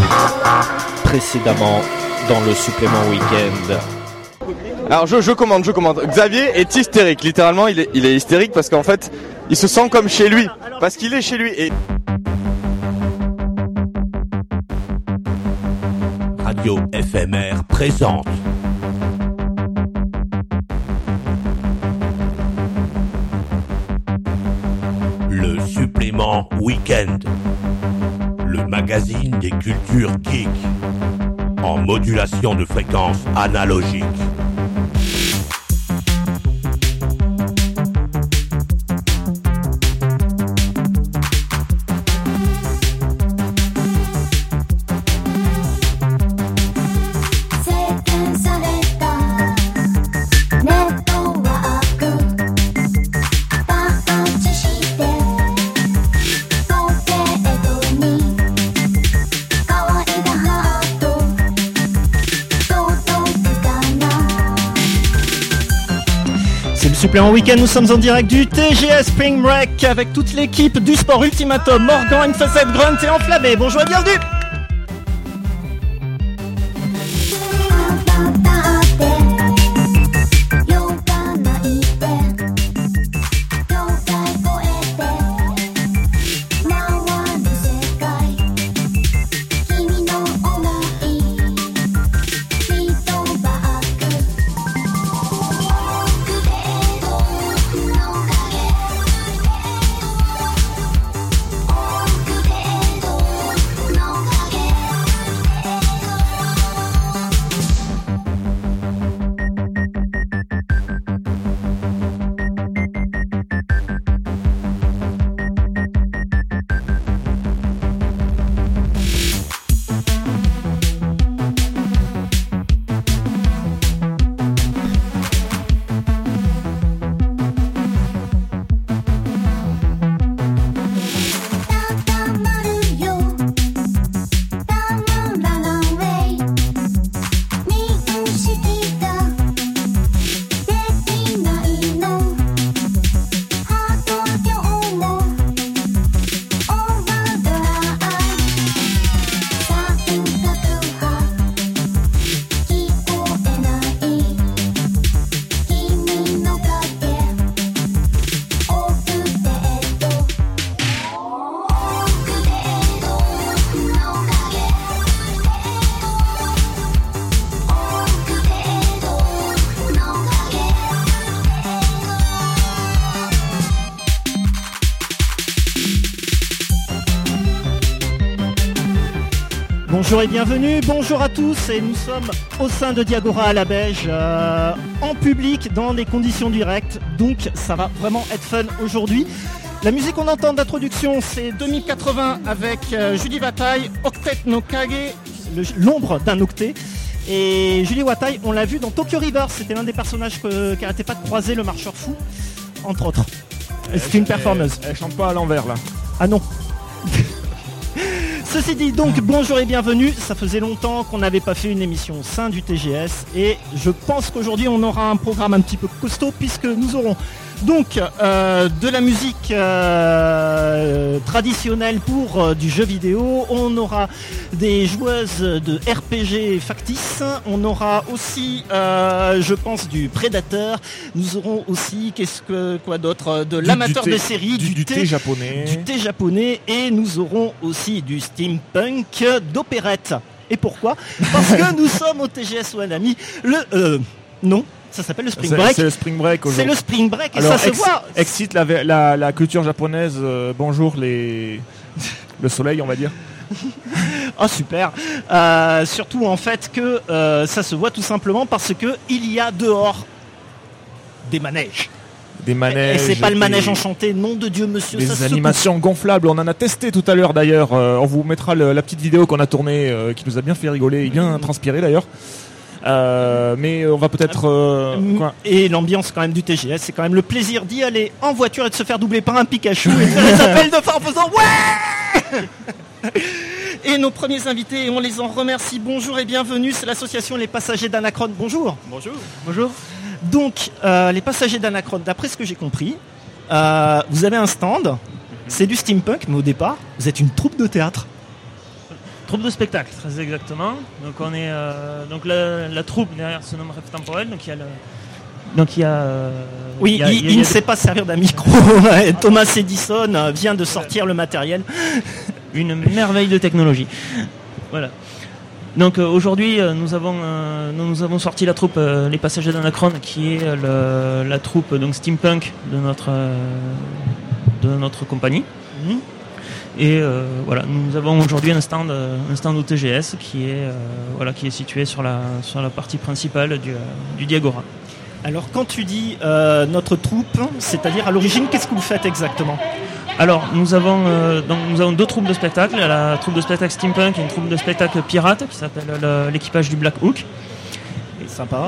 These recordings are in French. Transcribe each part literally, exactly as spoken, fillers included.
Précédemment dans le supplément week-end. Alors je, je commande, je commande. Xavier est hystérique, littéralement il est, il est hystérique parce qu'en fait il se sent comme chez lui, parce qu'il est chez lui. Et... Radio F M R présente le supplément week-end, le magazine des cultures geeks, en modulation de fréquence analogique. En week-end, nous sommes en direct du T G S Spring Break avec toute l'équipe du Sport Ultimatum, Morgan, Facette, Grunt et Enflammé. Bonjour et bienvenue. Bonjour et bienvenue, bonjour à tous, et nous sommes au sein de Diagora à la Beige, euh, en public, dans des conditions directes, donc ça va vraiment être fun aujourd'hui. La musique qu'on entend d'introduction, c'est deux mille quatre-vingts avec euh, Julie Watai, Octet no Kage, le, l'ombre d'un octet. Et Julie Watai, on l'a vu dans Tokyo River, c'était l'un des personnages que, qui n'arrêtait pas de croiser le marcheur fou, entre autres. Et c'est une performeuse. Elle, elle chante pas à l'envers là. Ah non. Ceci dit, donc bonjour et bienvenue, ça faisait longtemps qu'on n'avait pas fait une émission au sein du T G S et je pense qu'aujourd'hui on aura un programme un petit peu costaud puisque nous aurons donc euh, de la musique euh, traditionnelle pour euh, du jeu vidéo, on aura des joueuses de R P G factices, on aura aussi euh, je pense du Predator, nous aurons aussi qu'est-ce que quoi d'autre de l'amateur de série, du, du, du thé, thé japonais, du thé japonais et nous aurons aussi du steampunk d'opérette. Et pourquoi ? Parce que nous sommes au T G S Wanami, le euh, non. Ça s'appelle le Spring c'est, Break. C'est le Spring Break aujourd'hui. C'est le Spring Break et alors, ça ex- se voit. Excite la, la, la culture japonaise. Euh, bonjour les le soleil, on va dire. Oh super. Euh, surtout en fait que euh, ça se voit tout simplement parce que il y a dehors des manèges. Des manèges. Et c'est pas le manège des... enchanté, nom de Dieu monsieur. Des ça animations gonflables, on en a testé tout à l'heure d'ailleurs. Euh, on vous mettra le, la petite vidéo qu'on a tournée euh, qui nous a bien fait rigoler et bien transpiré d'ailleurs. Euh, mais on va peut-être euh, quoi et l'ambiance quand même du T G S, c'est quand même le plaisir d'y aller en voiture et de se faire doubler par un Pikachu et de faire les appels de fin en faisant ouais. Et nos premiers invités, on les en remercie. Bonjour et bienvenue, c'est l'association Les Passagers d'Anacron. Bonjour. Bonjour. Bonjour. Donc euh, les Passagers d'Anacron, d'après ce que j'ai compris, euh, vous avez un stand, c'est du steampunk, mais au départ vous êtes une troupe de théâtre. Troupe de spectacle, très exactement. Donc on est euh, donc la, la troupe derrière se nomme Rêve Temporel. Donc il y a le, donc il y a euh, oui, il, y a, il, il, y a, il il y a ne des... sait pas servir d'un micro. Thomas Edison vient de sortir le matériel. Une merveille de technologie. Voilà. Donc euh, aujourd'hui, euh, nous avons euh, nous avons sorti la troupe euh, Les Passagers d'Anachrone, qui est euh, le, la troupe donc steampunk de notre euh, de notre compagnie. Mmh. Et euh, voilà, nous avons aujourd'hui un stand euh, un stand au T G S qui est euh, voilà qui est situé sur la sur la partie principale du euh, du Diagora. Alors quand tu dis euh, notre troupe, c'est-à-dire à l'origine, qu'est-ce que vous faites exactement ? Alors nous avons euh, donc nous avons deux troupes de spectacle, la troupe de spectacle steampunk et une troupe de spectacle pirate qui s'appelle le, l'équipage du Black Hook. Sympa.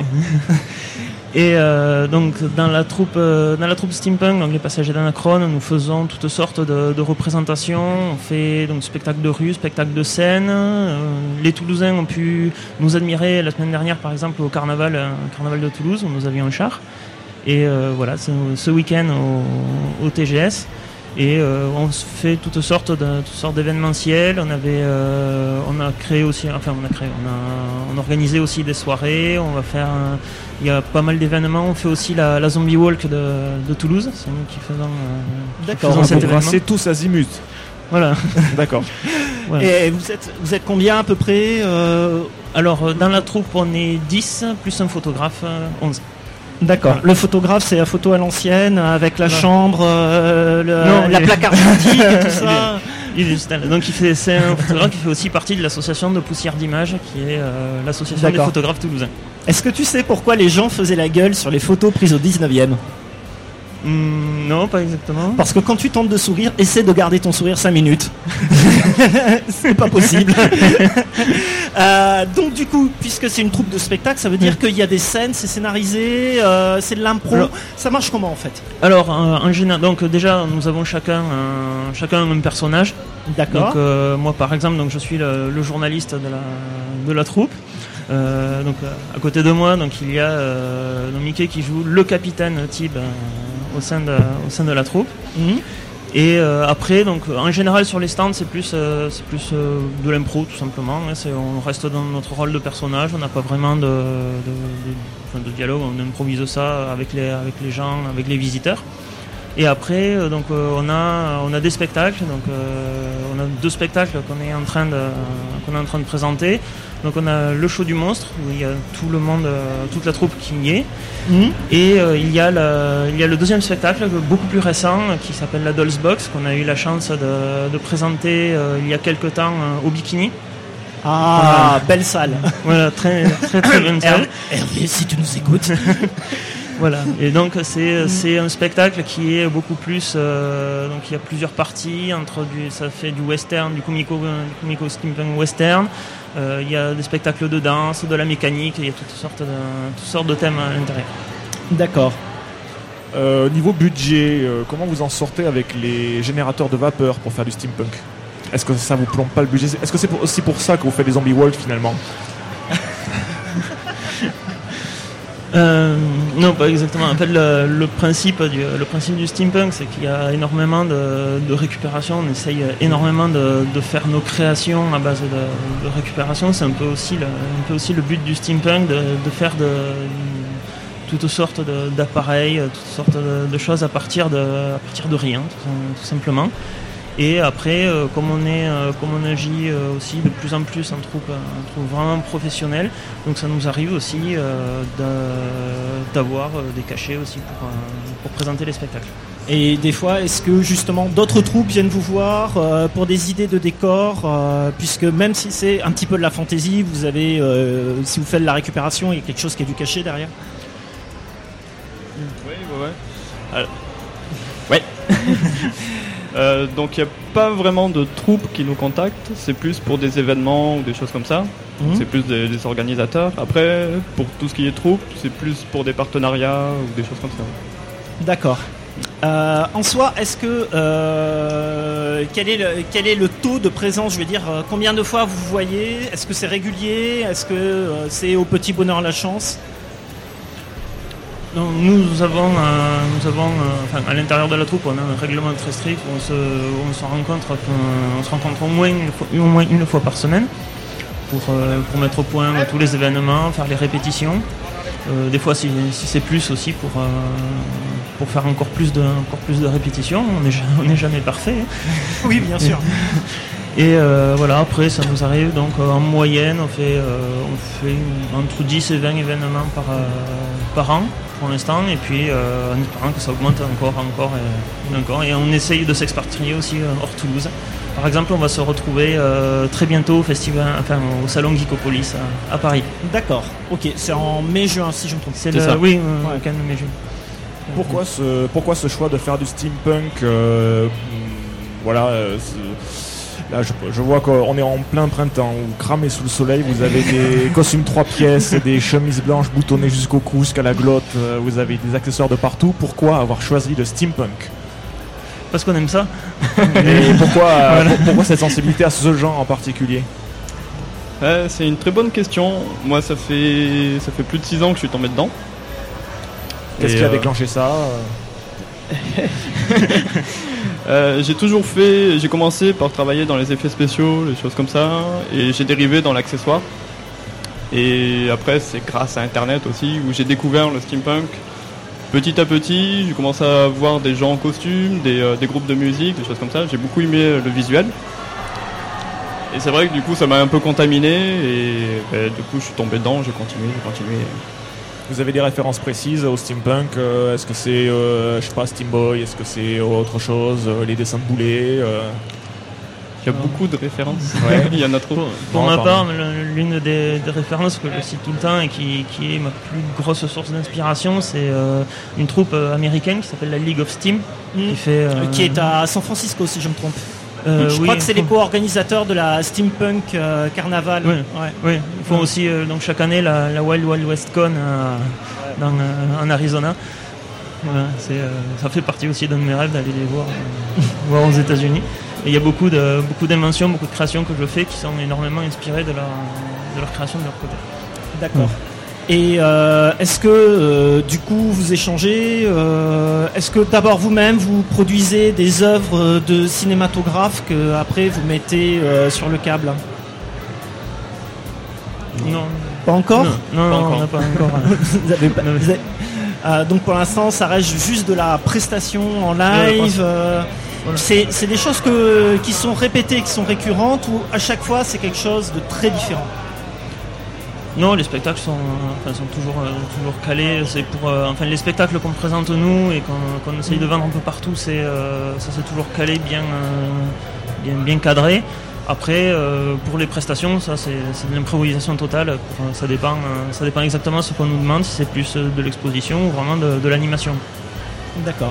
Et euh, donc dans la troupe euh, dans la troupe steampunk, donc les Passagers d'Anachrone, nous faisons toutes sortes de, de représentations. On fait donc spectacle de rue, spectacle de scène. Euh, les Toulousains ont pu nous admirer la semaine dernière, par exemple au carnaval, euh, carnaval de Toulouse, où nous avions un char. Et euh, voilà, ce, ce week-end au, au T G S. Et euh, on fait toutes sortes de toutes sortes d'événementiels. On avait, euh, on a créé aussi, enfin on a créé, on a, on a organisé aussi des soirées. On va faire, un, il y a pas mal d'événements. On fait aussi la, la Zombie Walk de, de Toulouse. C'est nous qui faisons, euh, D'accord. qui faisons cet événement. C'est tous azimuts. Voilà. D'accord. Voilà. Et vous êtes, vous êtes combien à peu près euh... Alors dans la troupe on est dix plus un photographe, euh, onze. D'accord. Voilà. Le photographe, c'est la photo à l'ancienne, avec la non. chambre, euh, le, non, la plaque argentique et tout ça. Il est juste là. Donc il fait, c'est un photographe qui fait aussi partie de l'association de Poussière d'Images, qui est euh, l'association D'accord. des photographes toulousains. Est-ce que tu sais pourquoi les gens faisaient la gueule sur les photos prises au dix-neuvième ? Mmh, non, pas exactement. Parce que quand tu tentes de sourire, essaie de garder ton sourire cinq minutes. C'est pas possible. euh, donc du coup, puisque c'est une troupe de spectacle, ça veut dire mmh. qu'il y a des scènes, c'est scénarisé, euh, c'est de l'impro. Alors, ça marche comment en fait ? Alors, euh, en général, donc déjà, nous avons chacun un, chacun un personnage. D'accord. Donc euh, moi, par exemple, donc je suis le, le journaliste de la de la troupe. Euh, donc à côté de moi, donc il y a euh, donc Mickey qui joue le capitaine Tib euh, au sein de au sein de la troupe. Mmh. Et euh, après, donc en général sur les stands, c'est plus euh, c'est plus euh, de l'impro tout simplement. Hein, c'est, on reste dans notre rôle de personnage. On n'a pas vraiment de de, de, enfin, de dialogue. On improvise ça avec les avec les gens, avec les visiteurs. Et après, euh, donc euh, on a on a des spectacles. Donc euh, on a deux spectacles qu'on est en train de qu'on est en train de présenter. Donc on a le show du monstre où il y a tout le monde, euh, toute la troupe qui y est. Mmh. Et euh, il y a le il y a le deuxième spectacle beaucoup plus récent qui s'appelle la Doll's Box qu'on a eu la chance de, de présenter euh, il y a quelque temps euh, au Bikini. Ah, voilà. Belle salle. Voilà, très très très bonne salle. Hervé, si tu nous écoutes. Voilà, et donc c'est c'est un spectacle qui est beaucoup plus euh, donc il y a plusieurs parties entre du ça fait du western, du comico du comico steampunk western. Euh, il y a des spectacles de danse, de la mécanique, il y a toutes sortes de toutes sortes de thèmes à l'intérieur. D'accord. Euh, niveau budget, euh, comment vous en sortez avec les générateurs de vapeur pour faire du steampunk ? Est-ce que ça vous plombe pas le budget ? Est-ce que c'est pour, aussi pour ça que vous faites des zombie walk finalement ? Euh, non, pas exactement. En fait, le, le principe du le principe du steampunk, c'est qu'il y a énormément de, de récupération. On essaye énormément de, de faire nos créations à base de, de récupération. C'est un peu aussi le un peu aussi le but du steampunk, de, de faire de toutes sortes de, d'appareils, toutes sortes de, de choses à partir de à partir de rien, tout, tout simplement. Et après, euh, comme on est, euh, comme on agit euh, aussi de plus en plus en troupe, en troupe vraiment professionnelle, donc ça nous arrive aussi euh, de, d'avoir euh, des cachets aussi pour, euh, pour présenter les spectacles. Et des fois, est-ce que justement d'autres troupes viennent vous voir euh, pour des idées de décor, euh, puisque même si c'est un petit peu de la fantaisie, vous avez, euh, si vous faites de la récupération, il y a quelque chose qui est du cachet derrière. Oui, ouais, ouais. Alors... ouais. Euh, donc il n'y a pas vraiment de troupes qui nous contactent, c'est plus pour des événements ou des choses comme ça, mmh. C'est plus des, des organisateurs. Après, pour tout ce qui est troupes, c'est plus pour des partenariats ou des choses comme ça. D'accord. Euh, en soi, est-ce que euh, quel est le, quel est le taux de présence ? Je veux dire, euh, combien de fois vous voyez ? Est-ce que c'est régulier ? Est-ce que euh, c'est au petit bonheur la chance ? Donc, nous avons, euh, nous avons euh, enfin, à l'intérieur de la troupe, on a un règlement très strict où on se, où on se rencontre, euh, on se rencontre au moins une fois, au moins une fois par semaine pour, euh, pour mettre au point euh, tous les événements, faire les répétitions. Euh, des fois, si, si c'est plus aussi pour, euh, pour faire encore plus de, encore plus de répétitions. On n'est on n'est jamais parfait. Oui, bien sûr. Et euh, voilà, après ça nous arrive donc euh, en moyenne on fait, euh, on fait entre dix et vingt événements par, euh, par an pour l'instant, et puis euh, en espérant que ça augmente encore, encore et encore, et on essaye de s'expatrier aussi euh, hors Toulouse. Par exemple, on va se retrouver euh, très bientôt au festival, enfin au salon Geekopolis à, à Paris. D'accord, ok, c'est en mai-juin si je me trompe. C'est, c'est le, ça. oui, euh, Ouais. week-end de mai-juin. Pourquoi ce, pourquoi ce choix de faire du steampunk euh, Voilà, euh, là je, je vois qu'on est en plein printemps, vous cramez sous le soleil, vous avez des costumes trois pièces, des chemises blanches boutonnées jusqu'au cou, jusqu'à la glotte, euh, vous avez des accessoires de partout. Pourquoi avoir choisi le steampunk? Parce qu'on aime ça. Et pourquoi, euh, pour- pourquoi cette sensibilité à ce genre en particulier? Ouais, c'est une très bonne question. Moi, ça fait ça fait plus de six ans que je suis tombé dedans. Qu'est-ce Et, qui a euh, déclenché ça? Euh, j'ai toujours fait, j'ai commencé par travailler dans les effets spéciaux, les choses comme ça, et j'ai dérivé dans l'accessoire. Et après, c'est grâce à Internet aussi, où j'ai découvert le steampunk. Petit à petit, j'ai commencé à voir des gens en costume, des, euh, des groupes de musique, des choses comme ça. J'ai beaucoup aimé euh, le visuel. Et c'est vrai que du coup, ça m'a un peu contaminé, et ben, du coup, je suis tombé dedans, j'ai continué, j'ai continué. Vous avez des références précises au steampunk? euh, Est-ce que c'est, euh, je sais pas, Steam Boy? Est-ce que c'est autre chose? euh, Les dessins de boulets euh, Il y a beaucoup de références. Ouais. Il y en a trop. Pour, pour Non, ma pardon. part, le- l'une des, des références que je cite tout le temps et qui, qui est ma plus grosse source d'inspiration, c'est euh, une troupe euh, américaine qui s'appelle la League of Steam, Mm. qui fait euh, Euh, qui est à San Francisco si je me trompe. euh, je oui, crois que c'est les ils font- co-organisateurs de la Steampunk euh, Carnaval. Oui. Ouais. Oui, ils font aussi euh, donc chaque année la, la Wild Wild West Con euh, dans, euh, en Arizona. Voilà, c'est, euh, ça fait partie aussi d'un de mes rêves d'aller les voir, euh, voir aux États-Unis. Et il y a beaucoup de beaucoup d'inventions, beaucoup de créations que je fais qui sont énormément inspirées de leur, de leur création de leur côté. D'accord. Et euh, est-ce que euh, du coup vous échangez euh, Est-ce que d'abord vous-même vous produisez des œuvres de cinématographe que après vous mettez euh, sur le câble? Non, Pas encore. non, non, Pas non, encore. on n'a pas encore. Vous avez pas- Non, mais- vous avez- Euh, donc pour l'instant ça reste juste de la prestation en live. Ouais, euh, Voilà. c'est, c'est des choses que, qui sont répétées, qui sont récurrentes, ou à chaque fois c'est quelque chose de très différent? Non, les spectacles sont, enfin, sont toujours, euh, toujours calés. C'est pour, euh, enfin, les spectacles qu'on présente nous et qu'on, qu'on essaye de vendre un peu partout, c'est, euh, ça c'est toujours calé, bien, euh, bien, bien cadré. Après, euh, pour les prestations, ça c'est, c'est de l'improvisation totale. Pour, euh, ça dépend, euh, ça dépend exactement de ce qu'on nous demande, si c'est plus euh, de l'exposition ou vraiment de, de l'animation. D'accord.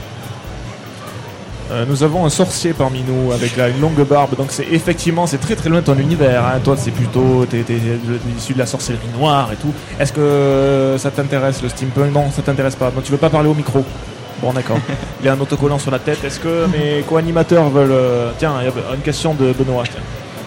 Euh, nous avons un sorcier parmi nous avec là, une longue barbe, donc c'est effectivement c'est très très loin de ton univers. Hein. Toi c'est plutôt t'es, t'es, t'es issu de la sorcellerie noire et tout. Est-ce que euh, ça t'intéresse le steampunk? Non, ça t'intéresse pas. Donc tu veux pas parler au micro? Bon d'accord. Il y a un autocollant sur la tête. Est-ce que mes co-animateurs veulent euh, tiens, il y a une question de Benoît. Tiens.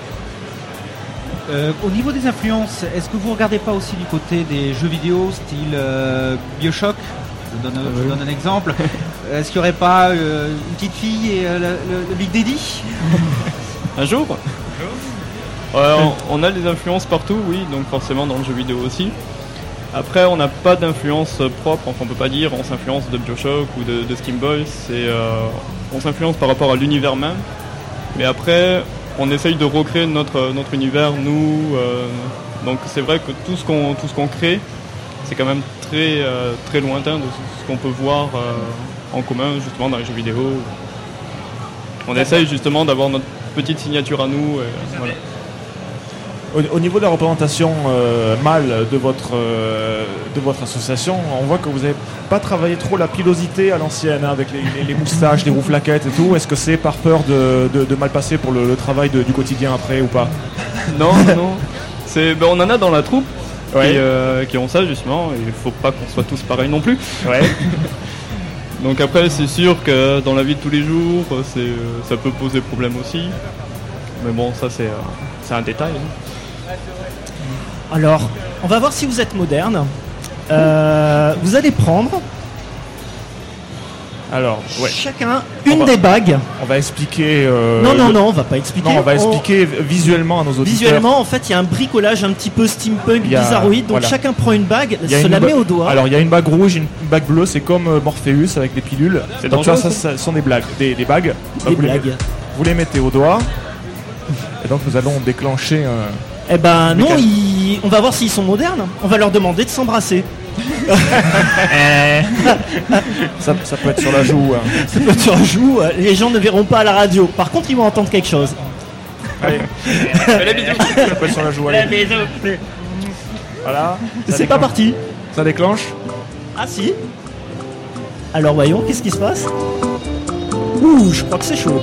Euh, au niveau des influences, est-ce que vous regardez pas aussi du côté des jeux vidéo style euh, Bioshock? Je vous donne, je vous donne un exemple. Est-ce qu'il n'y aurait pas euh, une petite fille et euh, le, le- le Big Daddy? Un jour Ouais, on, on a des influences partout, oui, donc forcément dans le jeu vidéo aussi. Après, on n'a pas d'influence propre, enfin on peut pas dire on s'influence de Bioshock ou de, de Steam Boy, c'est, euh, on s'influence par rapport à l'univers même. Mais après, on essaye de recréer notre, notre univers, nous. euh, donc c'est vrai que tout ce qu'on, tout ce qu'on crée, c'est quand même très, euh, très lointain de ce, ce qu'on peut voir euh, en commun justement dans les jeux vidéo. On essaye justement d'avoir notre petite signature à nous. Et, voilà. Au, au niveau de la représentation euh, mâle de votre euh, de votre association, on voit que vous n'avez pas travaillé trop la pilosité à l'ancienne, hein, avec les, les, les moustaches, les rouflaquettes et tout. Est-ce que c'est par peur de, de, de mal passer pour le, le travail de- du quotidien après ou pas? Non, non, non. C'est, ben, on en a dans la troupe Ouais. qui, euh, qui ont ça justement. Et il faut pas qu'on soit tous pareils non plus. Ouais. Donc après, c'est sûr que dans la vie de tous les jours, c'est, euh, ça peut poser problème aussi. Mais bon, ça c'est, euh, c'est un détail. hein. Alors, on va voir si vous êtes moderne. Euh, vous allez prendre Alors, ouais. chacun On une va- des bagues. On va expliquer. euh, non, non, le- non, on va pas expliquer. Non, on va On- expliquer visuellement à nos auditeurs. Visuellement, en fait, il y a un bricolage un petit peu steampunk, Il y a- bizarroïde. Donc voilà. chacun prend une bague, Il y a se une la ba- met au doigt. Alors il y a une bague rouge, une bague bleue, c'est comme euh, Morpheus avec des pilules. C'est Donc tu vois, dangereux, ça, ça sont des blagues, des, des bagues. Des Donc, vous, les, blagues. vous les mettez au doigt. Et donc nous allons déclencher. euh, Eh ben non, Mécanique. ils- on va voir s'ils sont modernes. On va leur demander de s'embrasser. ça, ça peut être sur la joue. hein. Ça peut être sur un joue, euh, les gens ne verront pas à la radio. Par contre, ils vont entendre quelque chose. Allez, Fais les bisous. ça peut être sur la joue. Allez. Voilà. Ça C'est pas déclenche. parti. Ça déclenche. Ah si. Alors voyons, qu'est-ce qui se passe? Ouh, je crois que c'est chaud.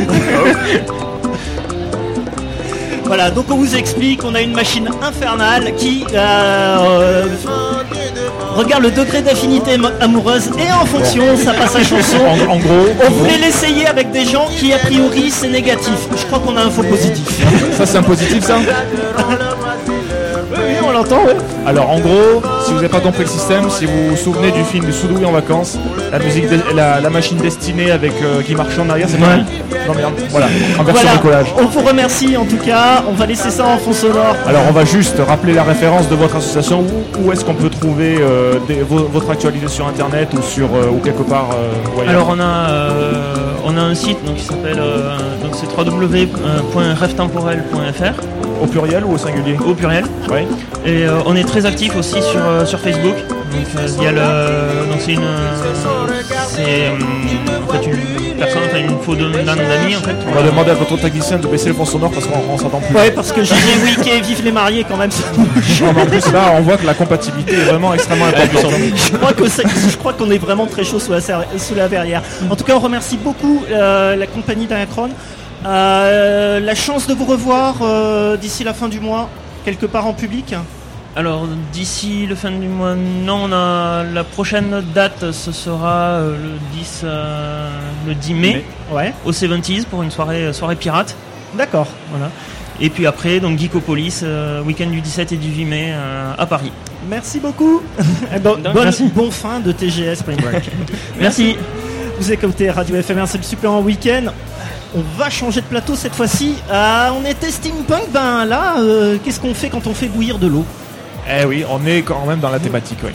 Voilà, donc on vous explique, on a une machine infernale qui euh, euh, regarde le degré d'affinité am- amoureuse et en fonction, ça passe à chanson. En, en gros, On voulait l'essayer avec des gens qui a priori c'est négatif. Je crois qu'on a un faux positif. ça c'est un positif ça. Oui, oui, on l'entend, ouais. Alors en gros, si vous n'avez pas compris le système, si vous vous souvenez du film de Soudoui en vacances, la musique, de- la, la machine destinée avec euh, Guy Marchand en arrière, c'est pas lui. Non merde, voilà, en version Voilà, décollage. on vous remercie en tout cas. On va laisser ça en fond sonore. Alors on va juste rappeler la référence de votre association. Où, où est-ce qu'on peut trouver euh, des- vo- votre actualité sur internet ou sur euh, ou quelque part euh, ou ailleurs. Alors on a euh, on a un site donc qui s'appelle euh, donc c'est w w w point rêve temporel point f r Au pluriel ou au singulier? au pluriel. Oui. Et euh, on est très actif aussi sur, euh, sur Facebook. Donc euh, il y a le donc c'est une euh, c'est euh, en fait une personne, enfin une photo d'un ami en fait. On va demander à votre technicien de baisser le fond sonore parce qu'on on s'entend plus. Ouais, parce que j'ai dit oui, et vive les mariés quand même. Non, mais en plus là, on voit que la compatibilité est vraiment extrêmement importante. Je crois que c'est- je crois qu'on est vraiment très chaud sous la, serre- sous la verrière. En tout cas, on remercie beaucoup euh, la compagnie d'Anacron. Euh, la chance de vous revoir euh, d'ici la fin du mois, quelque part en public. Alors d'ici le fin du mois, non, on a la prochaine date, ce sera euh, le dix euh, le dix mai Ouais, au Seventies pour une soirée soirée pirate. d'accord. Voilà. Et puis après, donc Geekopolis, euh, week-end du dix-sept et du huit mai euh, à Paris. Merci beaucoup. Eh ben, Donc, bonne, merci. bon fin de T G S Spring Break. Merci. Vous écoutez Radio F M un, c'est le supplément week-end. On va changer de plateau cette fois-ci. Euh, on était steampunk, ben là, euh, qu'est-ce qu'on fait quand on fait bouillir de l'eau? Eh oui, on est quand même dans la thématique, oui.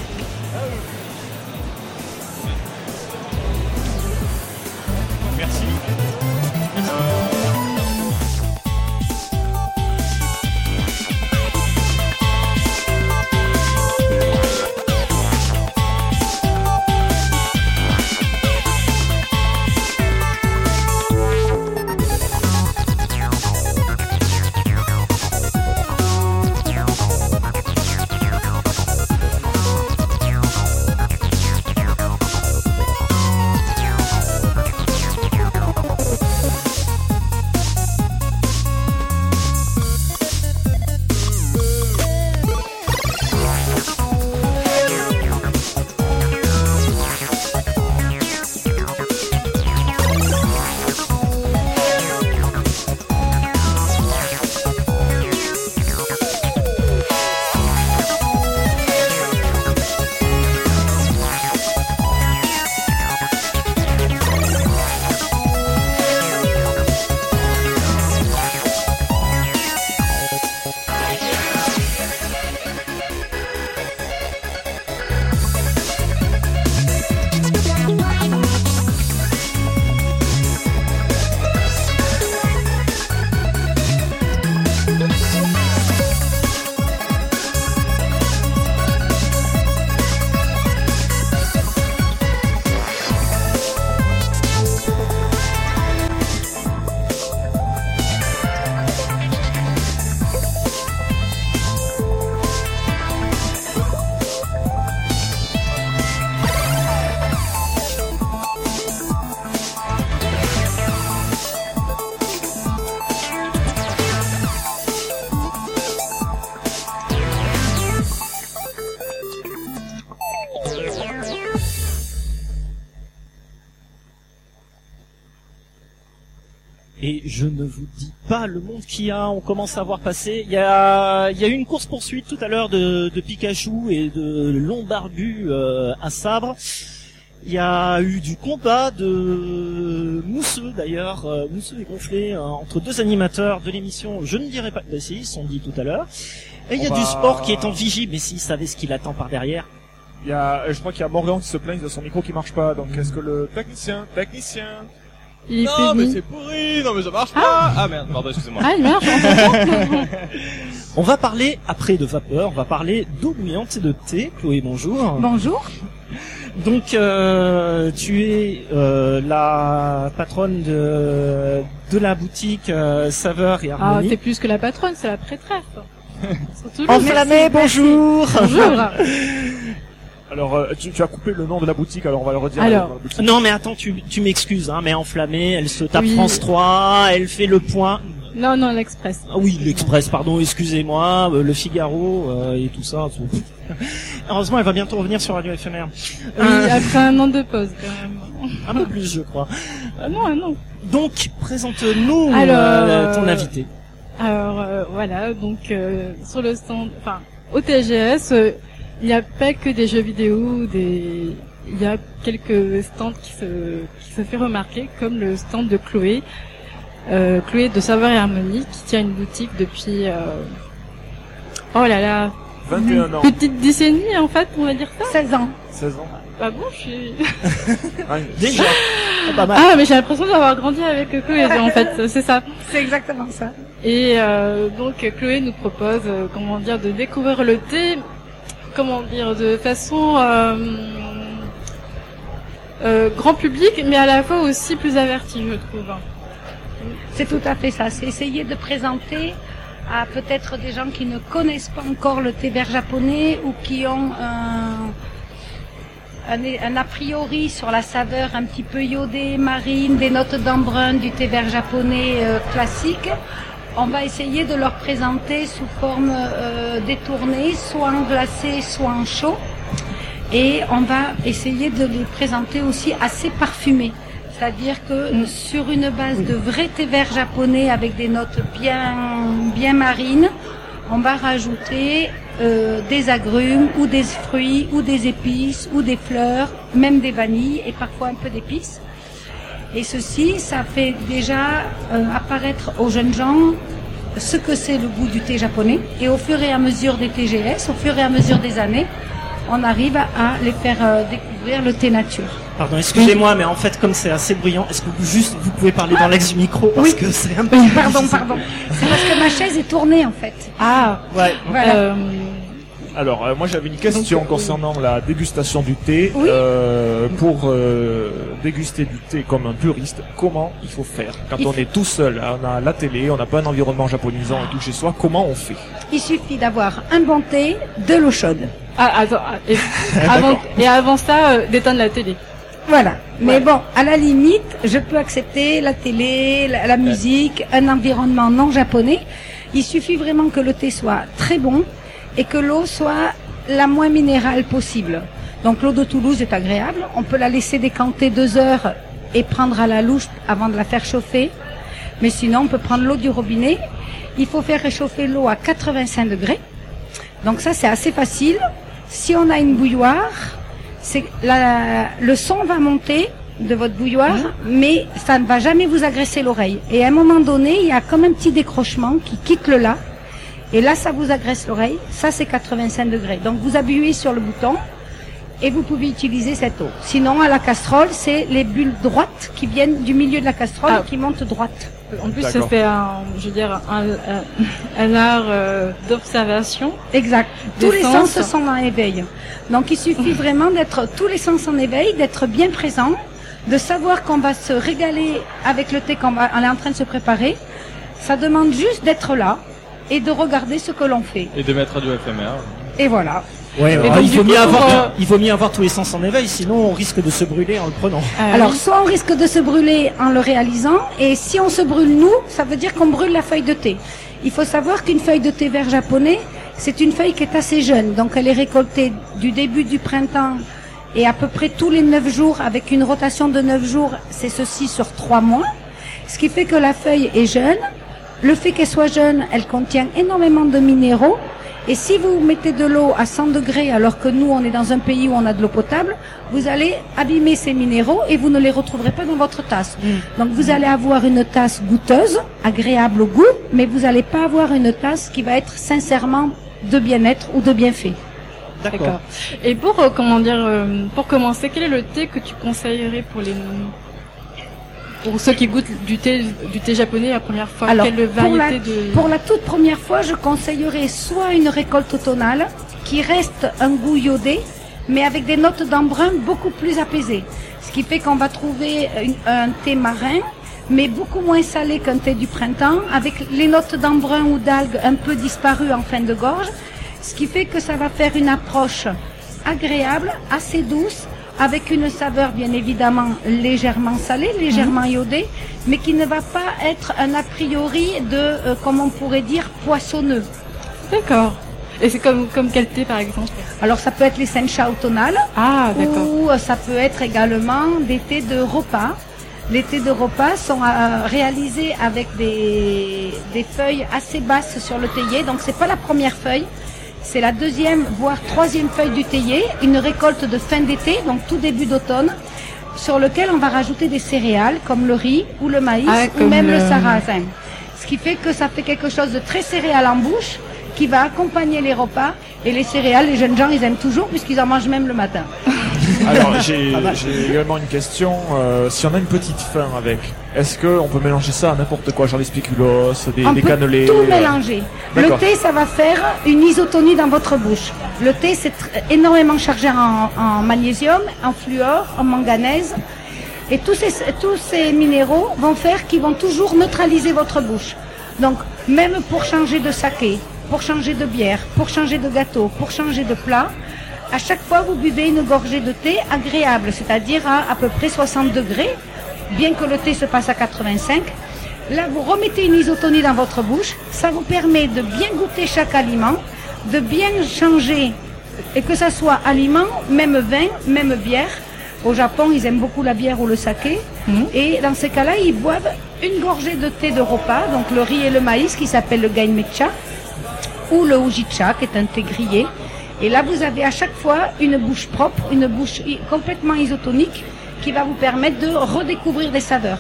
Merci. Et je ne vous dis pas le monde qu'il y a, on commence à voir passer. Il y a, il y a eu une course-poursuite tout à l'heure de, de Pikachu et de long barbu euh, à sabre. Il y a eu du combat de mousseux d'ailleurs, euh, mousseux et gonflé, euh, entre deux animateurs de l'émission. Je ne dirais pas, bah si, ils sont dit tout à l'heure. Et il y a On du va- sport qui est en vigie, mais s'il savait ce qu'il attend par derrière. Il y a, je crois qu'il y a Morgan qui se plaint de son micro qui marche pas. Donc est-ce que le technicien, technicien, Il Non, fait mais nuit. c'est pourri, non mais ça marche pas. Ah merde, pardon, excusez-moi. Ah, il marche, on On va parler, après de vapeur, on va parler d'eau bouillante et de thé. Chloé, bonjour. Bonjour. Donc, euh, tu es euh, la patronne de, de la boutique euh, Saveur et Ah, Harmonie. t'es plus que la patronne, c'est la prêtresse. Surtout Enflammé, bonjour. Bonjour. alors euh, tu, tu as coupé le nom de la boutique, alors on va le redire. Alors. dans la boutique. Non mais attends, tu, tu m'excuses, hein, mais Enflammée, elle se tape Oui. France trois, elle fait le point. Non, non, l'Express. Ah oui, l'Express, pardon, excusez-moi, euh, le Figaro euh, et tout ça. tout. Heureusement, elle va bientôt revenir sur Radio F M R. Oui, Euh, après un an de pause, quand même. un peu plus, je crois. Ah non, ah non. Donc, présente-nous Alors, euh, ton euh, invité. Alors, euh, voilà, donc, euh, sur le stand, enfin, au T G S, euh, il n'y a pas que des jeux vidéo, des... il y a quelques stands qui se, qui se fait remarquer, comme le stand de Chloé, euh, Chloé de Saveur et Harmonie, qui tient une boutique depuis, euh... oh là là, vingt et un ans, petite décennie, en fait, on va dire ça. seize ans. seize ans. Ah bon, je suis... Ah, Déjà, ah, pas mal. Ah, mais j'ai l'impression d'avoir grandi avec Chloé, en fait, c'est ça. C'est exactement ça. Et euh, donc Chloé nous propose, euh, comment dire, de découvrir le thé, comment dire, de façon euh, euh, grand public, mais à la fois aussi plus averti, je trouve. C'est tout à fait ça. C'est essayer de présenter à peut-être des gens qui ne connaissent pas encore le thé vert japonais ou qui ont un, un, un a priori sur la saveur un petit peu iodée, marine, des notes d'embrun du thé vert japonais euh, classique. On va essayer de leur présenter sous forme euh, détournée, soit en glacé, soit en chaud. Et on va essayer de les présenter aussi assez parfumés. C'est-à-dire que sur une base de vrai thé vert japonais avec des notes bien, bien marines, on va rajouter euh, des agrumes ou des fruits ou des épices ou des fleurs, même des vanilles et parfois un peu d'épices. Et ceci, ça fait déjà euh, apparaître aux jeunes gens ce que c'est le goût du thé japonais. Et au fur et à mesure des T G S, au fur et à mesure des années, on arrive à les faire euh, découvrir le thé nature. Pardon, excusez-moi, mais en fait, comme c'est assez bruyant, est-ce que vous juste vous pouvez parler dans l'ex micro parce Oui. que c'est un peu Pardon, difficile. pardon. C'est parce que ma chaise est tournée en fait. Ah, Ouais. Voilà. euh, Alors, euh, moi j'avais une question concernant la dégustation du thé. Oui. Euh, pour euh, déguster du thé comme un puriste, comment il faut faire quand Il on faut- est tout seul, hein, on a la télé, on n'a pas un environnement japonisant et tout chez soi, comment on fait? Il suffit d'avoir un bon thé, de l'eau chaude. ah, attends, ah, et, avant, et avant ça, euh, d'éteindre la télé. Voilà. Mais bon, à la limite, je peux accepter la télé, la, la musique, un environnement non japonais. Il suffit vraiment que le thé soit très bon et que l'eau soit la moins minérale possible. Donc l'eau de Toulouse est agréable. On peut la laisser décanter deux heures et prendre à la louche avant de la faire chauffer. Mais sinon, on peut prendre l'eau du robinet. Il faut faire réchauffer l'eau à quatre-vingt-cinq degrés. Donc ça, c'est assez facile. Si on a une bouilloire, c'est la, le son va monter de votre bouilloire, mais ça ne va jamais vous agresser l'oreille. Et à un moment donné, il y a comme un petit décrochement qui quitte le là. Et là, ça vous agresse l'oreille. Ça, c'est quatre-vingt-cinq degrés. Donc, vous appuyez sur le bouton et vous pouvez utiliser cette eau. Sinon, à la casserole, c'est les bulles droites qui viennent du milieu de la casserole Ah. et qui montent droite. En plus, ça D'accord. fait un, je veux dire, un, un, un art euh, d'observation. Exact. Des Tous les sens. sens sont en éveil. Donc, il suffit vraiment d'être tous les sens en éveil, d'être bien présent, de savoir qu'on va se régaler avec le thé qu'on va, on est en train de se préparer. Ça demande juste d'être là et de regarder ce que l'on fait. Et de mettre du F M R. Et voilà. Ouais, Et alors, donc, il du vaut coup, mieux pour, avoir, euh, il vaut mieux avoir tous les sens en éveil, sinon on risque de se brûler en le prenant. Euh, Alors, soit on risque de se brûler en le réalisant, et si on se brûle nous, ça veut dire qu'on brûle la feuille de thé. Il faut savoir qu'une feuille de thé vert japonais, c'est une feuille qui est assez jeune, donc elle est récoltée du début du printemps et à peu près tous les neuf jours, avec une rotation de neuf jours, c'est ceci sur trois mois. Ce qui fait que la feuille est jeune. Le fait qu'elle soit jeune, elle contient énormément de minéraux. Et si vous mettez de l'eau à cent degrés, alors que nous, on est dans un pays où on a de l'eau potable, vous allez abîmer ces minéraux et vous ne les retrouverez pas dans votre tasse. Mmh. Donc vous allez avoir une tasse goûteuse, agréable au goût, mais vous n'allez pas avoir une tasse qui va être sincèrement de bien-être ou de bienfait. D'accord. Et pour euh, comment dire, euh, pour commencer, quel est le thé que tu conseillerais pour les pour ceux qui goûtent du thé du thé japonais la première fois? Alors, quelle pour la, variété de pour la toute première fois, je conseillerais soit une récolte automnale qui reste un goût iodé, mais avec des notes d'embrun beaucoup plus apaisées. Ce qui fait qu'on va trouver une, un thé marin, mais beaucoup moins salé qu'un thé du printemps, avec les notes d'embrun ou d'algues un peu disparues en fin de gorge. Ce qui fait que ça va faire une approche agréable, assez douce, avec une saveur bien évidemment légèrement salée, légèrement mmh. iodée, mais qui ne va pas être un a priori de, euh, comme on pourrait dire, poissonneux. D'accord. Et c'est comme comme quel thé par exemple? Alors ça peut être les sencha automnales, ah, d'accord. ou euh, ça peut être également des thés de repas. Les thés de repas sont euh, réalisés avec des, des feuilles assez basses sur le théier, donc c'est pas la première feuille. C'est la deuxième, voire troisième feuille du théier, une récolte de fin d'été, donc tout début d'automne, sur lequel on va rajouter des céréales comme le riz ou le maïs ah, ou même le... le le sarrasin. Ce qui fait que ça fait quelque chose de très céréal en bouche qui va accompagner les repas. Et les céréales, les jeunes gens, ils aiment toujours puisqu'ils en mangent même le matin. Alors j'ai j'ai également une question. Euh, si on a une petite faim avec, est-ce qu'on peut mélanger ça à n'importe quoi, genre des spéculoos, des, on des peut cannelés? tout euh... mélanger. Le thé, ça va faire une isotonie dans votre bouche. Le thé, c'est énormément chargé en, en magnésium, en fluor, en manganèse. Et tous ces, tous ces minéraux vont faire qu'ils vont toujours neutraliser votre bouche. Donc, même pour changer de saké, pour changer de bière, pour changer de gâteau, pour changer de plat, à chaque fois vous buvez une gorgée de thé agréable, c'est-à-dire à à peu près soixante degrés, bien que le thé se passe à quatre-vingt-cinq. Là, vous remettez une isotonie dans votre bouche, ça vous permet de bien goûter chaque aliment, de bien changer, et que ça soit aliment, même vin, même bière. Au Japon, ils aiment beaucoup la bière ou le saké, mmh. et dans ces cas-là, ils boivent une gorgée de thé de repas, donc le riz et le maïs qui s'appelle le gainmecha, ou le ujicha, qui est un thé grillé. Et là, vous avez à chaque fois une bouche propre, une bouche complètement isotonique qui va vous permettre de redécouvrir des saveurs.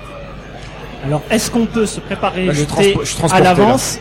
Alors, est-ce qu'on peut se préparer bah, le thé à l'avance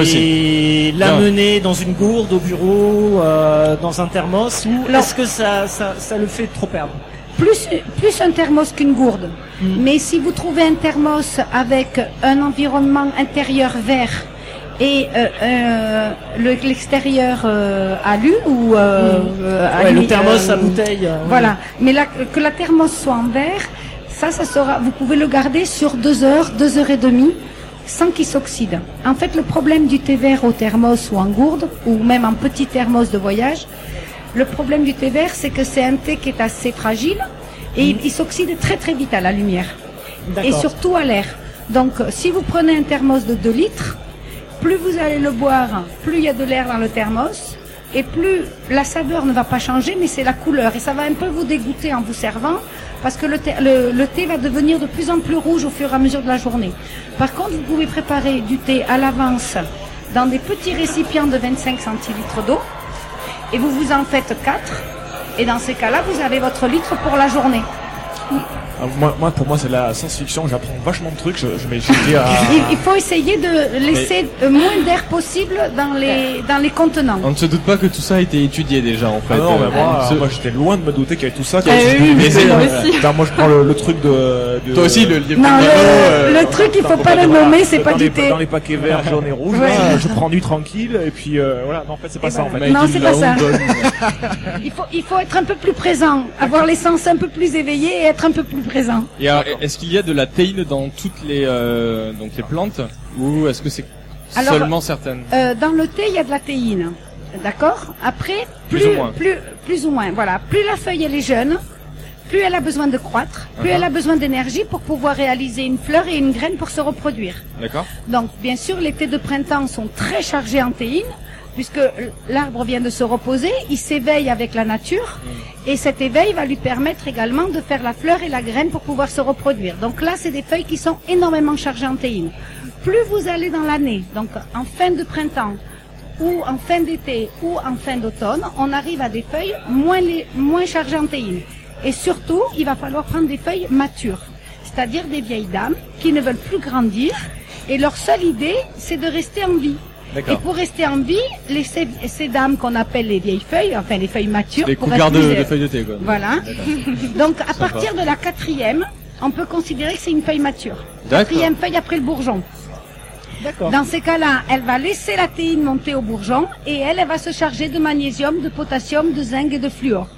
et l'amener dans une gourde au bureau, euh, dans un thermos, ou est-ce que ça, ça, ça le fait trop perdre? Plus, plus un thermos qu'une gourde. Mmh. Mais si vous trouvez un thermos avec un environnement intérieur vert, et euh, euh, le, l'extérieur euh, alu ou euh, mmh. euh, ouais, le thermos euh, à bouteille. Euh, voilà, oui. Mais la, que la thermos soit en verre, ça, ça sera. Vous pouvez le garder sur deux heures, deux heures et demie, sans qu'il s'oxyde. En fait, le problème du thé vert au thermos ou en gourde, ou même en petit thermos de voyage, le problème du thé vert, c'est que c'est un thé qui est assez fragile et mmh. il, il s'oxyde très très vite à la lumière et surtout à l'air. Donc, si vous prenez un thermos de deux litres, plus vous allez le boire, plus il y a de l'air dans le thermos, et plus la saveur ne va pas changer, mais c'est la couleur. Et ça va un peu vous dégoûter en vous servant, parce que le thé, le, le thé va devenir de plus en plus rouge au fur et à mesure de la journée. Par contre, vous pouvez préparer du thé à l'avance dans des petits récipients de vingt-cinq centilitres d'eau, et vous vous en faites quatre, et dans ces cas-là, vous avez votre litre pour la journée. Moi, moi, pour moi, c'est la science-fiction. J'apprends vachement de trucs. Je, je m'ai jeté à... il, il faut essayer de laisser mais... moins d'air possible dans les dans les contenants. On ne se doute pas que tout ça a été étudié déjà, en fait. Ah non, mais moi, euh, moi, j'étais loin de me douter qu'il y avait tout ça. Ah oui, oui, mais c'est euh, moi, je prends le, le truc de, de. Toi aussi, le livre. Non, de le, euh, le truc, il faut pas le nommer, c'est pas du thé. Dans les paquets verts, jaunes et rouges, ouais. là, je prends du tranquille et puis euh, voilà. Non, en fait, c'est pas et ça. Voilà. En fait. Non, c'est pas ça. il faut il faut être un peu plus présent, avoir les sens un peu plus éveillés et être un peu plus présent. Et alors, est-ce qu'il y a de la théine dans toutes les euh, donc les plantes ou est-ce que c'est alors, seulement certaines euh, Dans le thé, il y a de la théine, d'accord. Après, plus plus ou moins. plus plus ou moins, voilà. Plus la feuille elle est jeune, plus elle a besoin de croître, plus uh-huh. elle a besoin d'énergie pour pouvoir réaliser une fleur et une graine pour se reproduire. D'accord. Donc, bien sûr, les thés de printemps sont très chargés en théine. puisque l'arbre vient de se reposer, il s'éveille avec la nature, et cet éveil va lui permettre également de faire la fleur et la graine pour pouvoir se reproduire. Donc là, c'est des feuilles qui sont énormément chargées en théine. Plus vous allez dans l'année, donc en fin de printemps, ou en fin d'été, ou en fin d'automne, on arrive à des feuilles moins, les, moins chargées en théine. Et surtout, il va falloir prendre des feuilles matures, c'est-à-dire des vieilles dames qui ne veulent plus grandir, et leur seule idée, c'est de rester en vie. Et pour rester en vie, les, ces, ces dames qu'on appelle les vieilles feuilles, enfin les feuilles matures, des pour coupeurs être plus, de, de feuilles de thé, quoi. Voilà. Donc à partir de la quatrième, on peut considérer que c'est une feuille mature. Quatrième feuille après le bourgeon. D'accord. Dans ces cas-là, elle va laisser la théine monter au bourgeon et elle, elle va se charger de magnésium, de potassium, de zinc et de fluor.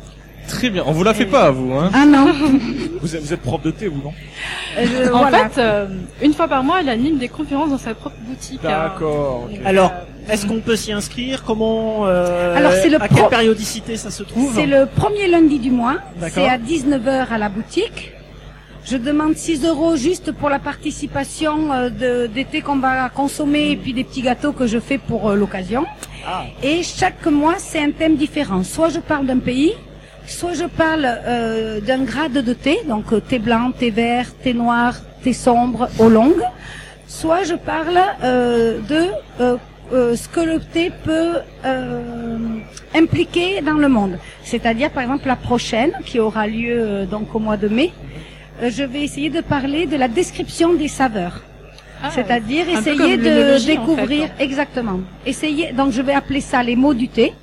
Très bien. On vous la fait pas à vous, hein. Ah non. Vous êtes, vous êtes prof de thé, vous, non? Euh, en voilà. fait, euh, une fois par mois, elle anime des conférences dans sa propre boutique. D'accord. Euh, Okay. Alors, est-ce qu'on peut s'y inscrire? Comment euh, Alors, c'est le à pro... quelle périodicité ça se trouve? C'est le premier lundi du mois. D'accord. C'est à dix-neuf heures à la boutique. Je demande six euros juste pour la participation euh, de, des thés qu'on va consommer et puis des petits gâteaux que je fais pour euh, l'occasion. Ah. Et chaque mois, c'est un thème différent. Soit je parle d'un pays, soit je parle euh, d'un grade de thé, donc euh, thé blanc, thé vert, thé noir, thé sombre, eau longue. Soit je parle euh, de euh, euh, ce que le thé peut euh, impliquer dans le monde. C'est-à-dire, par exemple, la prochaine, qui aura lieu euh, donc au mois de mai, euh, je vais essayer de parler de la description des saveurs. Ah, c'est-à-dire essayer de découvrir, en fait, hein. Exactement. Essayer, donc je vais appeler ça les mots du thé.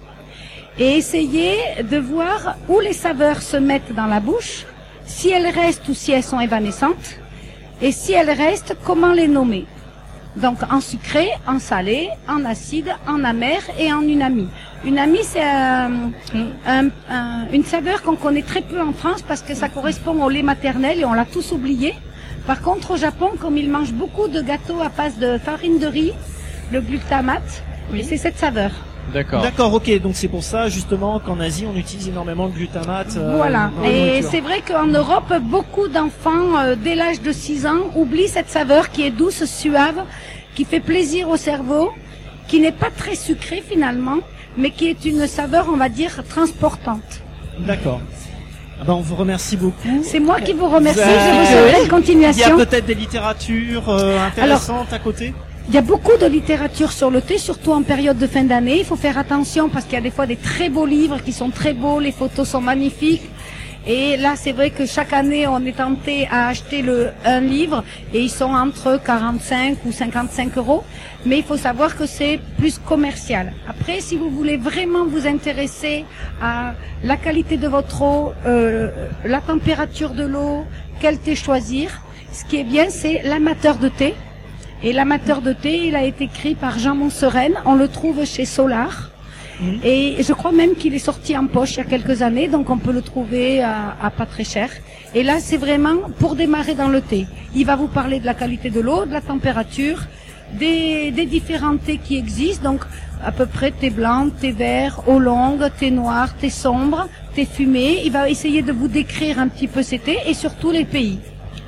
Et essayer de voir où les saveurs se mettent dans la bouche, si elles restent ou si elles sont évanescentes, et si elles restent, comment les nommer. Donc en sucré, en salé, en acide, en amer et en unami. Unami, c'est un, un, un, une saveur qu'on connaît très peu en France parce que ça correspond au lait maternel et on l'a tous oublié. Par contre, au Japon, comme ils mangent beaucoup de gâteaux à base de farine de riz, le glutamate, oui. Et c'est cette saveur. D'accord. D'accord, ok. Donc c'est pour ça justement qu'en Asie on utilise énormément de glutamate. Euh, voilà. Et c'est vrai qu'en Europe, beaucoup d'enfants euh, dès l'âge de six ans oublient cette saveur qui est douce, suave, qui fait plaisir au cerveau, qui n'est pas très sucrée finalement, mais qui est une saveur, on va dire, transportante. D'accord. Ah ben on vous remercie beaucoup. C'est moi qui vous remercie. Vous je vous souhaite une continuation. Il y a peut-être des littératures euh, intéressantes Alors, à côté. Il y a beaucoup de littérature sur le thé, surtout en période de fin d'année. Il faut faire attention parce qu'il y a des fois des très beaux livres qui sont très beaux, les photos sont magnifiques. Et là, c'est vrai que chaque année, on est tenté à acheter le, un livre et ils sont entre quarante-cinq ou cinquante-cinq euros. Mais il faut savoir que c'est plus commercial. Après, si vous voulez vraiment vous intéresser à la qualité de votre eau, euh, la température de l'eau, quel thé choisir, ce qui est bien, c'est l'amateur de thé. Et l'amateur de thé, il a été écrit par Jean Montseren. On le trouve chez Solar. Mmh. Et je crois même qu'il est sorti en poche il y a quelques années, donc on peut le trouver à, à pas très cher. Et là, c'est vraiment pour démarrer dans le thé. Il va vous parler de la qualité de l'eau, de la température, des, des différents thés qui existent. Donc, à peu près thé blanc, thé vert, eau longue, thé noir, thé sombre, thé fumé. Il va essayer de vous décrire un petit peu ces thés et surtout les pays.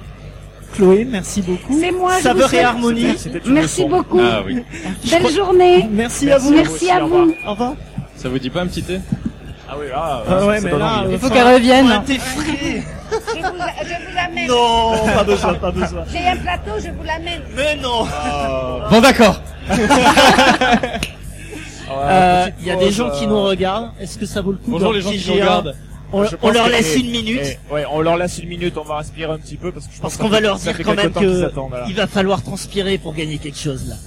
Chloé, merci beaucoup. C'est moi, Saveur je et harmonie. Merci beaucoup. Ah, oui. Belle journée. Merci, merci à vous. Merci à vous. Au revoir. Ça vous dit pas un petit thé? Ah oui, là, ah ouais, mais là, il faut qu'elle revienne. Un thé frais. Je vous, je vous l'amène. Non, pas besoin, pas besoin. J'ai un plateau, je vous l'amène. Mais non. Euh... Bon, d'accord. Il euh, y a des gens qui nous regardent. Est-ce que ça vaut le coup? Bonjour les gens qui nous regardent. On, on leur laisse une minute. Et, ouais, on leur laisse une minute, on va respirer un petit peu parce que je pense qu'on va leur dire quand même que il va falloir transpirer pour gagner quelque chose là.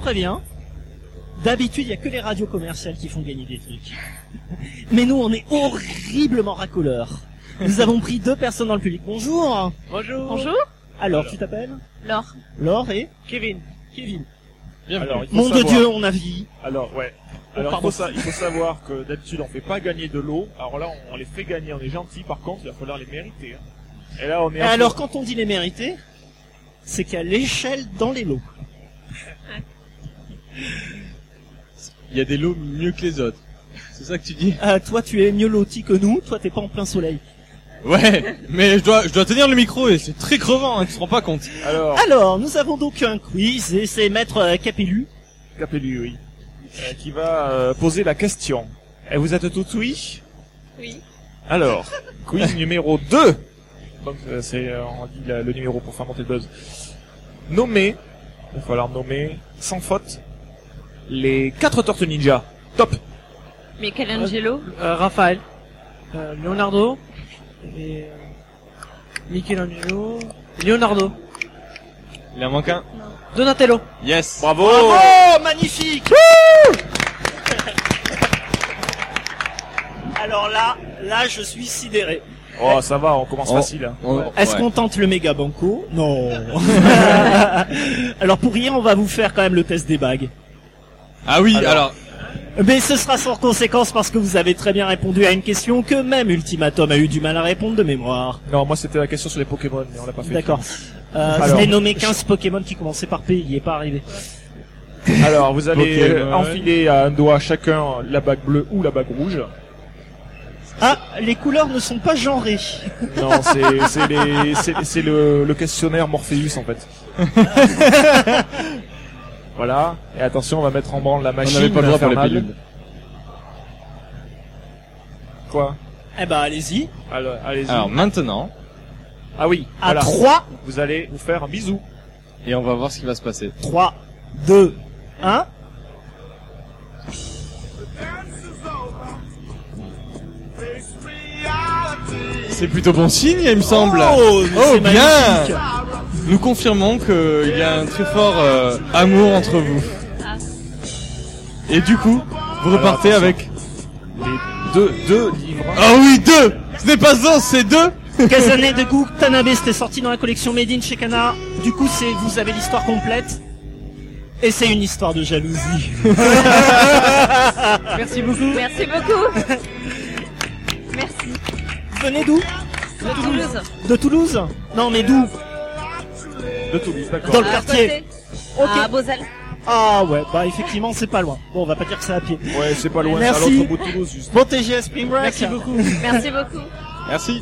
préviens. D'habitude, il y a que les radios commerciales qui font gagner des trucs. Mais nous, on est horriblement racoleurs. Nous avons pris deux personnes dans le public. Bonjour. Bonjour. Bonjour. Alors, Alors. tu t'appelles Laure. Laure et Kevin. Kevin. Alors, il faut Mon savoir... de Dieu, on a vie. Alors, ouais. Alors, il faut, ça, il faut savoir que d'habitude, on fait pas gagner de l'eau. Alors là, on, on les fait gagner, on est gentil. Par contre, il va falloir les mériter. Hein. Et là, on est. Et alors, peu... quand on dit les mériter, c'est qu'il y a l'échelle dans les lots. Il y a des lots mieux que les autres. C'est ça que tu dis? euh, Toi, tu es mieux loti que nous. Toi, t'es pas en plein soleil. Ouais, mais je dois, je dois tenir le micro et c'est très crevant, hein, tu te rends pas compte. Alors, Alors nous avons donc un quiz et c'est Maître euh, Capellu. Capellu, oui. Euh, qui va euh, poser la question. Et vous êtes tous oui? Oui. Alors, quiz numéro deux. Donc euh, c'est, euh, on dit la, le numéro pour faire monter le buzz. Nommer, il va falloir nommer, sans faute, les quatre tortues ninja. Top. Michelangelo. Euh, Raphaël. Euh, Leonardo. Et euh, Michelangelo. Leonardo. Il en manque un. Donatello. Yes. Bravo. Bravo, magnifique. Alors là, là je suis sidéré. Oh, ça va, on commence Oh. facile. Hein. Oh, Est-ce ouais. qu'on tente le méga banco? Non. Alors pour rien, on va vous faire quand même le test des bagues. Ah oui, alors... Alors. Mais ce sera sans conséquence parce que vous avez très bien répondu à une question que même Ultimatum a eu du mal à répondre de mémoire. Non, moi c'était la question sur les Pokémon, mais on l'a pas fait. D'accord. Euh, Alors. je vais nommer quinze Pokémon qui commençaient par P, il y est pas arrivé. Alors, vous allez euh, Pokémon. enfiler à un doigt chacun la bague bleue ou la bague rouge. Ah, les couleurs ne sont pas genrées. Non, c'est c'est les c'est c'est le, le questionnaire Morpheus en fait. Voilà. Et attention, on va mettre en branle la On machine. n'avait pas le droit pour les infernale. pilules. Quoi? Eh ben allez-y. Alors, allez-y. Alors maintenant, Ah oui. À voilà. trois, Vous allez vous faire un bisou. et on va voir ce qui va se passer. trois, deux, un. C'est plutôt bon signe, il me semble. Oh, mais c'est bien. magnifique. Nous confirmons qu'il y a un très fort euh, amour entre vous. Et du coup, vous repartez attention. avec... Les deux deux livres. Oh oui, deux. Ce n'est pas un, c'est deux. Kazane de Goût Tanabe, c'était sorti dans la collection Made in chez Kana. Du coup, c'est, vous avez l'histoire complète. Et c'est une histoire de jalousie. Merci beaucoup. Merci beaucoup. Merci. Venez d'où? De Toulouse. De Toulouse? Non, mais d'où? De Toulouse, d'accord. Dans le À quartier. côté. Ok. À Beauzel. Ah ouais, bah effectivement, c'est pas loin. Bon, on va pas dire que c'est à pied. Ouais, c'est pas loin, c'est à Merci. l'autre bout de Toulouse juste. Bon T G S Spring Break. Merci beaucoup. Merci beaucoup. Merci.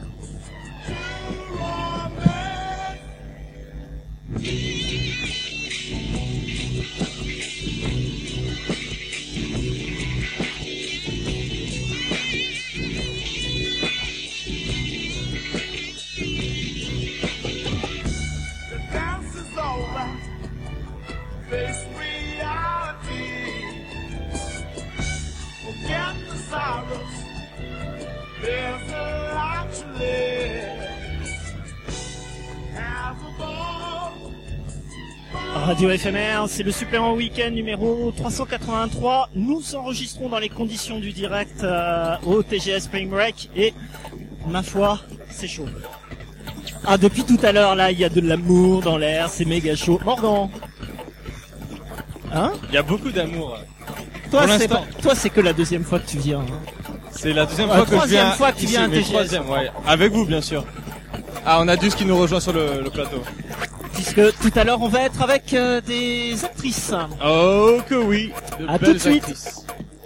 Radio F M R, c'est le supplément week-end numéro trois cent quatre-vingt-trois. Nous enregistrons dans les conditions du direct euh, au T G S Spring Break et, ma foi, c'est chaud. Ah, depuis tout à l'heure, là, il y a de l'amour dans l'air, c'est méga chaud. Morgan. Hein? Il y a beaucoup d'amour. Toi, Pour c'est l'instant. pas- toi, c'est que la deuxième fois que tu viens. hein. C'est la deuxième Ah, fois que je troisième viens. fois que tu ici, viens à mais T G S. troisième, ouais. Avec vous, bien sûr. Ah, on a Duz qui nous rejoint sur le, le plateau. Puisque tout à l'heure, on va être avec euh, des actrices. Oh que oui. De À belles tout de suite. actrices.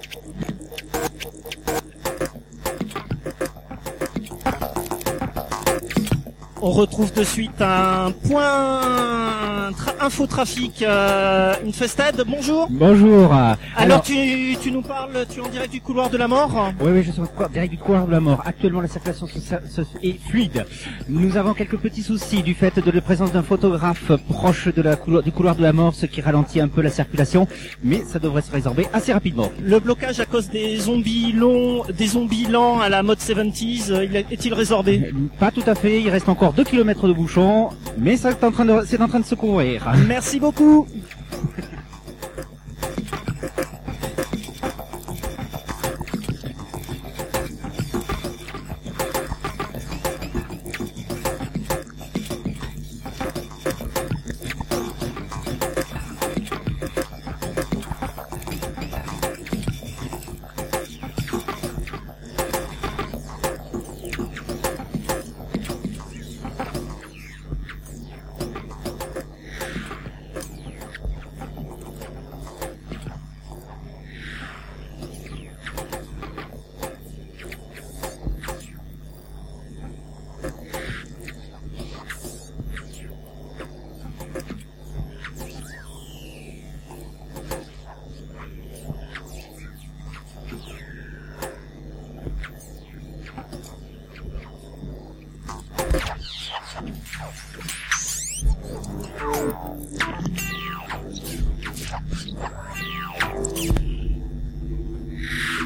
On retrouve de suite un point tra- infotrafic, euh, une Fested. Bonjour. Bonjour. Alors, Alors, tu, tu nous parles, tu es en direct du couloir de la mort. oui, oui, je suis en direct du couloir de la mort. Actuellement, la circulation se- se- est fluide. Nous avons quelques petits soucis du fait de la présence d'un photographe proche de la couloir, du couloir de la mort, ce qui ralentit un peu la circulation, mais ça devrait se résorber assez rapidement. Le blocage à cause des zombies longs, des zombies lents à la mode soixante-dix, euh, il est- est-il résorbé? Pas tout à fait, il reste encore deux kilomètres de bouchon, mais ça est en train de, c'est en train de se couvrir. Merci beaucoup.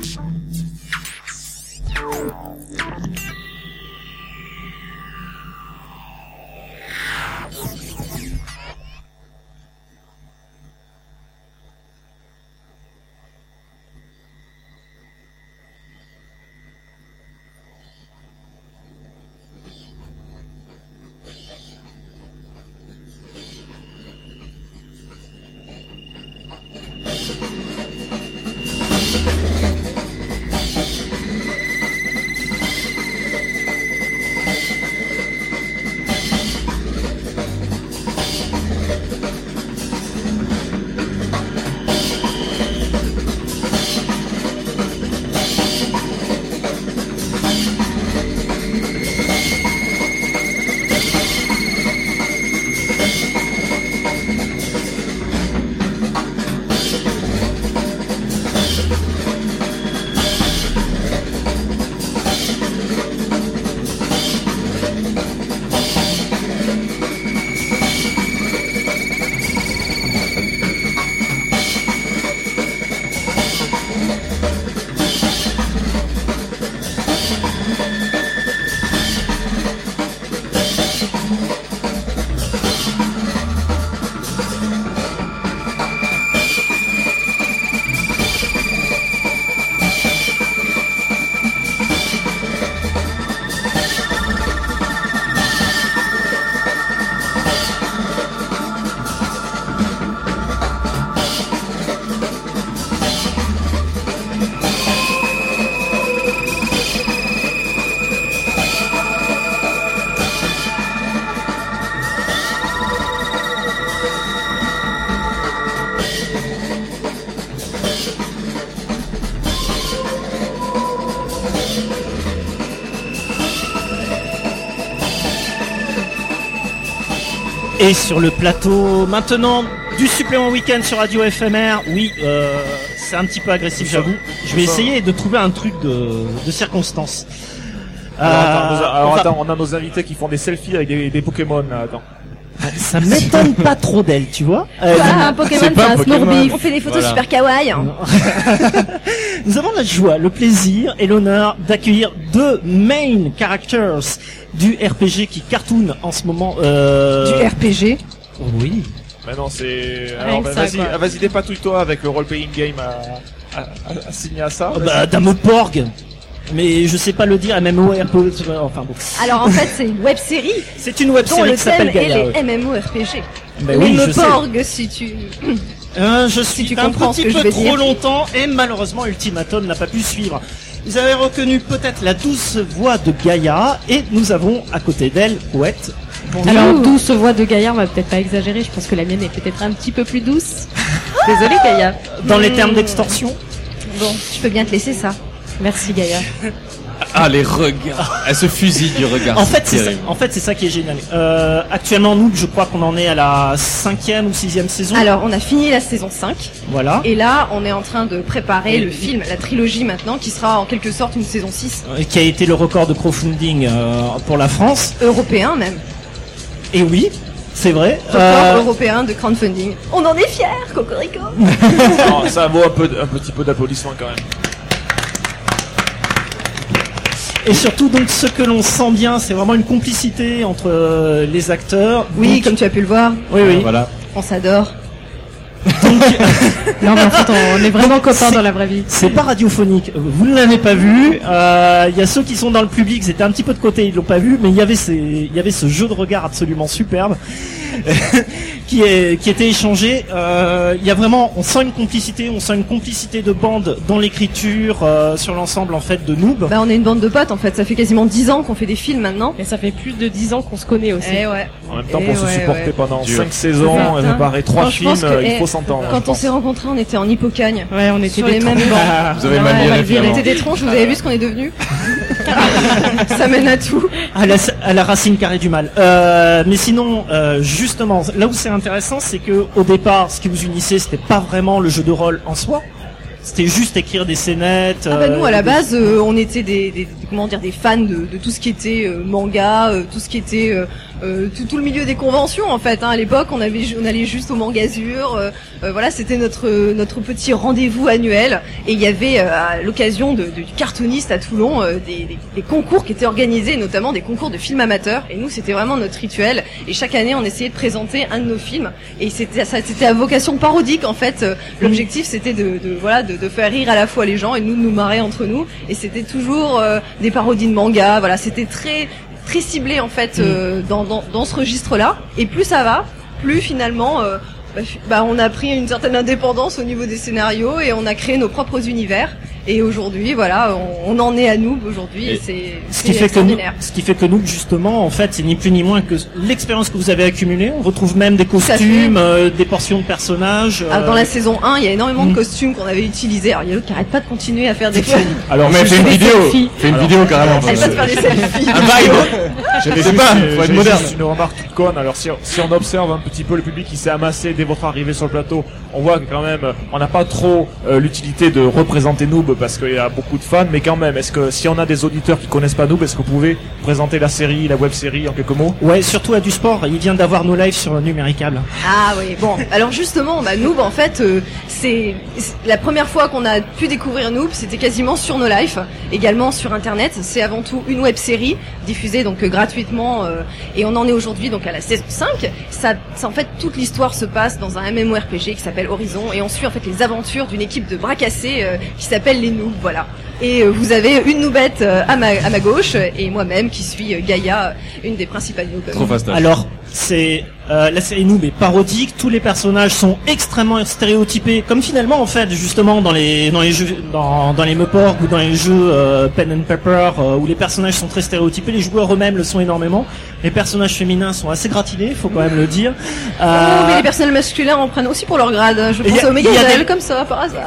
Et sur le plateau maintenant du supplément week-end sur Radio F M R, oui, euh, c'est un petit peu agressif, j'avoue. Je vais essayer de trouver un truc de, de circonstance. Alors, Euh, attends, nos- alors on va- attends, on a nos invités qui font des selfies avec des, des Pokémon. Là, attends. Ça m'étonne pas trop d'elle, tu vois. Euh, Voilà, un Pokémon, c'est pas c'est un un Pokémon. Snorby. On fait des photos Voilà. super kawaii. Nous avons la joie, le plaisir et l'honneur d'accueillir deux main characters du R P G qui cartoon en ce moment. Euh... Du R P G. Oui. Mais non, c'est. Rien Alors, que bah, ça, vas-y, quoi. ah, vas-y, dépatouille-toi avec le role-playing game à, à, à, à signer à ça. Ah vas-y. bah, Dame Porg. Mais je sais pas le dire, M M O R P G, enfin bon. Alors en fait, c'est une web série. C'est une web dont série le qui s'appelle thème est Gaïa. les ouais. M M O R P G. Ben les oui, je Meporg, si tu. Euh, je suis tu un comprends ce petit que je peu veux trop dire. longtemps et malheureusement Ultimatum n'a pas pu suivre. Vous avez reconnu peut-être la douce voix de Gaïa et nous avons à côté d'elle Poète. Alors, douce voix de Gaïa, on va peut-être pas exagérer, je pense que la mienne est peut-être un petit peu plus douce. Désolée Gaïa. Dans les termes d'extorsion. Bon, je peux bien te laisser ça. Merci Gaïa. Ah, les regards. Elle se fusille du regard. En fait, c'est ça, terrible. en fait, c'est ça qui est génial. Euh, actuellement, nous, je crois qu'on en est à la cinquième ou sixième saison. Alors, on a fini la saison cinq. Voilà. Et là, on est en train de préparer le film, la trilogie maintenant, qui sera en quelque sorte une saison six. Et qui a été le record de crowdfunding euh, pour la France. Européen même. Et oui, c'est vrai. Record Euh, européen de crowdfunding. On en est fiers, Cocorico. Non, ça vaut un, peu, un petit peu d'applaudissements quand même. Et surtout, donc, ce que l'on sent bien, c'est vraiment une complicité entre euh, les acteurs. Oui, Donc- comme tu as pu le voir. Oui, oui. Voilà. On s'adore. Non, mais en fait, on est vraiment copains dans la vraie vie. C'est pas radiophonique. Vous ne l'avez pas vu. Euh, Il y a ceux qui sont dans le public, c'était un petit peu de côté, ils l'ont pas vu, mais il y avait ces, il y avait ce jeu de regard absolument superbe qui est, qui était échangé. Euh, Il y a vraiment, on sent une complicité, on sent une complicité de bande dans l'écriture, euh, sur l'ensemble en fait de Noob. Bah, on est une bande de potes en fait. Ça fait quasiment dix ans qu'on fait des films maintenant. Et ça fait plus de dix ans qu'on se connaît aussi. Eh ouais. En même temps, Eh pour se ouais, supporter ouais. pendant Dur. cinq saisons, Putain. et préparer trois Non, je films, pense que, euh, il eh, faut s'entendre. Quand je on pense. s'est rencontrés, on était en hippocagne. Ouais, on était Sur des les mêmes troncs. bancs. Vous avez Ouais, mal ouais, viré, on finalement. était des tronches, vous avez vu ce qu'on est devenu. Ça mène à tout. À la, à la racine carrée du mal. Euh, mais sinon, euh, justement, là où c'est intéressant, c'est que au départ, ce qui vous unissait, c'était pas vraiment le jeu de rôle en soi. c'était juste écrire des scénettes. Ah bah nous à la euh, base euh, on était des, des, des comment dire des fans de, de tout ce qui était euh, manga, euh, tout ce qui était euh, euh, tout, tout le milieu des conventions en fait. Hein. À l'époque on avait on allait juste au Mangazur, euh, euh, voilà c'était notre notre petit rendez-vous annuel et il y avait euh, à l'occasion de, de, du cartooniste à Toulon euh, des, des, des concours qui étaient organisés, notamment des concours de films amateurs et nous c'était vraiment notre rituel et chaque année on essayait de présenter un de nos films et c'était ça c'était à vocation parodique en fait. Euh, l'objectif c'était de, de voilà de, de faire rire à la fois les gens et nous de nous marrer entre nous et c'était toujours euh, des parodies de manga, voilà c'était très très ciblé en fait euh, dans, dans dans ce registre-là et plus ça va, plus finalement euh, bah, bah on a pris une certaine indépendance au niveau des scénarios et on a créé nos propres univers et aujourd'hui voilà on, on en est à nous aujourd'hui et, et c'est ce qui fait que nous, ce qui fait que nous justement en fait c'est ni plus ni moins que l'expérience que vous avez accumulée. On retrouve même des costumes, euh, des portions de personnages. Euh... Alors, dans la saison un il y a énormément mmh. de costumes qu'on avait utilisés. Alors il y a l'autre qui arrête pas de continuer à faire des alors mais fais une vidéo fais une vidéo carrément elle va te faire des selfies un vibe j'avais juste, pas, faut être moderne. Juste une remarque toute conne. Alors si, si on observe un petit peu le public qui s'est amassé dès votre arrivée sur le plateau, on voit que quand même on n'a pas trop euh, l'utilité de représenter Noob parce qu'il y a beaucoup de fans, mais quand même, est-ce que si on a des auditeurs qui connaissent pas Noob, est-ce que vous pouvez présenter la série, la web série en quelques mots? Ouais, surtout à du sport. Il vient d'avoir nos lives sur Numéricable. Ah oui, bon. Alors justement, bah Noob en fait, euh, c'est, c'est la première fois qu'on a pu découvrir Noob, c'était quasiment sur nos lives, également sur internet. C'est avant tout une web série diffusée donc euh, gratuitement euh, et on en est aujourd'hui donc à la saison cinq. Ça, ça en fait toute l'histoire se passe dans un MMORPG qui s'appelle Horizon et on suit en fait les aventures d'une équipe de bras cassés euh, qui s'appelle les Noobs. Voilà. Et euh, vous avez une noobette euh, à ma à ma gauche et moi-même qui suis euh, Gaïa, une des principales noobs. Trop fastoche. Alors c'est euh, la série Noob est parodique. Tous les personnages sont extrêmement stéréotypés, comme finalement en fait justement dans les dans les jeux dans dans les Meporg ou dans les jeux euh, Pen and Paper euh, où les personnages sont très stéréotypés. Les joueurs eux-mêmes le sont énormément. Les personnages féminins sont assez gratinés, faut quand même le dire. Euh... Oh, mais les personnages masculins en prennent aussi pour leur grade. Je pense à Omega des... comme ça par hasard.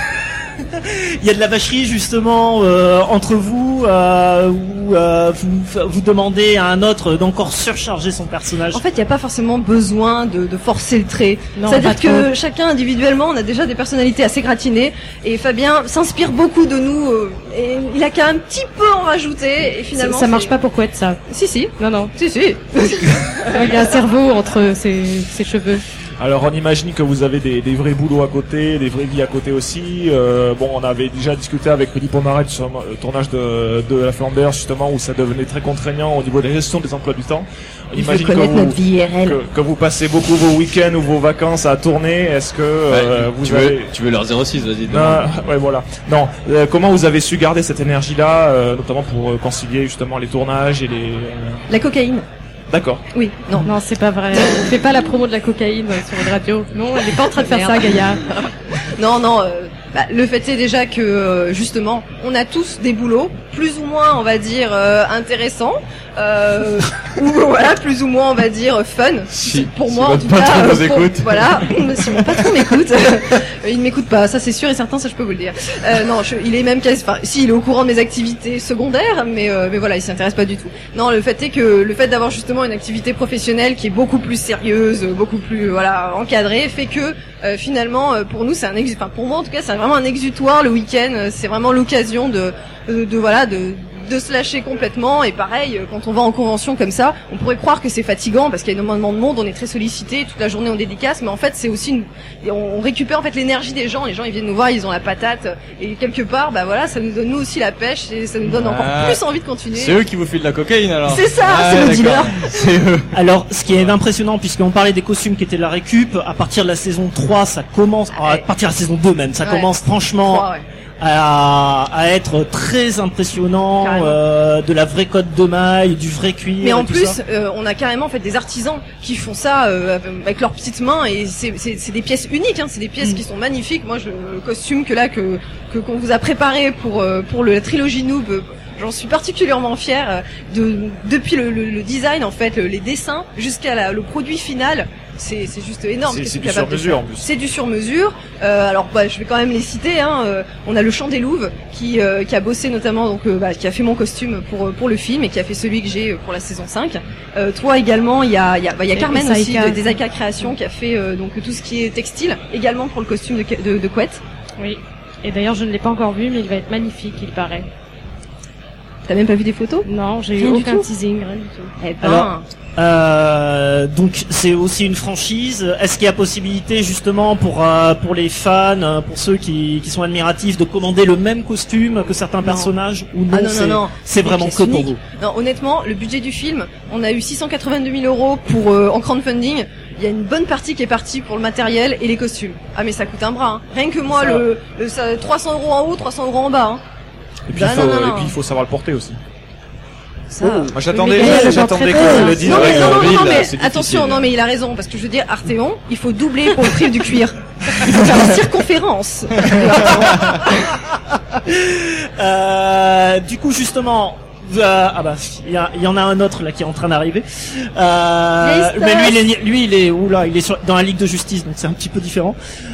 Il y a de la vacherie justement euh, entre vous euh, où euh, vous, vous demandez à un autre d'encore surcharger son personnage. En fait, il n'y a pas forcément besoin de, de forcer le trait. C'est-à-dire que trop. Chacun individuellement, on a déjà des personnalités assez gratinées et Fabien s'inspire beaucoup de nous euh, et il a qu'à un petit peu en rajouter et finalement ça, ça marche pas pour Couette ça. Si si. Non non. Si si. Il y a un cerveau entre ses, ses cheveux. Alors on imagine que vous avez des, des vrais boulots à côté, des vraies vies à côté aussi. Euh, bon, on avait déjà discuté avec Rudy Pomaret sur le tournage de, de la Flanders justement où ça devenait très contraignant au niveau de la gestion des emplois du temps. On Il imagine que vous, que, que vous passez beaucoup vos week-ends ou vos vacances à tourner. Est-ce que euh, ouais, vous tu avez... veux tu veux leur zéro six, vas-y. Non, ouais voilà. Non, euh, comment vous avez su garder cette énergie-là, euh, notamment pour euh, concilier justement les tournages et les euh... La cocaïne. D'accord. Oui, non. Non, c'est pas vrai. On fait pas la promo de la cocaïne sur une radio. Non, elle est pas en train de faire ça, Gaïa. Non, non, euh, bah, le fait est déjà que, euh, justement, on a tous des boulots, plus ou moins, on va dire, euh, intéressants, euh, ou voilà, plus ou moins, on va dire, fun. Si, pour si moi, en tout cas, euh, pour, écoute. voilà, si mon patron m'écoute, il ne m'écoute pas, ça c'est sûr et certain, ça je peux vous le dire. Euh, non, je, il est même quasi, enfin, si, il est au courant de mes activités secondaires, mais, euh, mais voilà, il s'intéresse pas du tout. Non, le fait est que, le fait d'avoir justement une activité professionnelle qui est beaucoup plus sérieuse, beaucoup plus, voilà, encadrée, fait que, euh, finalement, pour nous, c'est un ex, enfin, pour moi en tout cas, c'est vraiment un exutoire le week-end. C'est vraiment l'occasion de, de, de voilà, de de se lâcher complètement. Et pareil, quand on va en convention comme ça, on pourrait croire que c'est fatigant parce qu'il y a énormément de monde, on est très sollicité, toute la journée on dédicace, mais en fait c'est aussi une... on récupère en fait l'énergie des gens. Les gens ils viennent nous voir, ils ont la patate et quelque part bah voilà, ça nous donne nous aussi la pêche et ça nous donne encore ah, plus envie de continuer. C'est eux qui vous filent de la cocaïne alors. C'est ça, ah, c'est le dealer. C'est eux. Alors ce qui est impressionnant, puisqu'on parlait des costumes qui étaient de la récup, à partir de la saison trois ça commence, à partir de la saison deux même, ça ouais. commence franchement trois, ouais. À, à être très impressionnant, euh, de la vraie cotte de maille, du vrai cuir. Mais en et tout plus, ça. Euh, on a carrément en fait des artisans qui font ça euh, avec leurs petites mains et c'est c'est, c'est des pièces uniques, hein, c'est des pièces mmh. qui sont magnifiques. Moi, je, le costume que là que que qu'on vous a préparé pour euh, pour le, la trilogie Noob. J'en suis particulièrement fière de depuis le, le, le design en fait, les dessins jusqu'à la, le produit final. C'est, c'est juste énorme. C'est, c'est du sur mesure en plus. C'est du sur mesure. Euh, alors bah, je vais quand même les citer. Hein. Euh, on a le Chant des Louves qui euh, qui a bossé notamment donc euh, bah, qui a fait mon costume pour pour le film et qui a fait celui que j'ai pour la saison cinq. Euh, toi également, il y a il y a bah, il y a Carmen aussi de, des Aika Créations qui a fait euh, donc tout ce qui est textile également pour le costume de de, de Couette. Oui. Et d'ailleurs, je ne l'ai pas encore vu, mais il va être magnifique, il paraît. T'as même pas vu des photos? Non, j'ai eu Rien du aucun tout. teasing, rien du tout. Eh ben, Alors, euh, donc c'est aussi une franchise. Est-ce qu'il y a possibilité justement pour euh, pour les fans, euh, pour ceux qui, qui sont admiratifs, de commander le même costume que certains personnages ou non? Ah non, c'est, non, non. c'est vraiment Pièce que pour unique. vous. Non, honnêtement, le budget du film, on a eu six cent quatre-vingt-deux mille euros pour euh, en crowdfunding. Il y a une bonne partie qui est partie pour le matériel et les costumes. Ah mais ça coûte un bras. Hein. Rien que moi, Ça. le, le ça, trois cents euros en haut, trois cents euros en bas. Hein. Et puis, Bah, il faut, non, non, non. et puis il faut savoir le porter aussi. Ça. Moi j'attendais, Mais Gaël, j'attendais j'en qu'on très le bien. dise Non, avec mais, non, la non, ville, non, mais c'est attention, difficile. non mais il a raison parce que je veux dire Arthéon, il faut doubler pour le prix du cuir. Il faut faire une circonférence. Euh, du coup justement. Euh, ah bah il y, a- il y en a un autre là qui est en train d'arriver. Euh, Vieille mais lui il Stas. est lui il est oula il est sur, dans la Ligue de Justice donc c'est un petit peu différent.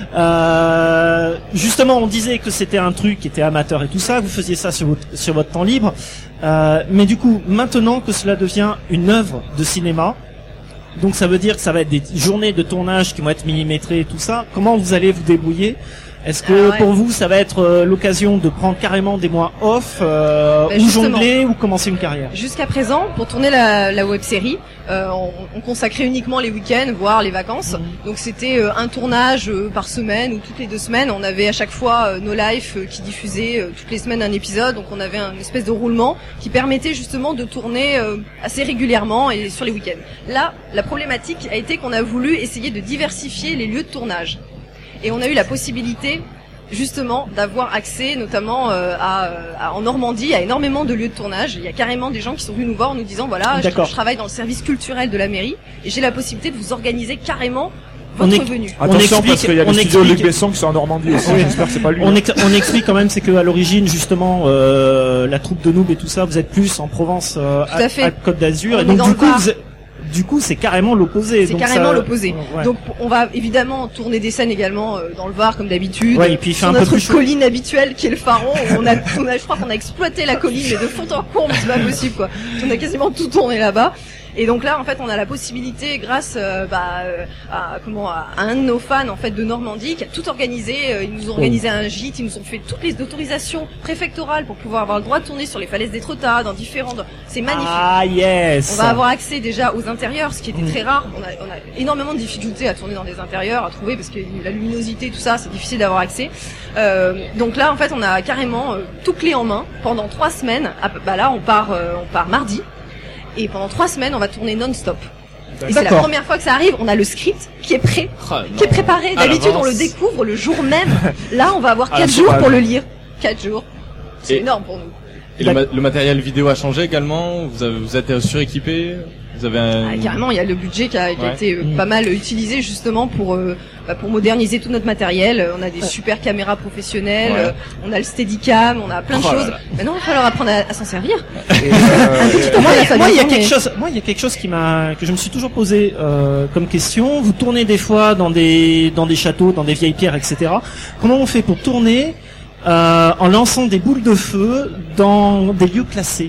Euh, justement on disait que c'était un truc qui était amateur et tout ça, vous faisiez ça sur votre, sur votre temps libre. Euh, mais du coup maintenant que cela devient une œuvre de cinéma, donc ça veut dire que ça va être des journées de tournage qui vont être millimétrées et tout ça. Comment vous allez vous débrouiller? Est-ce que Ah ouais. pour vous ça va être euh, l'occasion de prendre carrément des mois off euh, Bah, ou justement. jongler ou commencer une carrière? Jusqu'à présent, pour tourner la, la web série, euh, on, on consacrait uniquement les week-ends, voire les vacances. Donc c'était euh, un tournage euh, par semaine ou toutes les deux semaines. On avait à chaque fois euh, nos lives euh, qui diffusaient euh, toutes les semaines un épisode. Donc on avait un espèce de roulement qui permettait justement de tourner euh, assez régulièrement et sur les week-ends. Là, la problématique a été qu'on a voulu essayer de diversifier les lieux de tournage. Et on a eu la possibilité justement d'avoir accès notamment euh, à, à en Normandie à énormément de lieux de tournage. Il y a carrément des gens qui sont venus nous voir en nous disant voilà, je, D'accord. je travaille dans le service culturel de la mairie et j'ai la possibilité de vous organiser carrément On votre est- venue. on Attention explique- parce qu'il y a on les studios explique- Luc Besson qui sont en Normandie aussi. Oui. J'espère que c'est pas lui. On, hein. ex- on explique quand même, c'est que à l'origine justement euh, la troupe de Noob et tout ça, vous êtes plus en Provence, euh, Tout à fait. Côte d'Azur, On et est donc dans du le coup, Var. vous êtes- du coup, c'est carrément l'opposé. C'est donc carrément ça- l'opposé. Ouais. Donc on va évidemment tourner des scènes également euh, dans le Var comme d'habitude. Ouais, et puis il fait sur un peu notre plus chaud. colline habituelle qui est le Pharaon. On a, on a, je crois qu'on a exploité la colline mais de fond en comble, c'est pas possible quoi. On a quasiment tout tourné là-bas. Et donc là, en fait, on a la possibilité, grâce euh, bah, euh, à comment à un de nos fans en fait de Normandie, qui a tout organisé. Euh, ils nous ont organisé un gîte, ils nous ont fait toutes les autorisations préfectorales pour pouvoir avoir le droit de tourner sur les falaises d'Étretat, dans différents. C'est magnifique. Ah yes. On va avoir accès déjà aux intérieurs, ce qui était Mm. très rare. On a, on a énormément de difficultés à tourner dans des intérieurs, à trouver parce que la luminosité, tout ça, c'est difficile d'avoir accès. Euh, donc là, en fait, on a carrément euh, tout clé en main pendant trois semaines. Ah, bah là, on part, euh, on part mardi. Et pendant trois semaines, on va tourner non-stop. Et c'est la D'accord. première fois que ça arrive. On a le script qui est prêt, Ah, qui est préparé. À D'habitude, on le l'avance. découvre le jour même. Là, on va avoir À la quatre jours sauvage. pour le lire. Quatre jours. C'est Et- énorme pour nous. Et le, ma- le matériel vidéo a changé également. Vous avez, vous êtes euh, suréquipé. Vous avez un. Ah, carrément, il y a le budget qui a, qui a Ouais. été euh, Mm. pas mal utilisé justement pour euh, bah, pour moderniser tout notre matériel. Euh, On a des super caméras professionnelles, Ouais. euh, on a le Steadicam, on a plein de Oh là choses. là. Maintenant, il va falloir apprendre à, à s'en servir. Et, euh, Moi, il y a- moi, il y a Mais- quelque chose, moi, il y a quelque chose qui m'a, que je me suis toujours posé euh, comme question. Vous tournez des fois dans des dans des châteaux, dans des vieilles pierres, et cetera. Comment on fait pour tourner euh, en lançant des boules de feu dans des lieux classés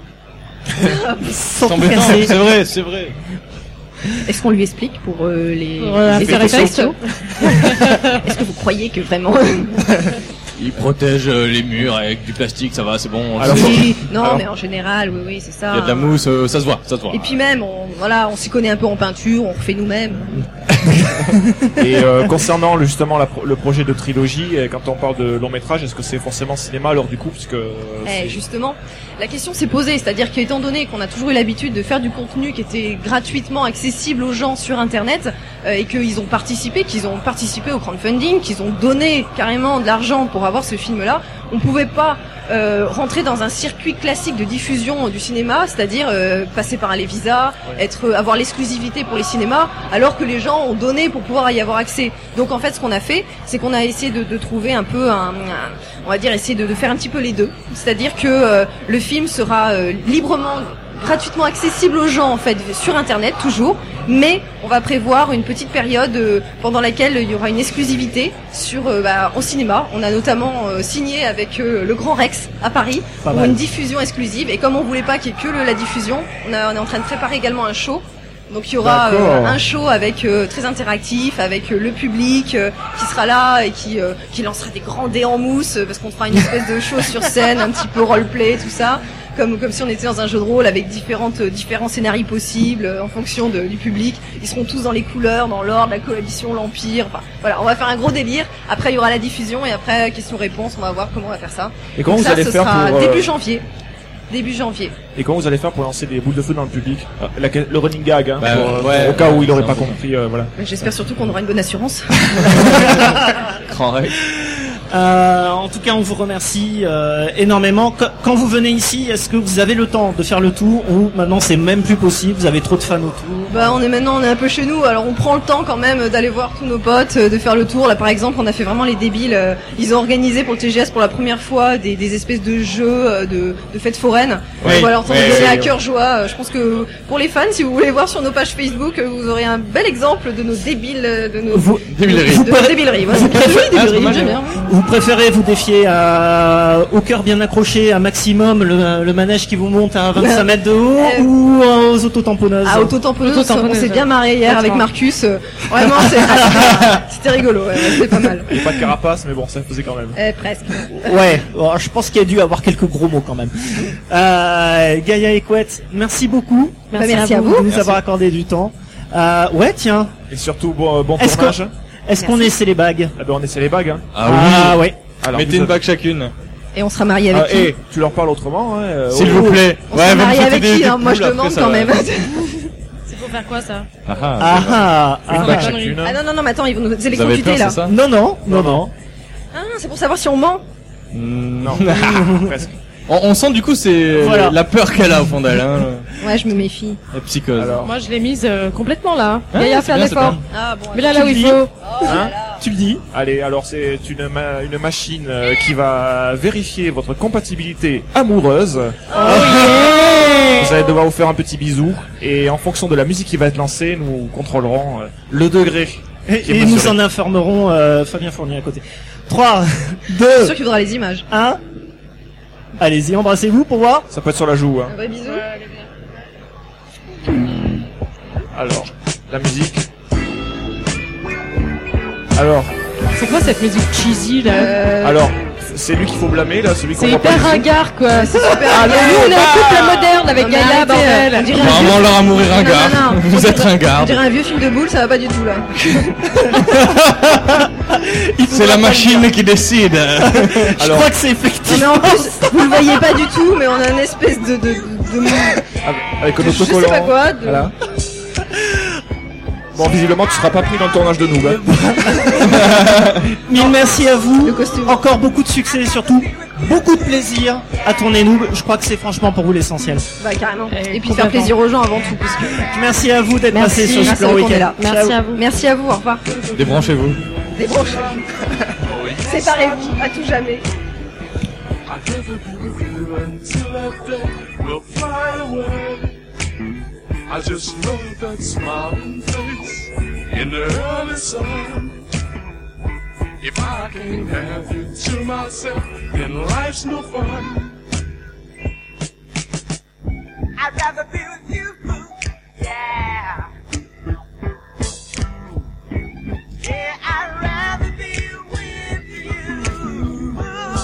sans C'est tout embêtant. casser? C'est vrai, c'est vrai. Est-ce qu'on lui explique pour euh, les, Voilà, les faire effets effet spéciaux Est-ce que vous croyez que vraiment Il protège euh, les murs avec du plastique, ça va, c'est bon. Alors, c'est- Oui, non, Alors- mais en général, oui, oui, c'est ça. Il y a de la mousse, euh, ça se voit, ça se voit. Et puis même, on, voilà, on s'y connaît un peu en peinture, on refait nous-mêmes. Et euh, concernant le- justement la pro- le projet de trilogie, et quand on parle de long métrage, est-ce que c'est forcément cinéma alors du coup, puisque euh, Eh, c'est- justement, la question s'est posée, c'est-à-dire qu'étant donné qu'on a toujours eu l'habitude de faire du contenu qui était gratuitement accessible aux gens sur Internet, euh, et qu'ils ont participé, qu'ils ont participé au crowdfunding, qu'ils ont donné carrément de l'argent pour avoir ce film-là, on pouvait pas euh, rentrer dans un circuit classique de diffusion du cinéma, c'est-à-dire euh, passer par les visas, être, avoir l'exclusivité pour les cinémas, alors que les gens ont donné pour pouvoir y avoir accès. Donc en fait, ce qu'on a fait, c'est qu'on a essayé de, de trouver un peu, un, un- on va dire, essayer de, de faire un petit peu les deux. C'est-à-dire que euh, le film sera euh, librement, gratuitement accessible aux gens en fait sur Internet toujours, mais on va prévoir une petite période euh, pendant laquelle il y aura une exclusivité sur euh, bah, au cinéma. On a notamment euh, signé avec euh, le Grand Rex à Paris Pas pour mal. une diffusion exclusive. Et comme on voulait pas qu'il y ait que le- la diffusion, on, a- on est en train de préparer également un show Donc il y aura D'accord. euh, un show avec euh, très interactif, avec euh, le public euh, qui sera là et qui euh, qui lancera des grands dés en mousse euh, parce qu'on fera une espèce de show sur scène, un petit peu roleplay, tout ça, comme comme si on était dans un jeu de rôle avec différentes euh, différents scénarios possibles euh, en fonction de, du public. Ils seront tous dans les couleurs, dans l'ordre, la coalition, l'empire. Enfin voilà, on va faire un gros délire. Après il y aura la diffusion et après question-réponse. On va voir comment on va faire ça. Et comment Donc vous ça, allez ce faire sera pour, euh, début janvier. Début janvier. Et comment vous allez faire pour lancer des boules de feu dans le public? Ah, la- Le running gag, hein, Bah, pour, ouais, au cas où il ouais, aurait pas c'est un compris, euh, voilà. J'espère surtout qu'on aura une bonne assurance. Grand rêve. Euh, en tout cas, on vous remercie euh, énormément. Qu- Quand vous venez ici, est-ce que vous avez le temps de faire le tour ou maintenant c'est même plus possible, vous avez trop de fans autour? Bah on est maintenant on est un peu chez nous, alors on prend le temps quand même d'aller voir tous nos potes, euh, de faire le tour. Là par exemple on a fait vraiment les débiles, euh, ils ont organisé pour le T G S pour la première fois des, des espèces de jeux euh, de, de fêtes foraines. Oui, Donc voilà, on oui, s'en est donné oui, à oui. cœur joie. Euh, Je pense que pour les fans, si vous voulez voir sur nos pages Facebook, euh, vous aurez un bel exemple de nos débiles, euh, de nos Vous- Débilerie. de nos débileries. Voilà. vous préférez- Oui, Ah, c'est débileries, pas mal, j'aime ouais. bien. Vous préférez vous défier à, au cœur bien accroché, à maximum, le, le manège qui vous monte à vingt-cinq mètres de haut Euh, ou aux autotamponneuses? Ah, autotamponneuse, Autotamponneuse, on s'est ouais. bien marré hier avec D'accord. Marcus. euh, Vraiment, c'est- c'était rigolo, ouais, c'était pas mal. Il n'y a pas de carapace, mais bon, ça faisait quand même. Eh, presque. Ouais, bon, je pense qu'il y a dû avoir quelques gros mots quand même. Euh, Gaïa et Couette, merci beaucoup. Merci Bah, merci à vous. de nous Merci. avoir accordé du temps. Euh, ouais, tiens, Et surtout, bon, euh, bon Est-ce tournage. est-ce qu'on essaie les bagues? Ah ben, on essaie les bagues, hein. Ah oui. ouais. Alors, Mettez vous- une bague chacune. Et on sera mariés avec Ah, qui et tu leur parles autrement, hein. euh, S'il oh, vous plaît. On sera vous me mariés foutez avec des- qui des hein Moi je poules, demande après, quand ça même. va. C'est pour faire quoi ça? Ah ah. Ah ah, Une ah, bague ah. chacune. Ah non non non mais attends ils vont nous Vous avez électrocuter peur, là. c'est ça? Non, non, non, non. Ah c'est pour savoir si on ment. Non. Presque. On, on sent du coup c'est Voilà. la peur qu'elle a au fond d'elle, hein, Ouais je me méfie. la psychose. Alors, Moi je l'ai mise euh, complètement là. Ah, Gaïa c'est fait un bien, c'est effort. bien. Ah bon. Mais là là où Tu il le faut. hein, Tu le dis. allez, alors c'est une, ma- une machine euh, qui va vérifier votre compatibilité amoureuse. Vous allez devoir vous faire un petit bisou et en fonction de la musique qui va être lancée, nous contrôlerons euh, le degré. Et, qui est et nous mesuré. en informerons euh, Fabien Fournier à côté. trois, C'est deux, sûr qu'il faudra les images. un. Allez-y, embrassez-vous pour voir. Ça peut être sur la joue. Hein. Un vrai bisou. Alors, la musique. Alors, C'est quoi cette musique cheesy là? Euh, alors, c'est lui qu'il faut blâmer là, celui qu'on C'est voit pas hyper du tout. ringard quoi. c'est super. Ah, mais nous on est un couple moderne avec Non, mais Gaïa, arrêtez, bordel. on dirait un Apparemment vieux- leur amour est Non, non, ringard. non, non. Vous On êtes dirait- ringard. On dirait un vieux film de boule, ça va pas du tout là. C'est la machine qui décide. Je Alors, crois que c'est Non, effectivement. mais en plus, vous le voyez pas du tout, mais on a une espèce de de de, de, avec un je sais autocollant. pas quoi. De... Voilà. Bon, visiblement, tu seras pas pris dans le tournage de nous. Hein. Mille merci à vous. Le costume. Encore beaucoup de succès et surtout beaucoup de plaisir à tourner Noob. Je crois que c'est franchement pour vous l'essentiel. Bah carrément. Eh, Et puis faire complètement. plaisir aux gens avant tout, parce que. Merci à vous d'être Merci, passé sur merci Super qu'on est Weekend. là. Merci à vous. Merci à vous. Au revoir. Débranchez-vous. Débranchez. Séparez-vous à tout jamais. I just love that smiling face in the early sun. If I can't have you to myself, then life's no fun. I'd rather be with you, yeah. Yeah, I'd rather be with you.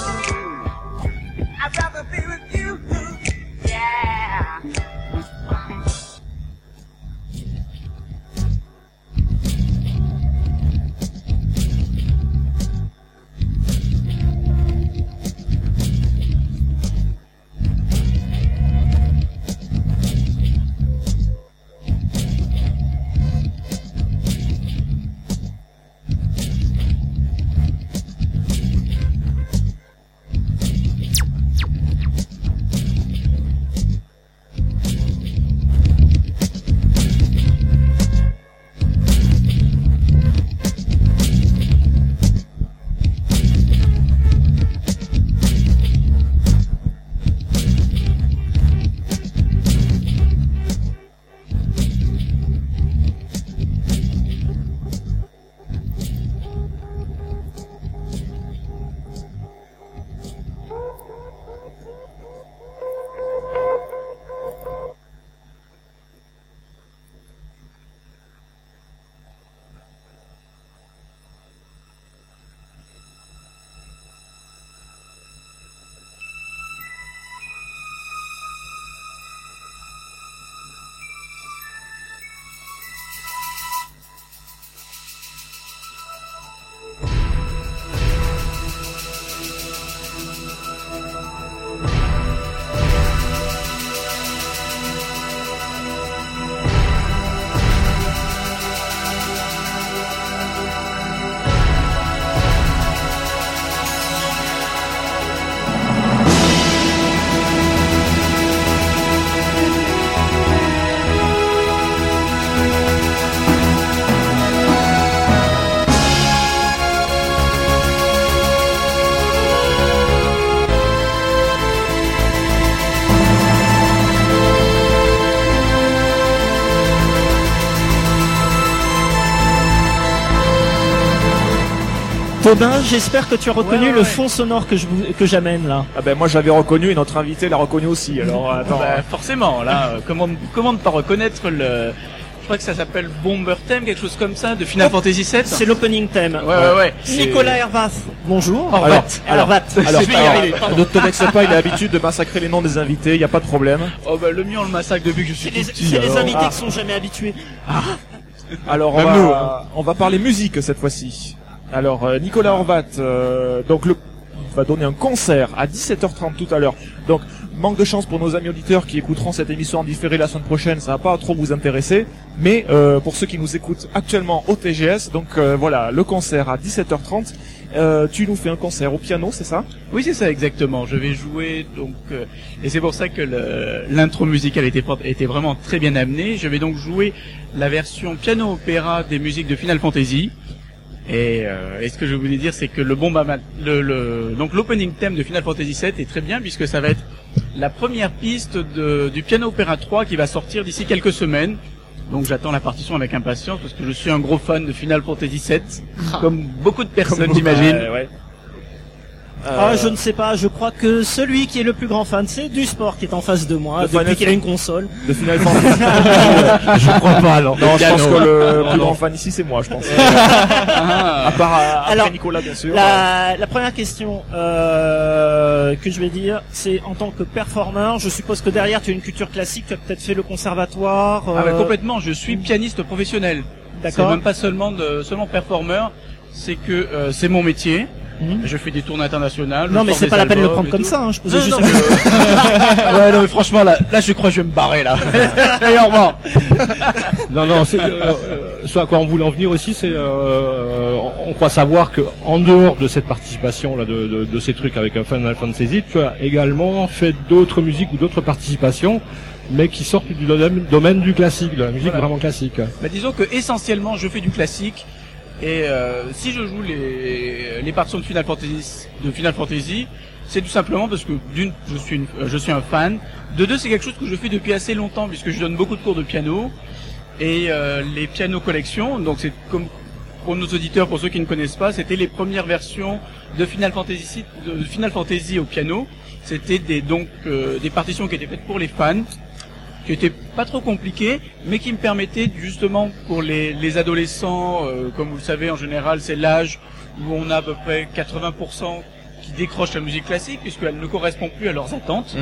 I'd rather be with you, yeah. Bobin, j'espère que tu as reconnu Ouais, ouais, le ouais. fond sonore que je vous, que j'amène là. Ah ben moi j'avais reconnu et notre invité l'a reconnu aussi. Alors attends. Bah, forcément, là, euh, comment, comment ne pas reconnaître le... Je crois que ça s'appelle Bomber Theme, quelque chose comme ça, de Final Oh, Fantasy sept. C'est l'opening theme. Ouais, ouais, ouais. Nicolas Hervath, bonjour. Horvat. Alors, alors, Hervath. alors, Je vais y alors, arriver, pardon. ne te vexe pas, il a l'habitude de massacrer les noms des invités, il y a pas de problème. Oh bah le mien on le massacre depuis que je suis C'est les, tout petit. c'est les alors. invités Ah. qui sont jamais habitués. Alors on Même va, nous, hein. on va parler musique cette fois-ci. Alors euh, Nicolas Horvath, euh, donc le va donner un concert à dix-sept heures trente tout à l'heure. Donc manque de chance pour nos amis auditeurs qui écouteront cette émission en différé la semaine prochaine, ça va pas trop vous intéresser. Mais euh, pour ceux qui nous écoutent actuellement au T G S, donc euh, voilà le concert à dix-sept heures trente. Euh, tu nous fais un concert au piano, c'est ça? Oui, c'est ça exactement. Je vais jouer donc euh, et c'est pour ça que le- l'intro musicale était était vraiment très bien amenée. Je vais donc jouer la version piano opéra des musiques de Final Fantasy. Et, euh, et ce que je voulais dire, c'est que le bon bama- le, le donc l'opening theme de Final Fantasy sept est très bien puisque ça va être la première piste de, du piano opéra trois qui va sortir d'ici quelques semaines. Donc j'attends la partition avec impatience parce que je suis un gros fan de Final Fantasy sept, comme beaucoup de personnes, Comme- j'imagine. Ouais, ouais. Ah, je ne sais pas, je crois que celui qui est le plus grand fan, c'est du sport qui est en face de moi, De depuis Final qu'il a une console. De Final Fantasy. Je crois pas, alors. Non, je pense Piano. que le Non, plus non. grand fan ici c'est moi, je pense. À part euh, après Alors, Nicolas bien sûr. La, la première question euh, que je vais dire, c'est en tant que performeur, je suppose que derrière tu as une culture classique, tu as peut-être fait le conservatoire. Ah bah euh, complètement, je suis pianiste professionnel. D'accord. C'est même pas seulement de, seulement performeur, c'est que euh, c'est mon métier. Mhm. Je fais des tournées internationales. je Non, mais sors c'est des pas la peine de le albums prendre et comme tout. ça, hein, je posais Non, juste non, la- mais- ouais, non, mais franchement, là, là, je crois que je vais me barrer, là. Allez, au revoir. Non, non, c'est, euh, euh, ce à quoi on voulait en venir aussi, c'est, euh, on, on croit savoir que en dehors de cette participation là, de, de, de ces trucs avec un Final Fantasy, tu as également fait d'autres musiques ou d'autres participations, mais qui sortent du domaine, domaine du classique, de la musique Voilà. vraiment classique. Bah, disons que essentiellement, je fais du classique. Et euh, si je joue les, les partitions de Final Fantasy, de Final Fantasy, c'est tout simplement parce que d'une, je suis, une, euh, je suis un fan. De deux, c'est quelque chose que je fais depuis assez longtemps puisque je donne beaucoup de cours de piano et euh, les piano collections. Donc c'est comme pour nos auditeurs, pour ceux qui ne connaissent pas, c'était les premières versions de Final Fantasy, de Final Fantasy au piano. C'était des donc euh, des partitions qui étaient faites pour les fans, qui étaient pas trop compliquées, mais qui me permettaient justement pour les, les adolescents, euh, comme vous le savez en général c'est l'âge où on a à peu près quatre-vingts pour cent qui décrochent la musique classique puisqu'elle ne correspond plus à leurs attentes.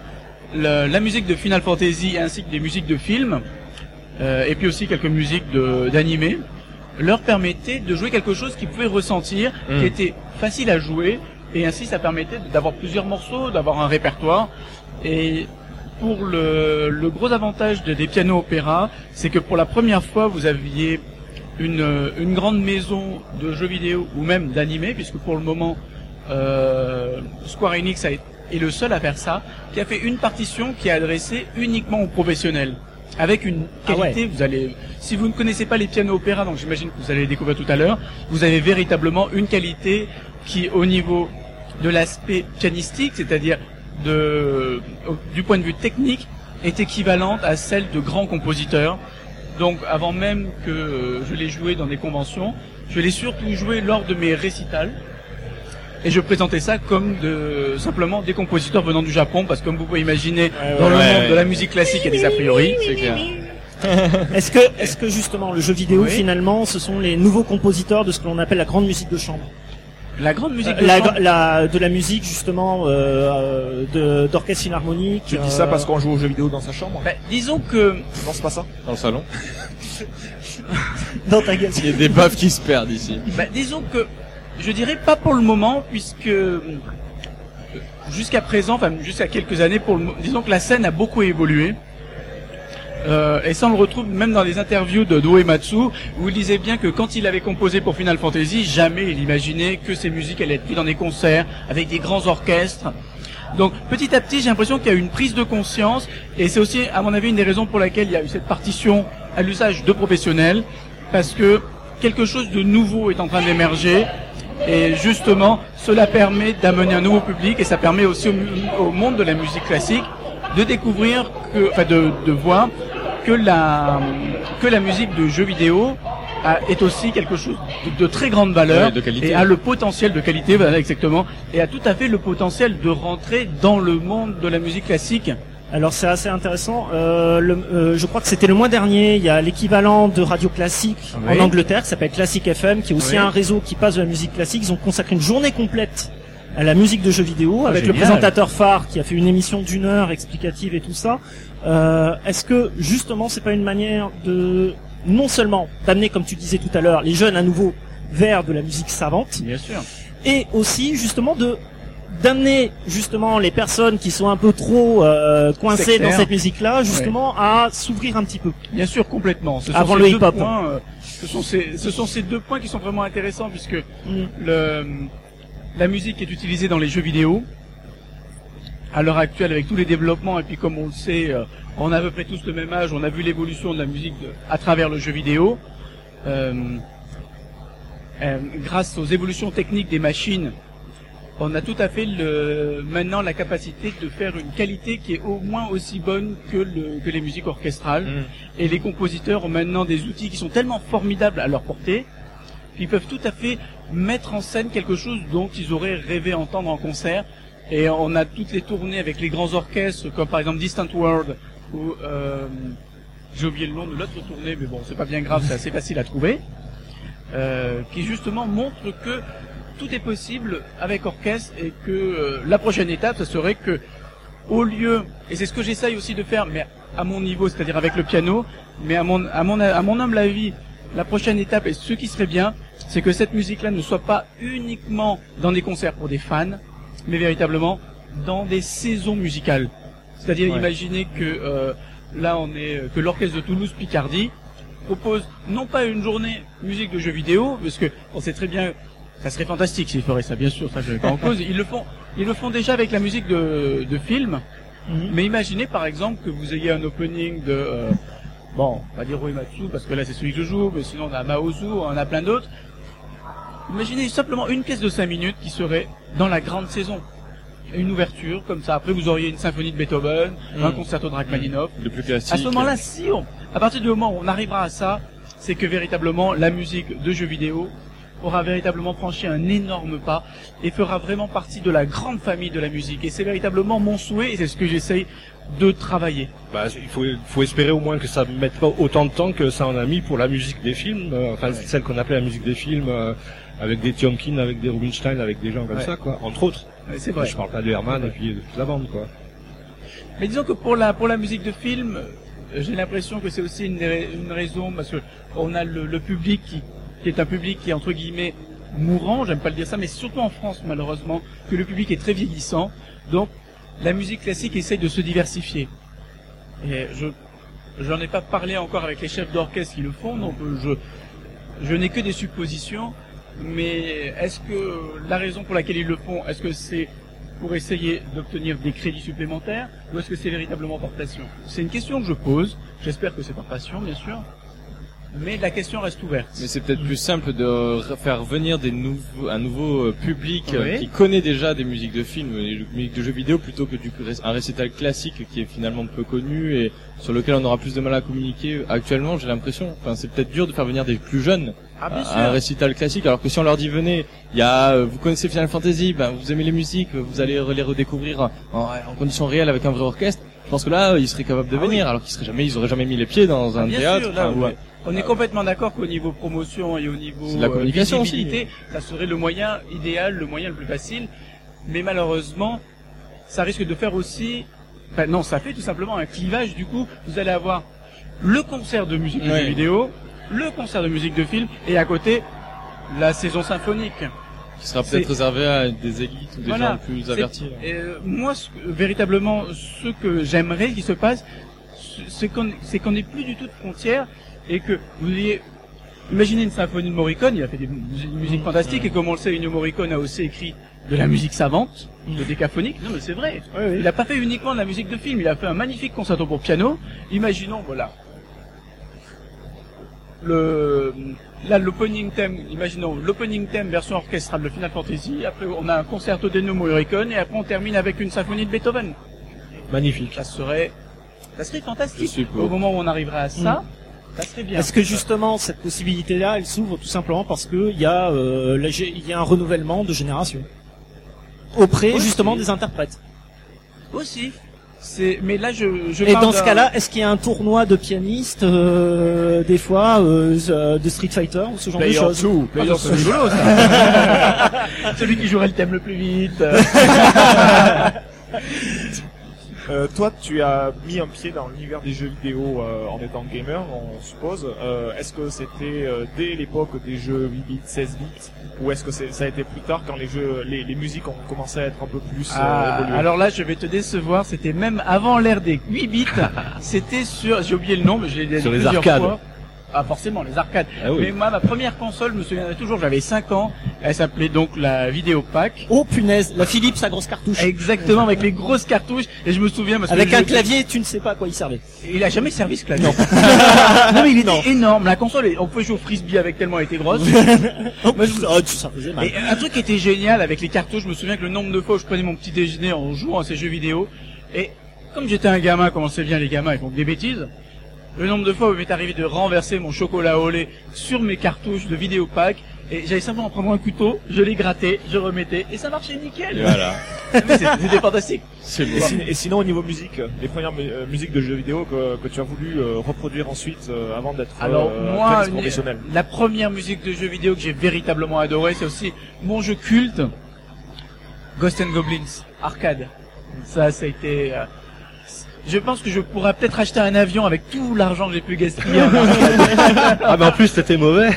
Le- la musique de Final Fantasy ainsi que des musiques de films, euh, et puis aussi quelques musiques de- d'animés, leur permettaient de jouer quelque chose qu'ils pouvaient ressentir, Mm. qui était facile à jouer, et ainsi ça permettait d'avoir plusieurs morceaux, d'avoir un répertoire. Et pour le, le gros avantage de- des pianos opéra, c'est que pour la première fois, vous aviez une, une grande maison de jeux vidéo ou même d'animés, puisque pour le moment, euh, Square Enix a, est le seul à faire ça, qui a fait une partition qui est adressée uniquement aux professionnels. Avec une qualité, Ah ouais. vous allez, si vous ne connaissez pas les pianos opéra, donc j'imagine que vous allez les découvrir tout à l'heure, vous avez véritablement une qualité qui, au niveau de l'aspect pianistique, c'est-à-dire de, au- du point de vue technique, est équivalente à celle de grands compositeurs. Donc, avant même que euh, je l'ai joué dans des conventions, je l'ai surtout joué lors de mes récitals. Et je présentais ça comme de, simplement des compositeurs venant du Japon, parce que comme vous pouvez imaginer, dans le ouais, monde ouais. de la musique classique, il y a des a priori. C'est clair. Est-ce que, est-ce que justement le jeu vidéo Oui. finalement, ce sont les nouveaux compositeurs de ce que l'on appelle la grande musique de chambre? La grande musique Euh, de la, chambre. la- de la musique justement euh, de d'orchestre philharmonique. Tu dis euh, ça parce qu'on joue aux jeux vidéo dans sa chambre? Bah, disons que Non, c'est pas ça. Dans le salon. dans ta gueule. Il y a des baffes qui se perdent ici. Bah, disons que je dirais pas pour le moment, puisque euh, jusqu'à présent, enfin jusqu'à quelques années, pour le, mo- disons que la scène a beaucoup évolué. Euh, et ça on le retrouve même dans les interviews de Do Uematsu, où il disait bien que quand il avait composé pour Final Fantasy, jamais il imaginait que ces musiques allaient être prises dans des concerts avec des grands orchestres. Donc petit à petit, j'ai l'impression qu'il y a eu une prise de conscience, et c'est aussi, à mon avis, une des raisons pour laquelle il y a eu cette partition à l'usage de professionnels, parce que quelque chose de nouveau est en train d'émerger, et justement, cela permet d'amener un nouveau public, et ça permet aussi au, mu- au monde de la musique classique de découvrir, que, enfin de, de voir que la, que la musique de jeux vidéo a, est aussi quelque chose de, de très grande valeur Ouais, de qualité. et a le potentiel de qualité, voilà, exactement, et a tout à fait le potentiel de rentrer dans le monde de la musique classique. Alors c'est assez intéressant. Euh, le, euh, je crois que c'était le mois dernier. Il y a l'équivalent de Radio Classique Oui. en Angleterre, qui s'appelle Classic F M, qui est aussi Oui. un réseau qui passe de la musique classique. Ils ont consacré une journée complète à la musique de jeux vidéo, Ah, avec génial. le présentateur phare qui a fait une émission d'une heure explicative et tout ça. Euh, est-ce que justement c'est pas une manière de non seulement d'amener, comme tu disais tout à l'heure, les jeunes à nouveau vers de la musique savante, Bien sûr. et aussi justement de d'amener justement les personnes qui sont un peu trop euh, coincées Sectaires. dans cette musique-là, justement à s'ouvrir un petit peu. Bien sûr, complètement. Ce sont Avant ces le deux hip-hop. points, euh, ce sont ces, ce sont ces deux points qui sont vraiment intéressants puisque le, la musique est utilisée dans les jeux vidéo. À l'heure actuelle, avec tous les développements, et puis comme on le sait, euh, on a à peu près tous le même âge, on a vu l'évolution de la musique de- à travers le jeu vidéo. Euh, euh, grâce aux évolutions techniques des machines, on a tout à fait le, maintenant la capacité de faire une qualité qui est au moins aussi bonne que, le, que les musiques orchestrales. Et les compositeurs ont maintenant des outils qui sont tellement formidables à leur portée qu'ils peuvent tout à fait mettre en scène quelque chose dont ils auraient rêvé entendre en concert. Et on a toutes les tournées avec les grands orchestres, comme par exemple Distant World, ou euh, j'ai oublié le nom de l'autre tournée, mais bon, c'est pas bien grave, c'est assez facile à trouver, euh, qui justement montre que tout est possible avec orchestre et que euh, la prochaine étape, ça serait que, au lieu, et c'est ce que j'essaye aussi de faire, mais à mon niveau, c'est-à-dire avec le piano, mais à mon, à mon, à mon humble avis, la prochaine étape, et ce qui serait bien, c'est que cette musique-là ne soit pas uniquement dans des concerts pour des fans, mais véritablement dans des saisons musicales. C'est-à-dire, Ouais. imaginez que euh, là, on est que l'orchestre de Toulouse Picardie propose non pas une journée musique de jeux vidéo, parce que on sait très bien, ça serait fantastique s'ils feraient ça, bien sûr, ça je ne mets pas en cause. Ils le font, ils le font déjà avec la musique de, de films. Mais imaginez par exemple que vous ayez un opening de, euh, bon, on va dire Uematsu parce que là c'est celui que je joue, mais sinon on a Maozu, on a plein d'autres. Imaginez simplement une pièce de cinq minutes qui serait dans la grande saison. Une ouverture, comme ça. Après, vous auriez une symphonie de Beethoven, Mm. un concerto de Rachmaninoff. Le plus classique. À ce moment-là, si on, à partir du moment où on arrivera à ça, c'est que véritablement la musique de jeux vidéo aura véritablement franchi un énorme pas et fera vraiment partie de la grande famille de la musique. Et c'est véritablement mon souhait et c'est ce que j'essaye de travailler. Bah, il faut, faut espérer au moins que ça ne mette pas autant de temps que ça en a mis pour la musique des films, euh, enfin celle qu'on appelait la musique des films, euh, avec des Tiomkin, avec des Rubinstein, avec des gens comme Ouais. ça, quoi, entre autres. Ouais, c'est vrai. Je parle pas de Herman et puis de toute la bande, quoi. Mais disons que pour la pour la musique de film, euh, j'ai l'impression que c'est aussi une, des- une raison parce que on a le, le public qui, qui est un public qui est entre guillemets mourant, j'aime pas le dire ça, mais surtout en France malheureusement que le public est très vieillissant. Donc la musique classique essaye de se diversifier. Et je j'en ai pas parlé encore avec les chefs d'orchestre qui le font, donc euh, je je n'ai que des suppositions. Mais est-ce que la raison pour laquelle ils le font, est-ce que c'est pour essayer d'obtenir des crédits supplémentaires ou est-ce que c'est véritablement par passion? C'est une question que je pose. J'espère que c'est par passion, bien sûr. Mais la question reste ouverte. Mais c'est peut-être plus simple de re- faire venir des nouveaux, un nouveau euh, public euh, Oui. qui connaît déjà des musiques de films, et des musiques de jeux vidéo, plutôt que du un récital classique qui est finalement peu connu et sur lequel on aura plus de mal à communiquer. Actuellement, j'ai l'impression, enfin, c'est peut-être dur de faire venir des plus jeunes Ah, bien à sûr. un récital classique, alors que si on leur dit venez, il y a, euh, vous connaissez Final Fantasy, ben vous aimez les musiques, vous allez re- les redécouvrir en, en conditions réelles avec un vrai orchestre. Je pense que là, ils seraient capables de Ah venir, oui. alors qu'ils seraient jamais, ils auraient jamais mis les pieds dans un Ah, bien théâtre. sûr, là, enfin, on, ou un- est, on est complètement d'accord qu'au niveau promotion et au niveau C'est de la euh, communication visibilité, ça serait le moyen idéal, le moyen le plus facile. Mais malheureusement, ça risque de faire aussi, enfin, non, ça fait tout simplement un clivage. Du coup, vous allez avoir le concert de musique de Ouais. jeux vidéo, le concert de musique de film, et à côté la saison symphonique. qui sera peut-être C'est- réservé à des élites ou des Voilà. gens plus C'est- avertis. et, euh, moi, ce que- véritablement, ce que j'aimerais qu'il se passe, c'est qu'on c'est qu'on n'ait plus du tout de frontières et que vous ayez... Imaginez une symphonie de Morricone, il a fait des mus- musiques fantastiques et comme on le sait, Ennio Morricone a aussi écrit de la musique savante, de décaphonique. Non mais c'est vrai. Il n'a pas fait uniquement de la musique de film, il a fait un magnifique concerto pour piano. Imaginons, voilà. Le, là, l'opening theme, imaginons l'opening theme version orchestrale de Final Fantasy. Après, on a un concerto d'Ennio Morricone et après on termine avec une symphonie de Beethoven. Magnifique. Ça serait, ça serait fantastique. Je suis pour. Au moment où on arrivera à ça, Ça serait bien. Est-ce que justement cette possibilité-là, elle s'ouvre tout simplement parce que il y a euh, la gé- il y a un renouvellement de génération auprès Aussi. justement des interprètes. Aussi. C'est, mais là, je, je Et parle dans ce d'un- cas-là, est-ce qu'il y a un tournoi de pianistes euh, des fois euh, euh, de Street Fighter ou ce genre Player de choses? two, Player Ah, ça, c'est two. rigolo, ça. Celui qui jouerait le thème le plus vite. Euh, toi, tu as mis un pied dans l'univers des jeux vidéo euh, en étant gamer, on suppose. Euh, est-ce que c'était euh, dès l'époque des jeux huit bits, seize bits, ou est-ce que c'est, ça a été plus tard quand les jeux, les, les musiques ont commencé à être un peu plus euh, Ah, évoluées? alors là, je vais te décevoir. C'était même avant l'ère des huit bits. C'était sur, j'ai oublié le nom, mais je l'ai dit Sur les plusieurs arcades. fois. Ah, forcément, les arcades. Ah oui. Mais moi, ma première console, je me souviendrai toujours, j'avais cinq ans. Elle s'appelait donc la Vidéopack. Oh punaise, la Philips, sa grosse cartouche. Exactement, avec les grosses cartouches. Et je me souviens parce que Avec je- un clavier, tu ne sais pas à quoi il servait. Il a jamais servi ce clavier. Non, mais il était énorme. La console, on pouvait jouer au frisbee avec tellement elle était grosse. Moi, je- Oh, ça faisait mal. Et un truc qui était génial avec les cartouches, je me souviens que le nombre de fois où je prenais mon petit déjeuner en jouant à ces jeux vidéo, et comme j'étais un gamin, comme on sait bien les gamins, ils font des bêtises, le nombre de fois où il m'est arrivé de renverser mon chocolat au lait sur mes cartouches de Vidéopack, et j'allais simplement prendre un couteau, je les grattais, je remettais, et ça marchait nickel. Et voilà. Mais c'est- C'était fantastique. Et, si- et sinon, au niveau musique, les premières mu- euh, musiques de jeux vidéo que, que tu as voulu euh, reproduire ensuite euh, avant d'être Alors euh, moi, pianiste une- professionnel. la première musique de jeux vidéo que j'ai véritablement adoré, c'est aussi mon jeu culte, Ghosts and Goblins, arcade. Ça, ça a été... euh, je pense que je pourrais peut-être acheter un avion avec tout l'argent que j'ai pu gaspiller en arcade. Ah bah en plus t'étais mauvais.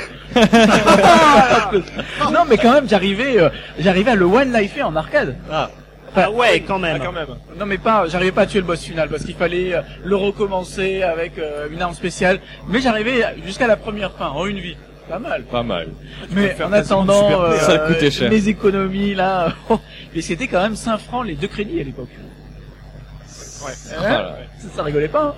Non mais quand même, j'arrivais, euh, j'arrivais à le one life en arcade. Ah. Ah ouais, quand même. Ah, quand même. Non mais pas, j'arrivais pas à tuer le boss final parce qu'il fallait euh, le recommencer avec euh, une arme spéciale. Mais j'arrivais jusqu'à la première fin en une vie. Pas mal. Pas mal. Mais faire en quasiment du attendant, Super euh, P C. Ça coûtait cher. les économies là, mais c'était quand même cinq francs les deux crédits à l'époque. Ouais. Hein Voilà. ça, ça rigolait pas.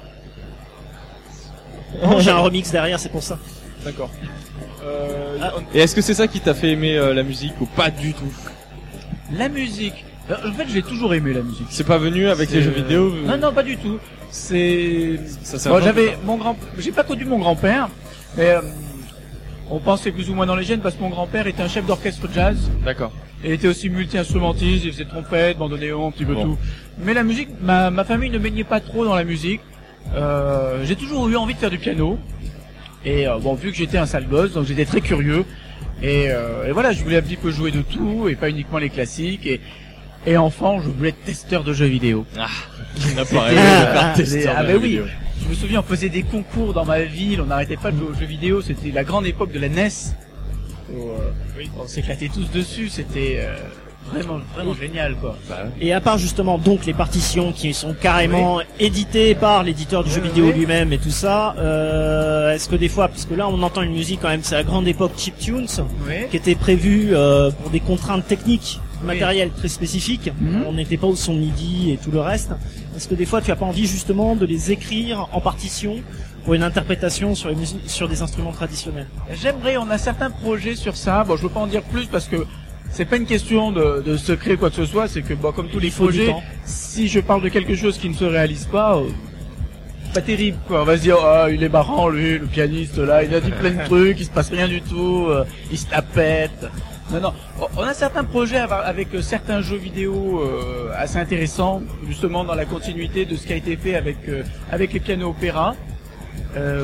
Hein. Oh, j'ai un remix derrière, c'est pour ça. D'accord. Euh, on- Et est-ce que c'est ça qui t'a fait aimer euh, la musique ou pas du tout? La musique. En fait, j'ai toujours aimé la musique. C'est pas venu avec les C'est- jeux vidéo? Non, non, pas du tout. C'est. Ça, c'est Bon, un j'avais peu- mon grand. J'ai pas connu mon grand-père, mais euh, on pensait plus ou moins dans les gènes parce que mon grand-père était un chef d'orchestre jazz. D'accord. Et était aussi multi-instrumentiste, il faisait trompette, bandoneon, un petit peu Bon. tout. Mais la musique, ma, ma famille ne baignait pas trop dans la musique. Euh, j'ai toujours eu envie de faire du piano. Et euh, bon, vu que j'étais un sale gosse, donc j'étais très curieux. Et, euh, et voilà, je voulais un petit peu jouer de tout, et pas uniquement les classiques. Et, et enfant, je voulais être testeur de jeux vidéo. Ah, il n'a pas rêvé C'était- de faire ah, testeur ah, de bah jeux oui. vidéo. Je me souviens, on faisait des concours dans ma ville, on n'arrêtait pas de jouer aux jeux vidéo, c'était la grande époque de la N E S. Où, euh, on s'éclatait tous dessus, c'était euh, vraiment, vraiment génial, quoi. Et à part justement donc les partitions qui sont carrément éditées par l'éditeur du jeu vidéo oui. lui-même et tout ça, euh, est-ce que des fois, parce que là on entend une musique quand même, c'est la grande époque chiptunes, Oui. qui était prévue euh, pour des contraintes techniques, matérielles très spécifiques, Mhm. on n'était pas au son MIDI et tout le reste. Est-ce que des fois tu as pas envie justement de les écrire en partition pour une interprétation sur, les musi- sur des instruments traditionnels? J'aimerais, on a certains projets sur ça, bon je veux pas en dire plus parce que c'est pas une question de, de secret quoi que ce soit, c'est que bon, comme tous les Il faut du projets, temps. si je parle de quelque chose qui ne se réalise pas, euh, pas terrible quoi, on va se dire ah il est marrant lui, le pianiste là, il a dit plein de trucs, il se passe rien du tout, euh, il se la pète. Non non, on a certains projets ava- avec euh, certains jeux vidéo euh, assez intéressants, justement dans la continuité de ce qui a été fait avec euh, avec les pianos opéra. Euh,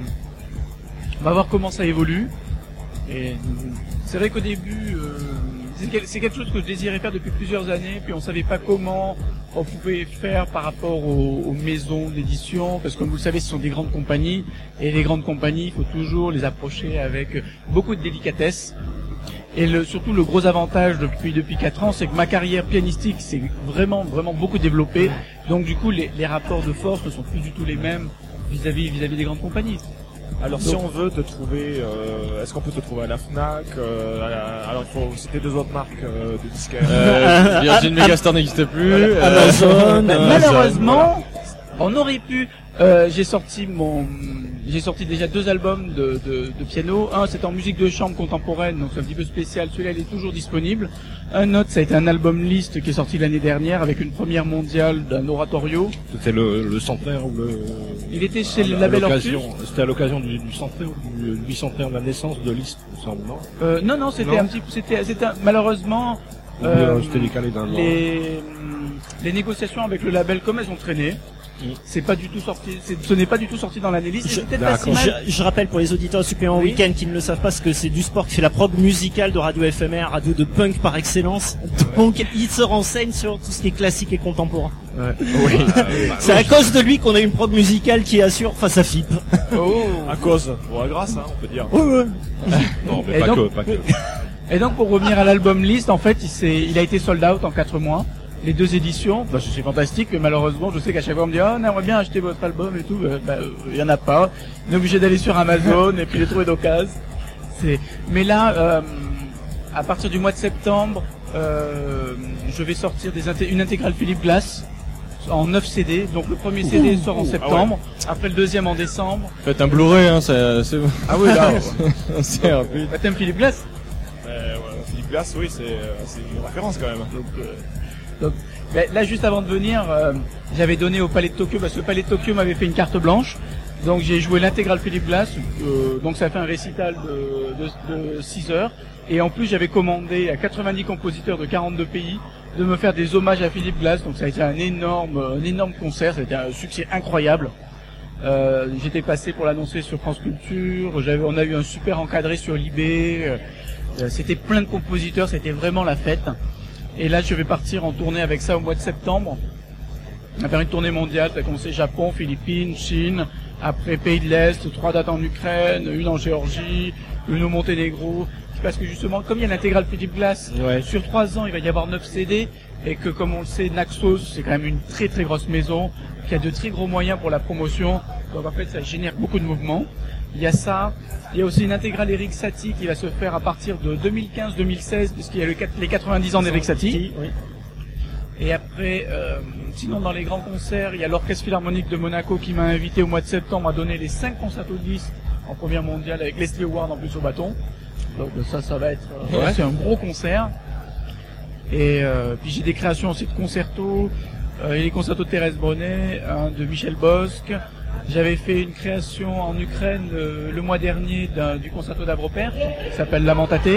on va voir comment ça évolue. Et c'est vrai qu'au début, euh, c'est quel- c'est quelque chose que je désirais faire depuis plusieurs années, puis on savait pas comment on pouvait faire par rapport aux, aux maisons d'édition, parce que comme vous le savez, ce sont des grandes compagnies, et les grandes compagnies, il faut toujours les approcher avec beaucoup de délicatesse. Et le, surtout le gros avantage depuis depuis quatre ans, c'est que ma carrière pianistique s'est vraiment vraiment beaucoup développée. Donc du coup, les, les rapports de force ne sont plus du tout les mêmes vis-à-vis vis-à-vis des grandes compagnies. Alors Donc- si on veut te trouver, euh, est-ce qu'on peut te trouver à la Fnac euh, à la- Alors il faut citer deux autres marques euh, de disquaires. Euh, Virgin Megastore n'existe plus. Amazon, Bah, euh, malheureusement, On aurait pu. Euh, j'ai sorti mon, j'ai sorti déjà deux albums de, de, de piano. Un, c'était en musique de chambre contemporaine, donc c'est un petit peu spécial. Celui-là, il est toujours disponible. Un autre, ça a été un album liste qui est sorti l'année dernière avec une première mondiale d'un oratorio. C'était le, le centenaire ou le. Il était chez à, le label à Ortus. C'était à l'occasion du, du centenaire ou du bicentenaire de la naissance de Liszt, il me semble, non Euh, non, non, c'était Non. un petit, c'était, c'était un- malheureusement. Ou euh, bien c'était décalé d'un an. les, les négociations avec le label, comme elles ont traîné, c'est pas du tout sorti. c'est- Ce n'est pas du tout sorti dans l'année liste. et Je, c'est peut-être pas si je, mal. je rappelle pour les auditeurs suppléants Oui. week-end qui ne le savent pas, parce que c'est du sport qui fait la prog musicale de Radio F M R, radio de punk par excellence. Donc il se renseigne sur tout ce qui est classique et contemporain. Ouais. Oui. C'est à cause de lui qu'on a une prog musicale qui assure face à F I P. Oh. À cause. Bon, à grâce, hein, on peut dire. Ouais, ouais. Non, mais Et pas donc- que, pas que. Et donc pour revenir à l'album liste, en fait, il, s'est, il a été sold out en quatre mois. Les deux éditions, bah, c'est fantastique, mais malheureusement, je sais qu'à chaque fois on me dit, oh, on aimerait bien acheter votre album et tout, euh, bah, euh, il y en a pas. On est obligé d'aller sur Amazon et puis les trouver d'occasion. C'est, mais là, euh, à partir du mois de septembre, euh, je vais sortir des inté- une intégrale Philippe Glass en neuf C D. Donc le premier C D sort en septembre, après le deuxième en décembre. Faites un Blu-ray, hein, c'est, c'est... Ah oui, là, c'est rapide. Bah, t'aimes Philippe Glass? Euh, ouais, Philippe Glass, oui, c'est, euh, c'est une référence quand même. Donc, euh, donc, mais là, juste avant de venir, euh, j'avais donné au Palais de Tokyo, parce que le Palais de Tokyo m'avait fait une carte blanche. Donc j'ai joué l'intégrale Philippe Glass, euh, donc ça fait un récital de, de, de six heures. Et en plus, j'avais commandé à quatre-vingt-dix compositeurs de quarante-deux pays de me faire des hommages à Philippe Glass. Donc ça a été un énorme, un énorme concert, ça a été un succès incroyable. Euh, j'étais passé pour l'annoncer sur France Culture, j'avais, on a eu un super encadré sur Libé, euh, c'était plein de compositeurs, c'était vraiment la fête. Et là, je vais partir en tournée avec ça au mois de septembre. On va faire une tournée mondiale, ça a commencé Japon, Philippines, Chine, après Pays de l'Est, trois dates en Ukraine, une en Géorgie, une au Monténégro. Parce que justement, comme il y a l'intégrale Philippe Glass, Ouais. sur trois ans, il va y avoir neuf C D, et que comme on le sait, Naxos, c'est quand même une très très grosse maison, qui a de très gros moyens pour la promotion. Donc en fait, ça génère beaucoup de mouvements. Il y a ça. Il y a aussi une intégrale Eric Satie qui va se faire à partir de deux mille quinze deux mille seize, puisqu'il y a le, quat- les quatre-vingt-dix ans d'Eric Satie. Oui. Et après, euh, sinon dans les grands concerts, il y a l'Orchestre Philharmonique de Monaco qui m'a invité au mois de septembre à donner les cinq concertos de Liszt en première mondiale avec Leslie Howard en plus au bâton. Donc ça, ça va être, euh, Ouais. c'est un gros concert. Et euh, puis j'ai des créations aussi de concertos. Euh, il y a les concertos de Thérèse Brunet, un de Michel Bosque. J'avais fait une création en Ukraine euh, le mois dernier d'un, du concerto d'Avropère qui s'appelle Lamentate.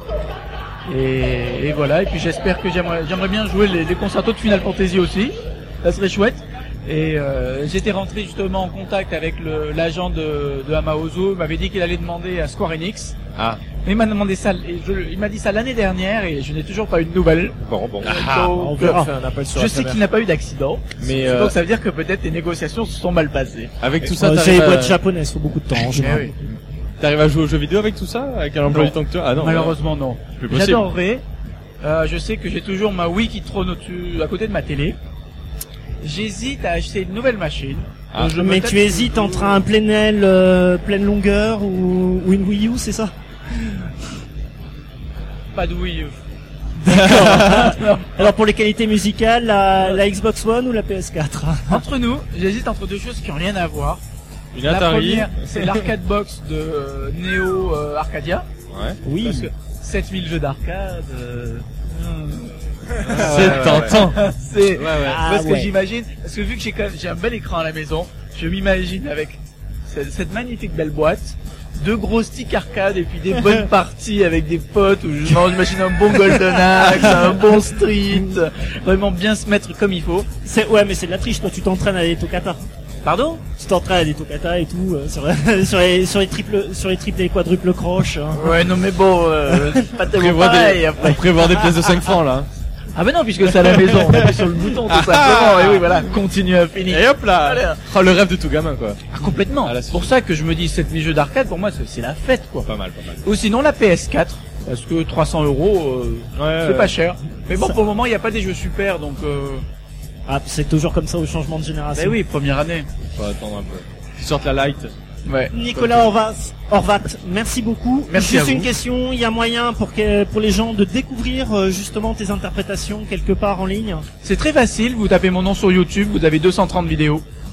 Et, et voilà. Et puis j'espère que j'aimerais, j'aimerais bien jouer les, les concertos de Final Fantasy aussi. Ça serait chouette. Et euh, j'étais rentré justement en contact avec le, l'agent de, de Hamaozo. Il m'avait dit qu'il allait demander à Square Enix. Ah. Mais il m'a demandé ça, et je, il m'a dit ça l'année dernière et je n'ai toujours pas eu de nouvelles. Bon, bon. Ah, Donc, on verra. Fait un appel sur je la sais première. qu'il n'a pas eu d'accident. Mais, Donc euh, ça veut dire que peut-être les négociations se sont mal passées. avec tout ça, Euh, c'est t'arrives les boîtes à, japonaises, faut beaucoup de temps en Eh général. oui. t'arrives à jouer aux jeux vidéo avec tout ça? Avec un emploi Non. du temps que tu as? Ah non. Malheureusement non. Plus possible. J'adorerais. Euh, je sais que j'ai toujours ma Wii qui trône au-dessus, à côté de ma télé. J'hésite à acheter une nouvelle machine. Ah. Je me Mais tâte tu hésites toujours. entre un plein aile, euh, pleine longueur ou, ou une Wii U, c'est ça? Pas de Wii U. D'accord. Alors pour les qualités musicales, la, la Xbox One ou la P S quatre? Entre nous, j'hésite entre deux choses qui ont rien à voir. Une La Atari. première, c'est l'arcade box de euh, Neo euh, Arcadia. Ouais. Oui. Parce que sept mille jeux d'arcade. Euh... C'est tentant. C'est Ouais, ouais. Ah, parce que ouais. j'imagine, parce que vu que j'ai quand même- j'ai un bel écran à la maison, je m'imagine avec cette, cette magnifique belle boîte, deux gros sticks arcade et puis des bonnes parties avec des potes où je mange, j'imagine un bon Golden Axe, un bon Street, vraiment bien se mettre comme il faut. C'est, ouais, mais c'est de la triche, toi tu t'entraînes à des toccata. Pardon? Tu t'entraînes à des toccata et tout, euh, sur, sur les, sur les triples, sur les triples et quadruples croches. Hein. Ouais, non mais bon, euh, c'est pas On tellement prévoit pareil des, après. on prévoit des pièces de cinq francs là. Ah ben non, puisque c'est à la maison, on appuie sur le bouton tout simplement, et oui voilà, continue à finir. Et hop là. Allez. Oh, le rêve de tout gamin quoi. Ah, complètement. Ah, là, c'est c'est pour ça que je me dis sept mille jeux d'arcade, pour moi c'est c'est la fête quoi. Pas mal, pas mal. Ou sinon la P S quatre, parce que trois cents euros, euh, Ouais, c'est ouais. pas cher. Mais bon, Ça- pour le moment, il n'y a pas des jeux super, donc euh... Ah, c'est toujours comme ça au changement de génération. ben oui, première année. Faut attendre un peu. Ils sortent la light. Ouais. Nicolas Horvat, Horvat, merci beaucoup. Merci Juste à vous. une question, il y a moyen pour que, pour les gens de découvrir euh, justement tes interprétations quelque part en ligne? C'est très facile, vous tapez mon nom sur YouTube, vous avez deux cent trente vidéos.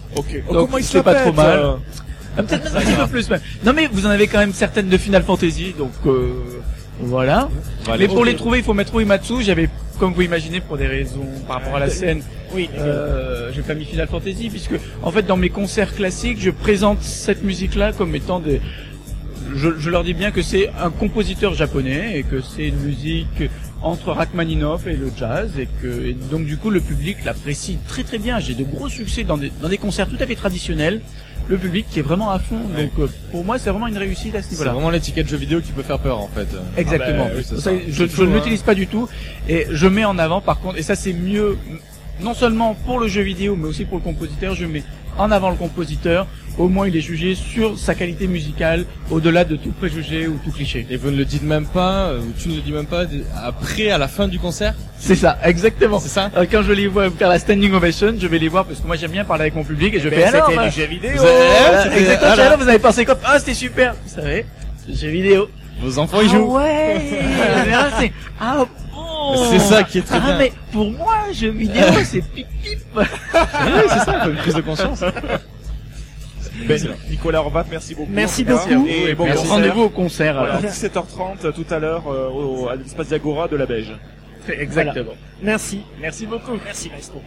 Ok. Donc, Comment il c'est pas trop s'appelle, mal. euh Ah, peut-être même un petit peu plus même. Non mais vous en avez quand même certaines de Final Fantasy, donc euh, voilà. Voilà. Mais pour Ok. les trouver, il faut mettre Uematsu. J'avais, comme vous imaginez, pour des raisons par rapport à la scène, oui, euh, j'ai pas mis Final Fantasy puisque en fait dans mes concerts classiques, je présente cette musique-là comme étant des. Je, je leur dis bien que c'est un compositeur japonais et que c'est une musique entre Rachmaninoff et le jazz et que et donc du coup le public l'apprécie très très bien. J'ai de gros succès dans des dans des concerts tout à fait traditionnels. Le public qui est vraiment à fond. Ouais. Donc euh, pour moi c'est vraiment une réussite à ce C'est niveau-là. vraiment l'étiquette jeu vidéo qui peut faire peur en fait. Exactement. Ah bah, oui, c'est Ça, ça. je C'est je fou, ne hein. l'utilise pas du tout et je mets en avant par contre et ça c'est mieux non seulement pour le jeu vidéo mais aussi pour le compositeur, je mets en avant le compositeur, au moins il est jugé sur sa qualité musicale au-delà de tout préjugé ou tout cliché. Et vous ne le dites même pas, ou tu ne le dis même pas après à la fin du concert. C'est ça, exactement. C'est ça. Euh, quand je les vois faire la standing ovation, je vais les voir parce que moi j'aime bien parler avec mon public et je Eh fais ben, alors. c'était euh, du jeu vidéo. vous avez- voilà, C'était- exactement. voilà. Alors, vous avez pensé quoi? Ah c'était super. Vous savez, c'est du jeu vidéo. Vos enfants y Ah jouent. ouais. Là, c'est ah bon. C'est ça qui est très ah, bien. mais pour moi, jeu vidéo, c'est pip pip. Oui, c'est ça, une prise de conscience. Ben, Nicolas Horvat, merci beaucoup. Merci En tout cas. beaucoup. Et bon Merci. concert. Rendez-vous au concert, Voilà, alors. dix-sept heures trente tout à l'heure euh, au- à l'espace Diagora de la Beige. Exactement. Merci. Merci beaucoup. Merci Maestro.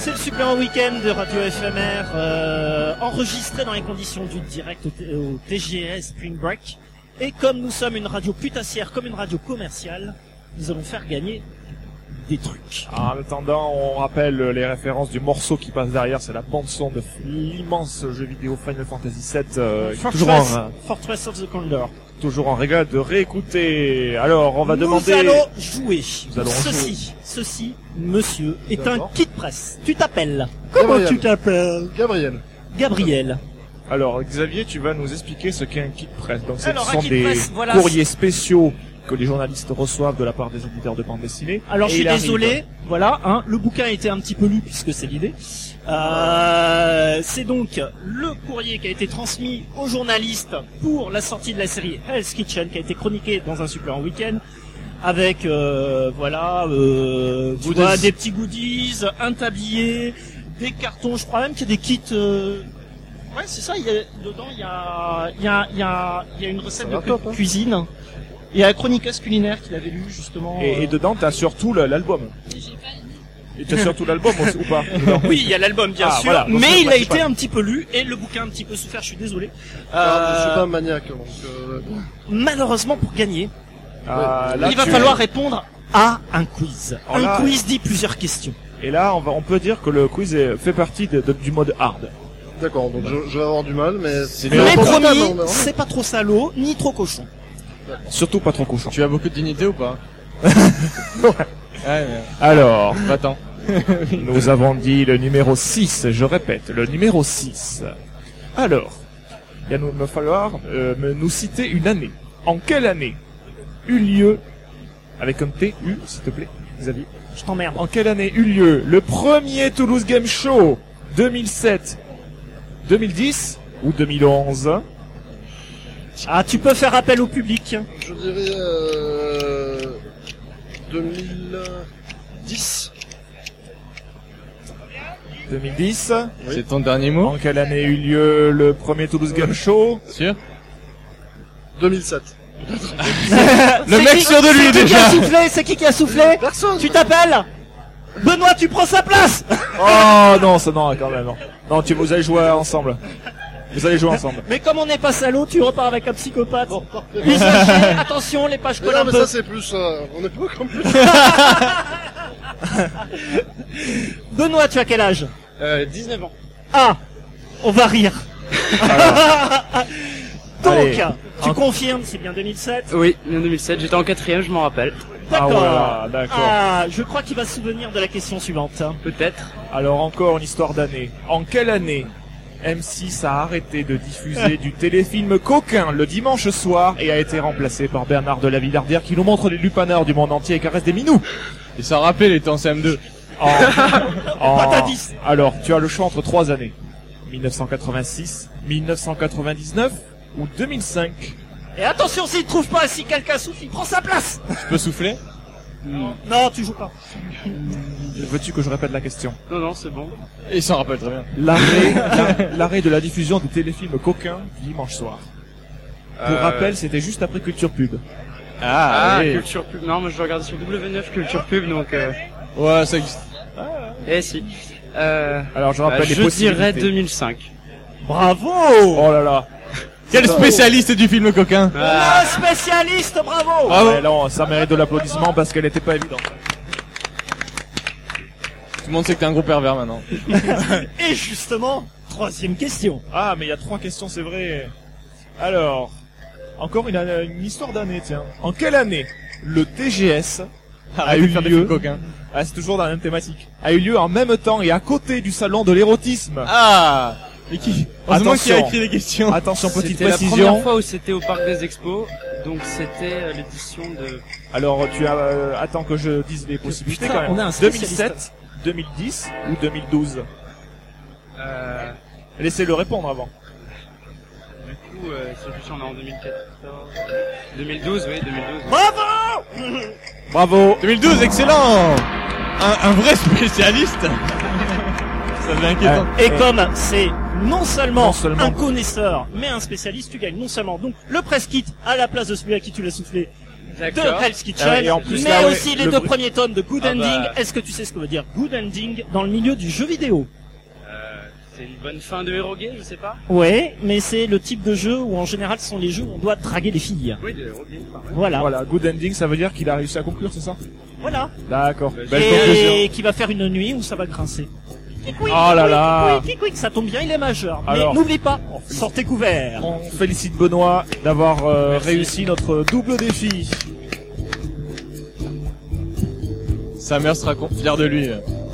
C'est le supplément week-end de Radio F M R, euh, enregistré dans les conditions du direct au, T- au T G S Spring Break. Et comme nous sommes une radio putassière, comme une radio commerciale, nous allons faire gagner des trucs. En attendant, on rappelle les références du morceau qui passe derrière, c'est la bande son de l'immense jeu vidéo Final Fantasy sept, euh, toujours en, Fortress, Fortress of the Condor. toujours en régal de réécouter. Alors, on va nous demander... Nous allons jouer. Nous allons ceci, jouer. ceci, monsieur, est D'accord. un kit presse. Tu t'appelles Comment Gabriel. tu t'appelles Gabriel. Gabriel. Alors, Xavier, tu vas nous expliquer ce qu'est un kit presse. Donc, ce Alors, un sont kit des presse, voilà, courriers spéciaux que les journalistes reçoivent de la part des éditeurs de bande dessinée. Alors Et je suis il arrive. désolé, voilà, hein, le bouquin a été un petit peu lu puisque c'est l'idée. Euh, c'est donc le courrier qui a été transmis aux journalistes pour la sortie de la série Hell's Kitchen, qui a été chroniquée dans un supplément week-end, avec euh, voilà, euh, tu vois, des petits goodies, un tablier, des cartons. Je crois même qu'il y a des kits. Euh... Ouais, c'est ça. Il y a dedans, il y a, il y a, il y a, il y a une recette de cu- top, hein. cuisine. Il y a la chroniqueuse culinaire qu'il avait lu justement. Et, euh, et dedans, t'as surtout le- l'album. Et t'as surtout l'album aussi, ou pas dedans Oui, il y a l'album bien Ah, sûr, voilà, donc c'est mais le il a principal. été un petit peu lu et le bouquin un petit peu souffert. Je suis désolé. Ah, je suis Euh, pas un maniaque, donc, euh, malheureusement, pour gagner, Ah, là, il va tu- falloir répondre à un quiz. Alors un là- quiz dit plusieurs questions. Et là, on, va, on peut dire que le quiz est- fait partie de- de- du mode hard. D'accord, donc je, je vais avoir du mal, mais... Mais on peut promis, attendre, hein. c'est pas trop salaud ni trop cochon. Surtout pas trop cochon. Tu as beaucoup de dignité ou pas? Ouais, mais... Alors, va-t'en. nous avons dit le numéro six, je répète, le numéro six. Alors, il va nous me falloir euh, me- nous citer une année. En quelle année eut lieu, avec un T, U, s'il te plaît, Xavier? Je t'emmerde. En quelle année eut lieu le premier Toulouse Game Show? deux mille sept, deux mille dix ou deux mille onze? Ah, tu peux faire appel au public. Je dirais... Euh... deux mille dix. deux mille dix. C'est ton dernier mot? En quelle année eut lieu le premier Toulouse Game Show? Sûr? deux mille sept. Le C'est mec qui- sûr de lui c'est qui déjà. qui a soufflé C'est qui qui a soufflé Personne. Tu t'appelles Benoît, tu prends sa place. Oh non, ça non, quand même non. Non, tu, vous allez jouer ensemble. Vous allez jouer ensemble. Mais comme on n'est pas salaud, tu repars avec un psychopathe. Usager, attention, les pages Mais collent non, un mais peu. ça c'est plus... Euh, on est pas comme plus... Benoît, tu as quel âge? Euh, dix-neuf ans. Ah, on va rire. Donc, Allez. tu confirmes, c'est bien deux mille sept? Oui, en deux mille sept, j'étais en quatrième, je m'en rappelle. D'accord. Ah voilà, d'accord. Ah, je crois qu'il va se souvenir de la question suivante. Peut-être. Alors encore une histoire d'année. En quelle année M six a arrêté de diffuser du téléfilm coquin le dimanche soir et a été remplacé par Bernard de la Villardière qui nous montre les lupaneurs du monde entier et caresse des minous? Il s'en rappelle, il était en C M deux. En... en- Patadis. Alors, tu as le choix entre trois années. mille neuf cent quatre-vingt-six, mille neuf cent quatre-vingt-dix-neuf ou deux mille cinq. Et attention, s'il trouve pas, si quelqu'un souffle, il prend sa place. Tu peux souffler? Non, tu joues pas. Veux-tu que je répète la question? Non, non, c'est bon. Il s'en rappelle très bien. L'arrêt, la- l'arrêt de la diffusion du téléfilm coquin dimanche soir. Pour Euh, rappel, c'était juste après Culture Pub. Ah, oui. Culture Pub. Non, moi je regardais sur W neuf Culture Pub, donc... Euh... Ouais, ça existe. Eh si. Euh... Alors, je rappelle bah, les je possibilités. dirais deux mille cinq. Bravo. Oh là là. Quel spécialiste du film coquin? On a un spécialiste, bravo. Ah ouais, non, ça mérite de l'applaudissement parce qu'elle n'était pas évidente. Tout le monde sait que t'es un gros pervers maintenant. Et justement, troisième question. Ah, mais il y a trois questions, c'est vrai. Alors, encore une, une histoire d'année, tiens. En quelle année le T G S a Arrête eu de faire des lieu films coquins. Ah, c'est toujours dans la même thématique. A eu lieu en même temps et à côté du salon de l'érotisme. Ah! Et qui? Heureusement qui a Attention. écrit les questions. Attention, petite C'était la précision. première fois où c'était au Parc des Expos, donc c'était euh, l'édition de... Alors, tu as, euh, attends que je dise les possibilités Putain, quand même. on a un deux mille spécialiste. sept, deux mille dix ou deux mille douze. Euh... Laissez-le répondre avant. Du coup, euh, c'est juste on est en deux mille quatorze... deux mille douze, oui, deux mille douze. Bravo. Bravo. deux mille douze, excellent! Un, un vrai spécialiste! Ça devient inquiétant. Et comme c'est non seulement, Non seulement. un connaisseur, mais un spécialiste, tu gagnes non seulement donc le press kit à la place de celui à qui tu l'as soufflé, de D'accord. Hell's Kitchen, Ah, et en plus, mais là, ouais, aussi les le deux bruit- premiers tomes de Good Ah Ending. bah. Est-ce que tu sais ce que veut dire Good Ending dans le milieu du jeu vidéo? Euh, c'est une bonne fin de Hero Game, je sais pas. Ouais, mais c'est le type de jeu où en général ce sont les jeux où on doit draguer les filles. Oui, de Hero Game, pardon. Voilà. Voilà, good ending, ça veut dire qu'il a réussi à conclure, c'est ça? Voilà. D'accord. Et Belle conclusion. Et qui va faire une nuit où ça va grincer. Oh là là. Quick, quick, ça tombe bien, il est majeur. Alors, mais n'oublie pas, sortez couverts. On félicite Benoît d'avoir euh, réussi notre double défi. Sa mère sera con- fière de lui.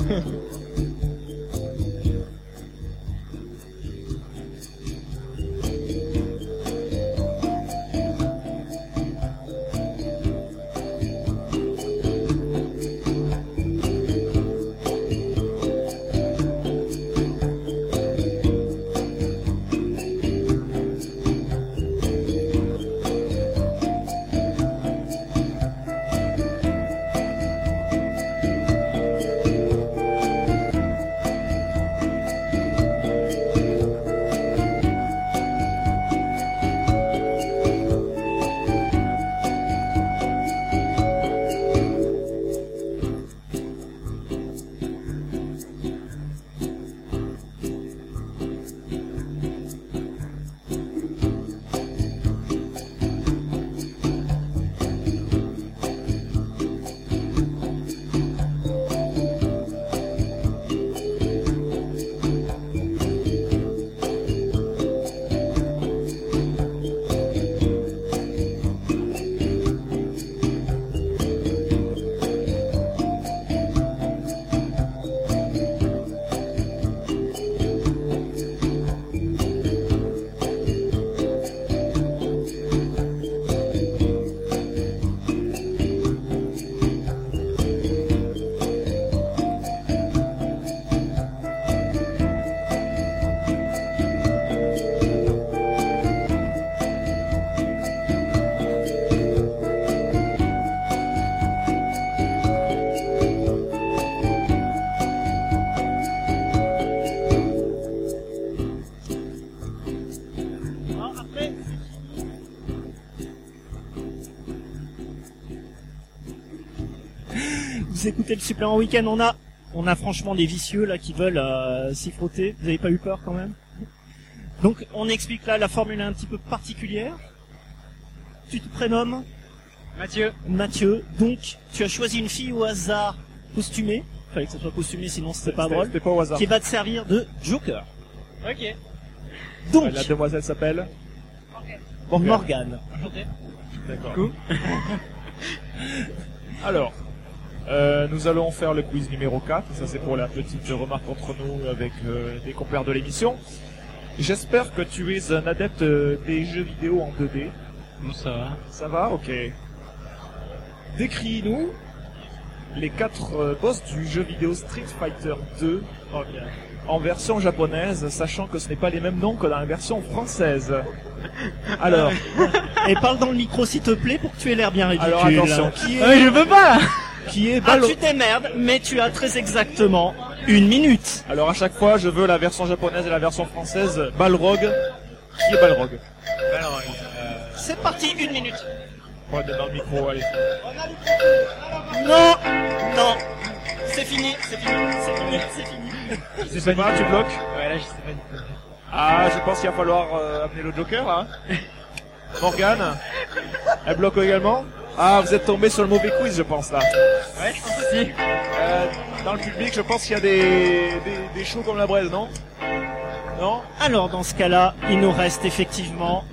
Vous écoutez le supplément week-end, on a, on a franchement des vicieux là qui veulent euh, s'y frotter. Vous avez pas eu peur quand même? Donc on explique là la formule un petit peu particulière. Tu te prénommes Mathieu. Mathieu. Donc tu as choisi une fille au hasard costumée. Fallait que ça soit costumé, sinon c'était pas C'était- drôle. c'était pas au hasard. Qui va te servir de Joker. Ok. Donc La demoiselle s'appelle Morgane. D'accord. Alors, euh, nous allons faire le quiz numéro quatre. Ça, c'est pour la petite remarque entre nous avec euh, des compères de l'émission. J'espère que tu es un adepte euh, des jeux vidéo en deux D. Ça va. Ça va? Ok. Décris-nous les quatre euh, boss du jeu vidéo Street Fighter deux en version japonaise, sachant que ce n'est pas les mêmes noms que dans la version française. Alors, Et parle dans le micro s'il te plaît pour que tu aies l'air bien ridicule. alors attention, qui est, Ah, je veux pas. qui est Ah, Balo- tu t'emmerdes, mais tu as très exactement une minute. Alors à chaque fois, je veux la version japonaise et la version française. Balrog. Qui est Balrog? C'est parti, une minute. Ouais, dans le micro, allez. Non, non, c'est fini, c'est fini, c'est fini, c'est fini. Tu sais pas, tu bloques? Ouais, là, je sais pas du tout. Ah, je pense qu'il va falloir euh, amener le Joker, là. Morgane, elle bloque également. Ah, vous êtes tombé sur le mauvais quiz, je pense, là. Ouais, je pense aussi. Euh, dans le public, je pense qu'il y a des, des, des shows comme la braise, non? Non? Alors dans ce cas-là, il nous reste effectivement...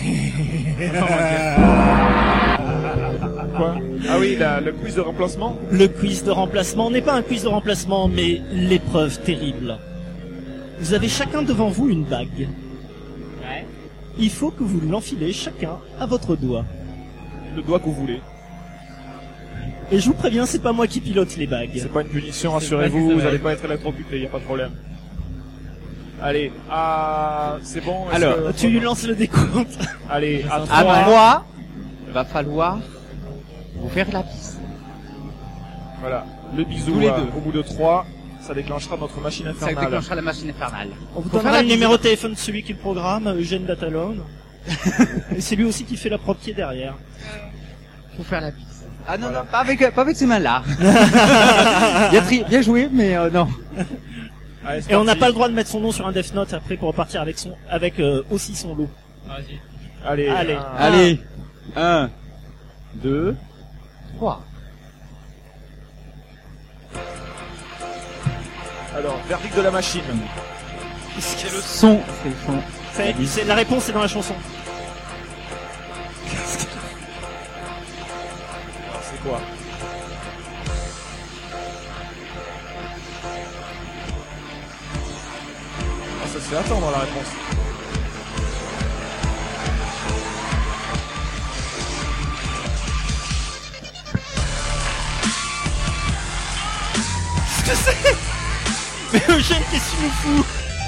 Quoi? Ah oui, la- le quiz de remplacement? Le quiz de remplacement n'est pas un quiz de remplacement, mais l'épreuve terrible. Vous avez chacun devant vous une bague. Ouais. Il faut que vous l'enfilez chacun à votre doigt. Le doigt que vous voulez. Et je vous préviens, c'est pas moi qui pilote les bagues. C'est pas une punition, C'est pas rassurez-vous, que ça vous va allez être. pas être électrocuté, y a pas de problème. Allez, ah, c'est bon. est-ce Alors, que- Tu lances le décompte. Allez, à À trois. moi, il va falloir vous faire la bise. Voilà, le bisou Tous les euh, deux. au bout de trois, ça déclenchera notre machine Ça infernale. déclenchera la machine infernale. On vous Faut faire donnera la le bise. numéro de téléphone de celui qui le programme, Eugène Datalone. Et c'est lui aussi qui fait la prod qui est derrière. Faut faire la bise. Ah non, non, pas avec, pas avec ces mains-là. bien, tri- bien joué, mais euh, non. Allez, c'est Et on n'a parti. pas le droit de mettre son nom sur un Death Note après pour repartir avec son, avec euh, aussi son lot. Vas-y. Allez, Allez. un- Allez, un, deux, trois. Alors, verdict de la machine. C'est le Son, c'est le son. C'est, c'est la réponse, c'est dans la chanson. Alors, c'est quoi? Ah, ça se fait attendre la réponse. Qu'est-ce que c'est? Mais Eugène, qu'est-ce que tu nous fous?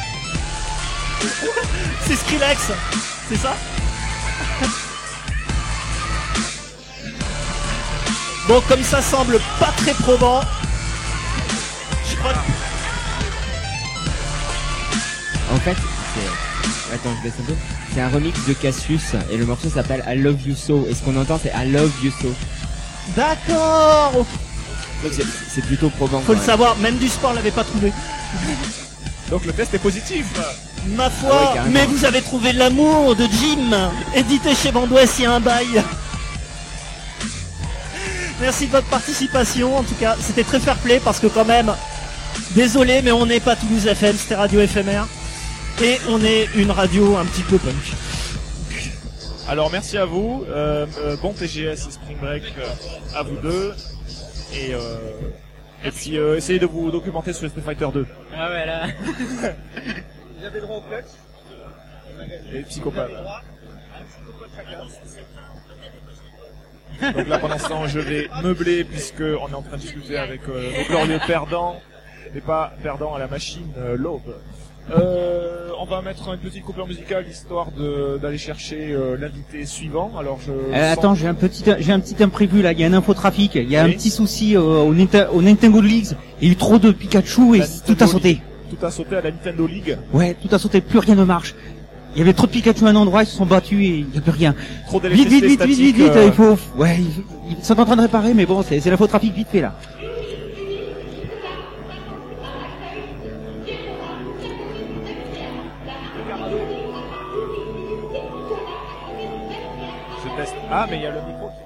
C'est Skrillex, c'est ça? Bon, comme ça semble pas très probant, je crois que... En fait, c'est... Attends, je baisse un peu. C'est un remix de Cassius et le morceau s'appelle I Love You So. Et ce qu'on entend, c'est I Love You So. D'accord. Donc c'est, c'est plutôt probant. Faut le ouais. savoir, même du sport l'avait pas trouvé. Donc le test est positif. Ma foi, Ah ouais, carrément. mais vous avez trouvé l'amour de Jim, édité chez Bandouest, il y a un bail. Merci de votre participation, en tout cas, c'était très fair play parce que quand même, désolé, mais on n'est pas Toulouse F M, c'était radio éphémère. Et on est une radio un petit peu punk. Alors merci à vous, euh, euh, bon T G S et Spring Break euh, à vous deux, et, euh, et puis euh, essayez de vous documenter sur Street Fighter deux. Ah ouais, là. Vous avez droit au clutch. Et Psychopathe. Donc là pendant ce temps je vais meubler puisque on est en train de discuter avec euh, nos glorieux perdants, et pas perdants à la machine, euh, l'aube. Euh, on va mettre une petite coupure musicale histoire de, d'aller chercher euh, l'invité suivant. Alors je. Euh, sens- attends, j'ai un petit, j'ai un petit imprévu là. Il y a un infotrafic. Il y a Oui. un petit souci euh, au, Ninta- au Nintendo Leagues. Il y a eu trop de Pikachu et La tout Nintendo a sauté. League. Tout a sauté à la Nintendo League. Ouais, tout a sauté. Plus rien ne marche. Il y avait trop de Pikachu à un endroit, ils se sont battus et il n'y a plus rien. Trop Vite, vite, d'électricité vite, vite, vite, vite. statique, Il faut, ouais, ils, ils sont en train de réparer, mais bon, c'est, c'est l'infotrafic vite fait là. Je teste. Ah, mais il y a le micro qui.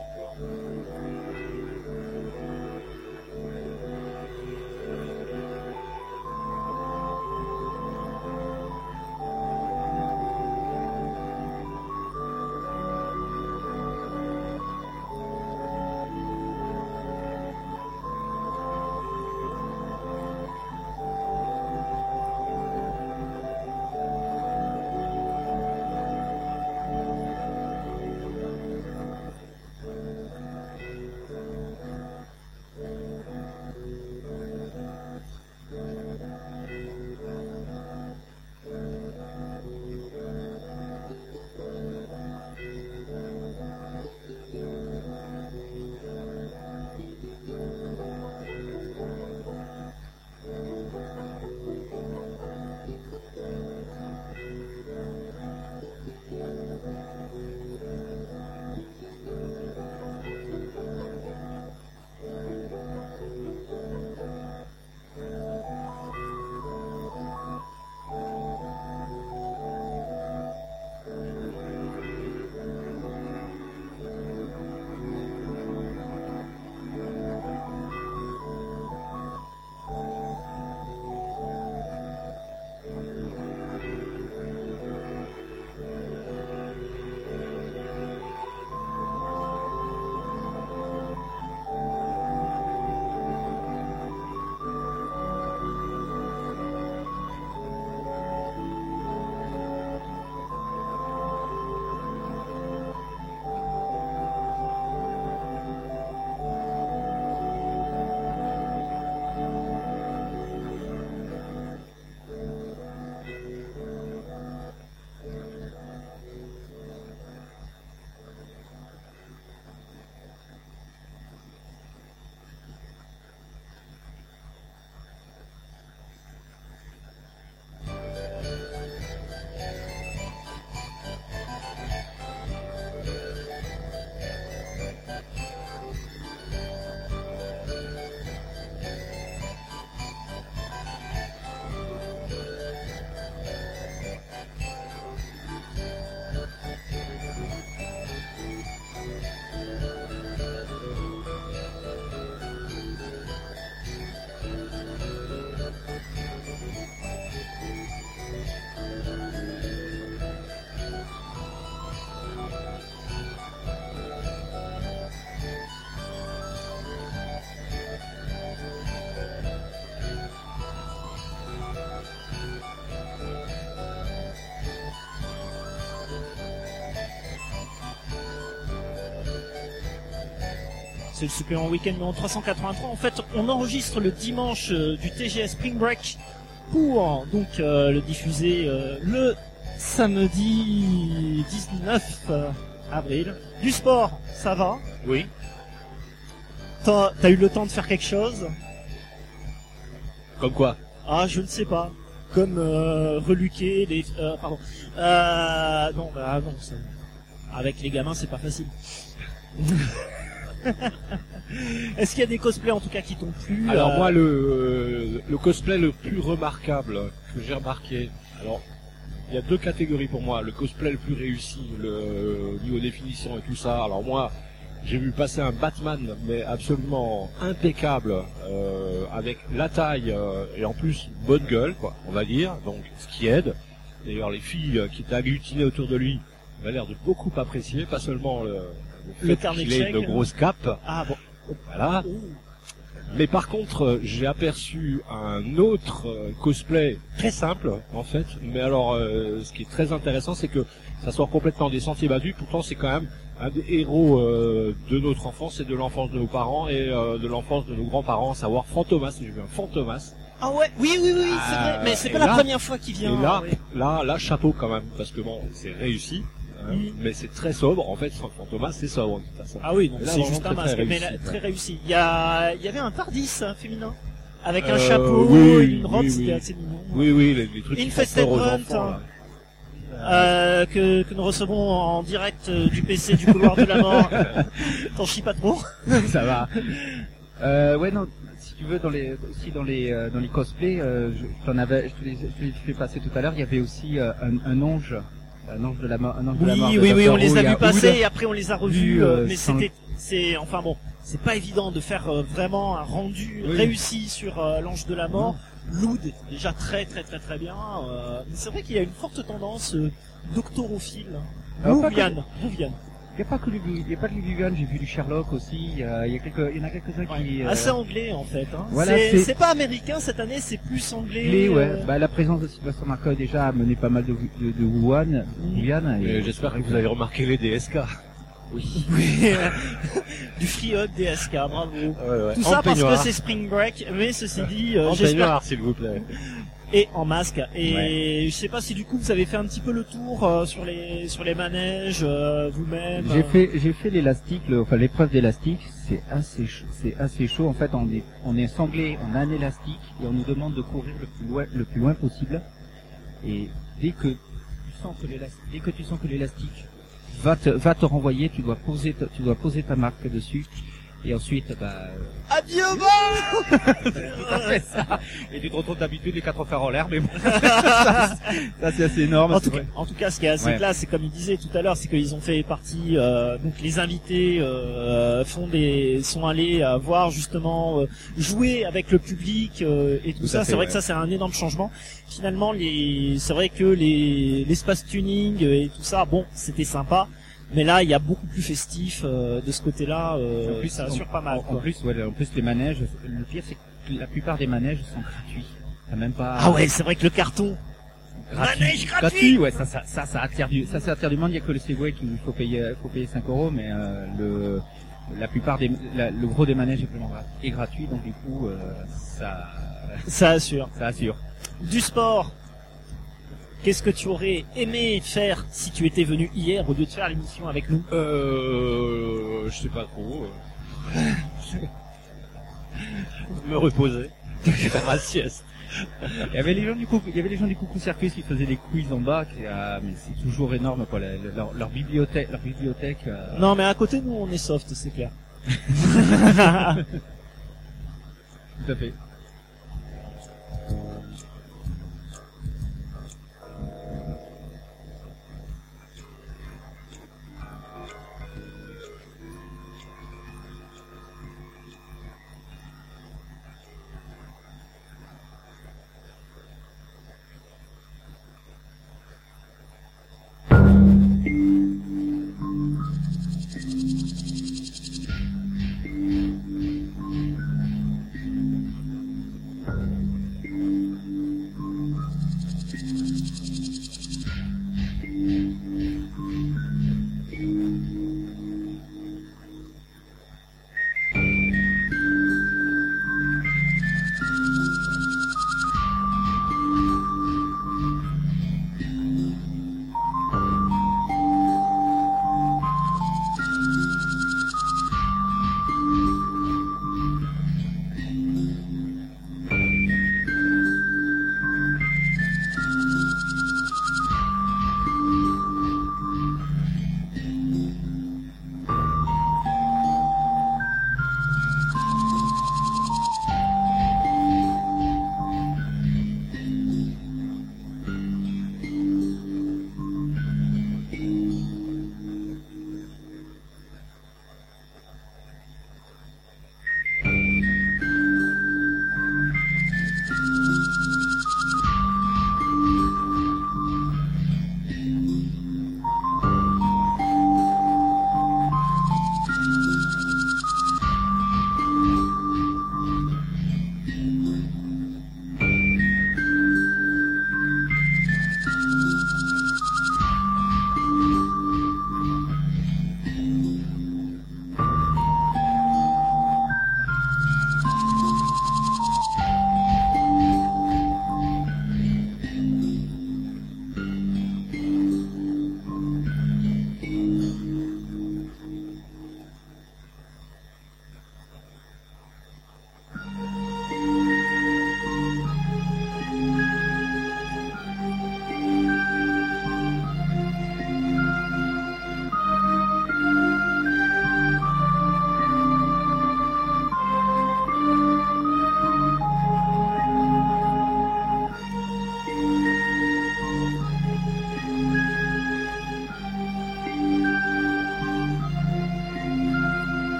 C'est le supplément week-end numéro trois cent quatre-vingt-trois. En fait, on enregistre le dimanche euh, du T G S Spring Break pour donc euh, le diffuser euh, le samedi dix-neuf euh, avril. Du sport, ça va? Oui. T'as, t'as eu le temps de faire quelque chose? Comme quoi? Ah, je ne sais pas. Comme euh, reluquer les... Euh, pardon. Euh, non, bah non. Ça... Avec les gamins, c'est pas facile. Est-ce qu'il y a des cosplays en tout cas qui t'ont plu? Alors euh... moi, le, le cosplay le plus remarquable que j'ai remarqué, alors il y a deux catégories pour moi. Le cosplay le plus réussi, le niveau définition et tout ça. Alors moi, j'ai vu passer un Batman, mais absolument impeccable, euh, avec la taille euh, et en plus bonne gueule, quoi, on va dire. Donc ce qui aide. D'ailleurs, les filles qui étaient agglutinées autour de lui avaient l'air de beaucoup apprécier, pas seulement le, le, le fait qu'il ait chèque, de grosses capes. Ah bon. Voilà. Mais par contre, j'ai aperçu un autre euh, cosplay très simple, en fait. Mais alors, euh, ce qui est très intéressant, c'est que ça sort complètement des sentiers battus. Pourtant, c'est quand même un des héros euh, de notre enfance et de l'enfance de nos parents et euh, de l'enfance de nos grands-parents, à savoir Fantomas. J'ai vu un Fantomas. Ah ouais, oui, oui, oui, c'est vrai. Mais c'est pas la là, première fois qu'il vient. Et là, oui. là, là, chapeau quand même, parce que bon, c'est réussi. Hein, mm. Mais c'est très sobre. En fait, Fantomas, c'est sobre de toute façon. Ah oui, donc là, c'est juste un très, masque, très mais réussi, là, très réussi. Il y a, il y avait un Tardis hein, féminin avec un euh, chapeau, oui, une robe, oui, c'était oui. assez mignon. Oui, oui, les, les trucs qui font Infested peur aux Grunt, enfants, là. Euh, que, que nous recevons en direct euh, du P C du couloir de la mort. T'en chies pas trop? Ça va. Euh, ouais, non, si tu veux, dans les, aussi dans les, euh, dans les cosplays, euh, je, je t'en avais, je te les, je te les fait passer tout à l'heure, il y avait aussi euh, un, un ange, un ange de la mort, un ange Oui, de la mort. oui, de oui, Doctor on les Who, a il y vus passer Oud. et après on les a revus, Vu, euh, euh, mais sans- c'était, c'est, enfin bon, c'est pas évident de faire euh, vraiment un rendu Oui. réussi sur euh, l'ange de la mort. Loud est déjà très très très très bien, euh, mais c'est vrai qu'il y a une forte tendance euh, doctorophile. Alors, pas Rouviane, que- Rouviane. Il n'y a pas que du, il y a pas que du Viviane, j'ai vu du Sherlock aussi, il y, a, il y a quelques, il y en a quelques-uns qui, euh, Assez anglais en fait. Hein. Voilà, c'est, c'est- c'est pas américain cette année, c'est plus anglais. clés, ouais. euh, Bah, la présence de Sylvester McCoy déjà a mené pas mal de, de, de Wuhan, Wuhan, et- Et j'espère que vous avez remarqué les D S K. Oui. Oui, du free hot D S K, bravo. ouais. Tout En ça parce peignoir. que c'est Spring Break, mais ceci dit, euh, En j'espère. peignoir, s'il vous plaît. Et en masque. Et Ouais. je sais pas si du coup vous avez fait un petit peu le tour euh, sur les sur les manèges euh, vous-même. J'ai euh. fait, j'ai fait l'élastique, le- enfin l'épreuve d'élastique, c'est assez chaud, c'est assez chaud. En fait, on est, on est sanglé, on a un élastique et on nous demande de courir le plus loin, le plus loin possible. Et dès que tu sens que l'élastique, dès que tu sens que l'élastique va te, va te renvoyer, tu dois poser, ta- tu dois poser ta marque dessus. Et ensuite, bah, Adieu bon. tout à fait ça. Et tu te retrouves d'habitude les quatre fers en l'air, mais bon. ça, ça, c'est assez énorme. En c'est tout, cas, vrai. en tout cas, ce qui est assez Ouais. classe, c'est comme il disait tout à l'heure, c'est qu'ils ont fait partie. Euh, donc les invités euh, font des, sont allés euh, voir justement euh, jouer avec le public euh, et tout, Tout ça. à C'est fait, vrai ouais. que ça, c'est un énorme changement. Finalement, les, c'est vrai que les l'espace tuning et tout ça, bon, c'était sympa. Mais là, il y a beaucoup plus festif euh, de ce côté-là. Euh, En plus, ça en- assure pas mal. En, quoi. en plus, ouais, en plus les manèges, le pire c'est que la plupart des manèges sont gratuits. T'as même pas. Ah ouais, c'est vrai que le carton. gratuit. Manège gratuit. Ouais, ça, ça, ça, ça attire du, ça, ça attire du monde. Il y a que le Segway qu'il faut payer, faut payer cinq euros, mais euh, le, la plupart des, la- le gros des manèges est vraiment gra- est gratuit, donc du coup, euh, ça, Ça assure. ça assure. Du sport. Qu'est-ce que tu aurais aimé faire si tu étais venu hier au lieu de faire l'émission avec nous? Euh, je sais pas trop. euh. Me reposer. Faire ma sieste. Il y avait les gens du coucou, il y avait les gens du coucou circus qui faisaient des quiz en bas, qui, euh, mais c'est toujours énorme quoi. la- la- leur, leur bibliothèque, leur bibliothèque. euh, Non, mais à côté nous on est soft, c'est clair. Tout à fait.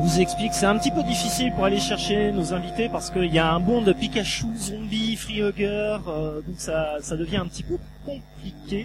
vous explique, c'est un petit peu difficile pour aller chercher nos invités parce qu'il y a un bond de Pikachu, zombie, freehugger, euh, donc ça, ça devient un petit peu compliqué.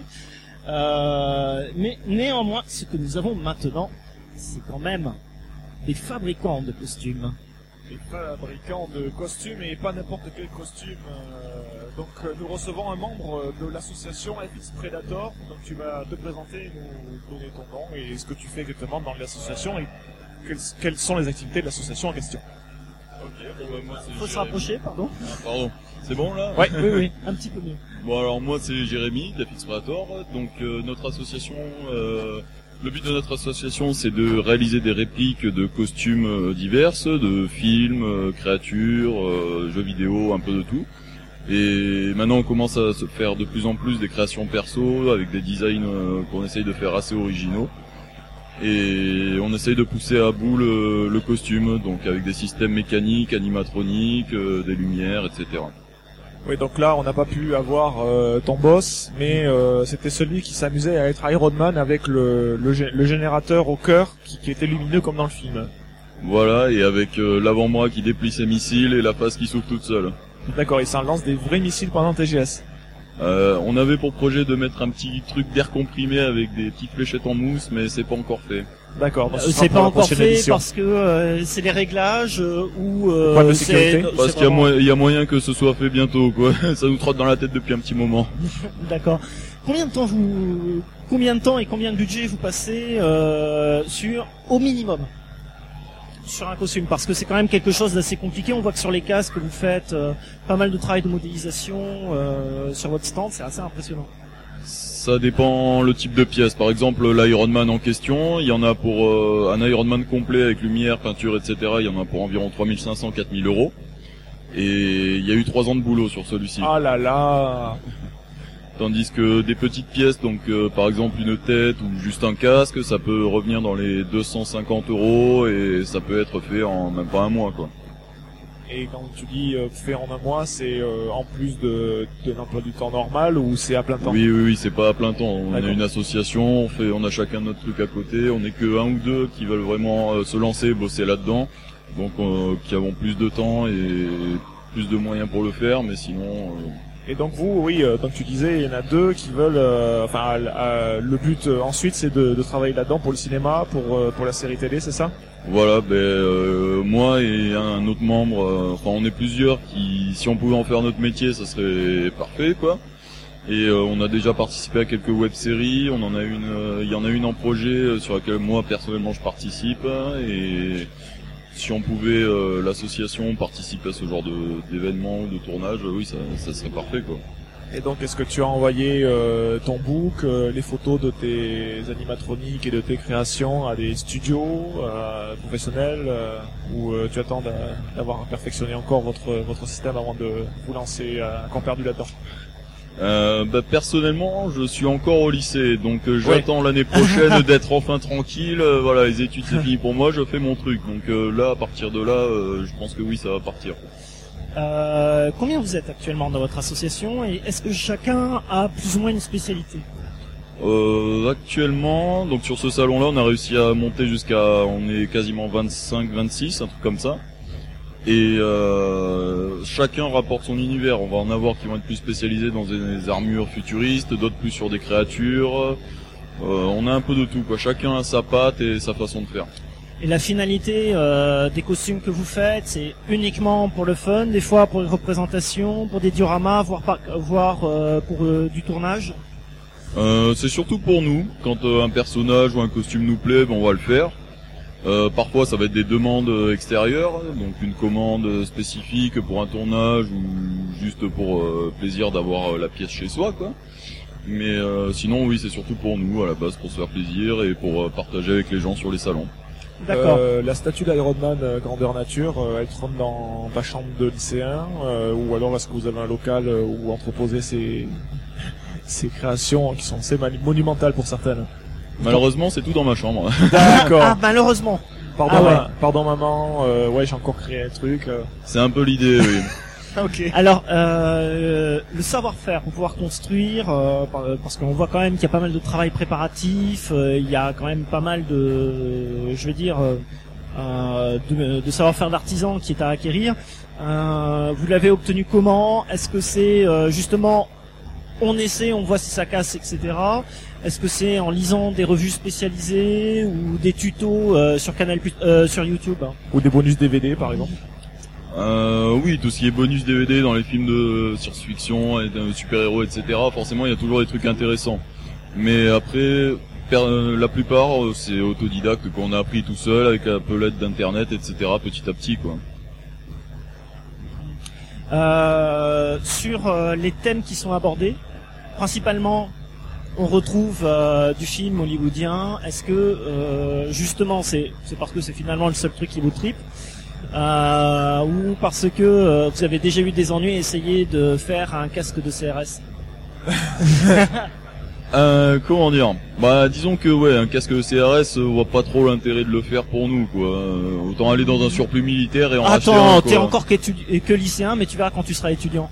Euh, mais néanmoins, ce que nous avons maintenant, c'est quand même des fabricants de costumes. Les fabricants de costumes et pas n'importe quel costume. Euh, donc euh, nous recevons un membre de l'association F X Predator. Donc tu vas te présenter, nous donner ton nom et ce que tu fais exactement dans l'association et quelles, quelles sont les activités de l'association en question. Ok, bon bah moi c'est Faut se Jérémy. rapprocher, pardon. Ah, pardon. C'est bon là? Ouais, oui, oui, un petit peu mieux. Bon alors moi c'est Jérémy de F X Predator. Donc euh, notre association... Euh, Le but de notre association, c'est de réaliser des répliques de costumes euh, diverses, de films, euh, créatures, euh, jeux vidéo, un peu de tout. Et maintenant, on commence à se faire de plus en plus des créations perso avec des designs euh, qu'on essaye de faire assez originaux. Et on essaye de pousser à bout le, le costume, donc avec des systèmes mécaniques, animatroniques, euh, des lumières, et cetera. Oui, donc là, on n'a pas pu avoir euh, ton boss, mais euh, c'était celui qui s'amusait à être Iron Man avec le, le, gé- le générateur au cœur qui, qui était lumineux comme dans le film. Voilà, et avec euh, l'avant-bras qui déplie ses missiles et la face qui s'ouvre toute seule. D'accord, et ça lance des vrais missiles pendant T G S. Euh, on avait pour projet de mettre un petit truc d'air comprimé avec des petites fléchettes en mousse, mais c'est pas encore fait. D'accord, Euh, c'est pas encore fait parce que euh, c'est les réglages euh, ou euh, c'est Parce c'est qu'il y a, vraiment- mo- il y a moyen que ce soit fait bientôt, quoi. Ça nous trotte dans la tête depuis un petit moment. D'accord. Combien de temps vous, combien de temps et combien de budget vous passez euh, sur au minimum sur un costume, parce que c'est quand même quelque chose d'assez compliqué. On voit que sur les casques vous faites euh, pas mal de travail de modélisation euh, sur votre stand, c'est assez impressionnant. Ça dépend le type de pièce. Par exemple, l'Iron Man en question, il y en a pour euh, un Iron Man complet avec lumière, peinture, et cetera. Il y en a pour environ trois mille cinq cents, quatre mille euros. Et il y a eu trois ans de boulot sur celui-ci. Ah là là. Tandis que des petites pièces, donc euh, par exemple une tête ou juste un casque, ça peut revenir dans les deux cent cinquante euros et ça peut être fait en même pas un mois, quoi. Et quand tu dis euh, fait en un mois, c'est euh, en plus de, de l'emploi du temps normal ou c'est à plein temps? Oui, oui, oui, c'est pas à plein temps. On D'accord. est une association, on fait, on a chacun notre truc à côté. On est que un ou deux qui veulent vraiment euh, se lancer, bosser là-dedans. Donc, euh, qui avons plus de temps et plus de moyens pour le faire, mais sinon. Euh, Et donc vous, oui, euh, donc tu disais, il y en a deux qui veulent, euh, enfin, euh, le but euh, ensuite, c'est de, de travailler là-dedans pour le cinéma, pour euh, pour la série télé, c'est ça? Voilà, ben euh, moi et un autre membre, euh, enfin on est plusieurs qui, si on pouvait en faire notre métier, ça serait parfait, quoi. Et euh, on a déjà participé à quelques web-séries, on en a une, euh, il y en a une en projet euh, sur laquelle moi personnellement je participe, et si on pouvait euh, l'association participer à ce genre de d'événements ou de tournage, euh, oui, ça, ça serait parfait, quoi. Et donc, est-ce que tu as envoyé euh, ton book, euh, les photos de tes animatroniques et de tes créations à des studios euh, professionnels, euh, ou euh, tu attends d'a- d'avoir perfectionné encore votre votre système avant de vous lancer à camp perdu là-dedans? Euh, bah, personnellement, je suis encore au lycée, donc euh, j'attends l'année prochaine d'être enfin tranquille. euh, voilà, les études c'est fini pour moi, je fais mon truc. Donc euh, là, à partir de là, euh, je pense que oui, ça va partir. Euh, combien vous êtes actuellement dans votre association et est-ce que chacun a plus ou moins une spécialité? Euh, actuellement, donc sur ce salon-là, on a réussi à monter jusqu'à, on est quasiment vingt-cinq, vingt-six, un truc comme ça. Et euh, chacun rapporte son univers. On va en avoir qui vont être plus spécialisés dans des armures futuristes, d'autres plus sur des créatures. Euh, on a un peu de tout, quoi. Chacun a sa patte et sa façon de faire. Et la finalité euh, des costumes que vous faites, c'est uniquement pour le fun, des fois pour les représentations, pour des dioramas, voire, par, voire euh, pour euh, du tournage? Euh, c'est surtout pour nous. Quand euh, un personnage ou un costume nous plaît, ben, on va le faire. Euh, parfois, ça va être des demandes extérieures, donc une commande spécifique pour un tournage ou juste pour euh, plaisir d'avoir euh, la pièce chez soi, quoi. Mais euh, sinon, oui, c'est surtout pour nous à la base, pour se faire plaisir et pour euh, partager avec les gens sur les salons. D'accord. Euh, la statue d'Iron Man euh, grandeur nature, euh, elle trône dans ta chambre de lycéen, euh, ou alors est-ce que vous avez un local euh, où entreposer ces ces créations qui sont assez mani- monumentales pour certaines? Malheureusement, c'est tout dans ma chambre. D'accord. Ah, malheureusement. Pardon, Ah ouais. ma- pardon maman. Euh, ouais, j'ai encore créé un truc. euh. C'est un peu l'idée, oui. Ok. Alors, euh, le savoir-faire pour pouvoir construire, euh, par- parce qu'on voit quand même qu'il y a pas mal de travail préparatif, euh, il y a quand même pas mal de, je veux dire, euh, euh, de, de savoir-faire d'artisan qui est à acquérir. Euh, vous l'avez obtenu comment? Est-ce que c'est euh, justement on essaie, on voit si ça casse, et cetera. Est-ce que c'est en lisant des revues spécialisées ou des tutos euh, sur Canal+, euh, sur YouTube? Ou des bonus D V D par exemple? Euh, oui, tout ce qui est bonus D V D dans les films de science-fiction et de super-héros, et cetera. Forcément, il y a toujours des trucs intéressants. Mais après, per- la plupart, c'est autodidacte qu'on a appris tout seul avec un peu l'aide d'internet, et cetera. Petit à petit, quoi. Euh, sur euh, les thèmes qui sont abordés, principalement, on retrouve euh, du film hollywoodien. Est-ce que euh, justement, c'est c'est parce que c'est finalement le seul truc qui vous tripe, euh, ou parce que euh, vous avez déjà eu des ennuis et essayé de faire un casque de C R S? Euh, comment dire? Bah, disons que ouais, un casque de C R S, on voit pas trop l'intérêt de le faire pour nous, quoi. Euh, autant aller dans un surplus militaire et en racheter un, Attends, quoi. t'es encore qu'étudi- que lycéen, mais tu verras quand tu seras étudiant.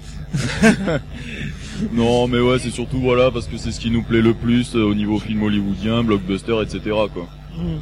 Non, mais ouais, c'est surtout voilà parce que c'est ce qui nous plaît le plus euh, au niveau film hollywoodien, blockbuster, et cetera, quoi. Hmm.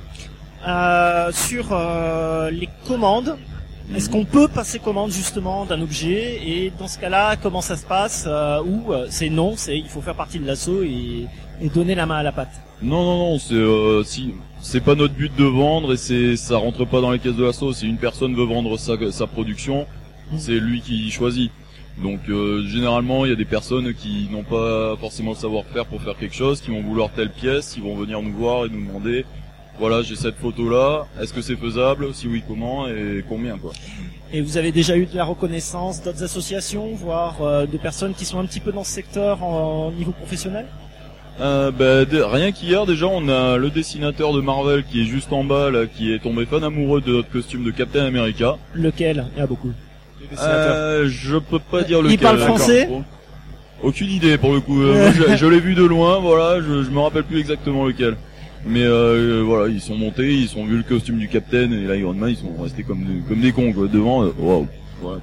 Euh, sur euh, les commandes, est-ce qu'on peut passer commande justement d'un objet, et dans ce cas-là, comment ça se passe, euh, ou euh, c'est non, c'est il faut faire partie de l'assaut et, et donner la main à la pâte? Non, non, non, c'est euh, si c'est pas notre but de vendre et c'est ça rentre pas dans les caisses de l'assaut. Si une personne veut vendre sa sa production, c'est lui qui choisit. Donc euh, généralement, il y a des personnes qui n'ont pas forcément le savoir-faire pour faire quelque chose, qui vont vouloir telle pièce, ils vont venir nous voir et nous demander. Voilà, j'ai cette photo-là. Est-ce que c'est faisable? Si oui, comment et combien, quoi. Et vous avez déjà eu de la reconnaissance d'autres associations, voire euh, de personnes qui sont un petit peu dans ce secteur en, en niveau professionnel? Euh, bah, d- rien qu'hier, déjà, on a le dessinateur de Marvel qui est juste en bas, là, qui est tombé fan amoureux de notre costume de Captain America. Lequel? Il y en a beaucoup. Euh, je peux pas dire lequel. Il parle français? D'accord. Aucune idée, pour le coup. Euh, moi, je, je l'ai vu de loin, voilà, je, je me rappelle plus exactement lequel. Mais euh, voilà, ils sont montés, ils ont vu le costume du Captain et l'Iron Man, ils sont restés comme des, comme des cons, quoi, devant. Euh, waouh. Voilà.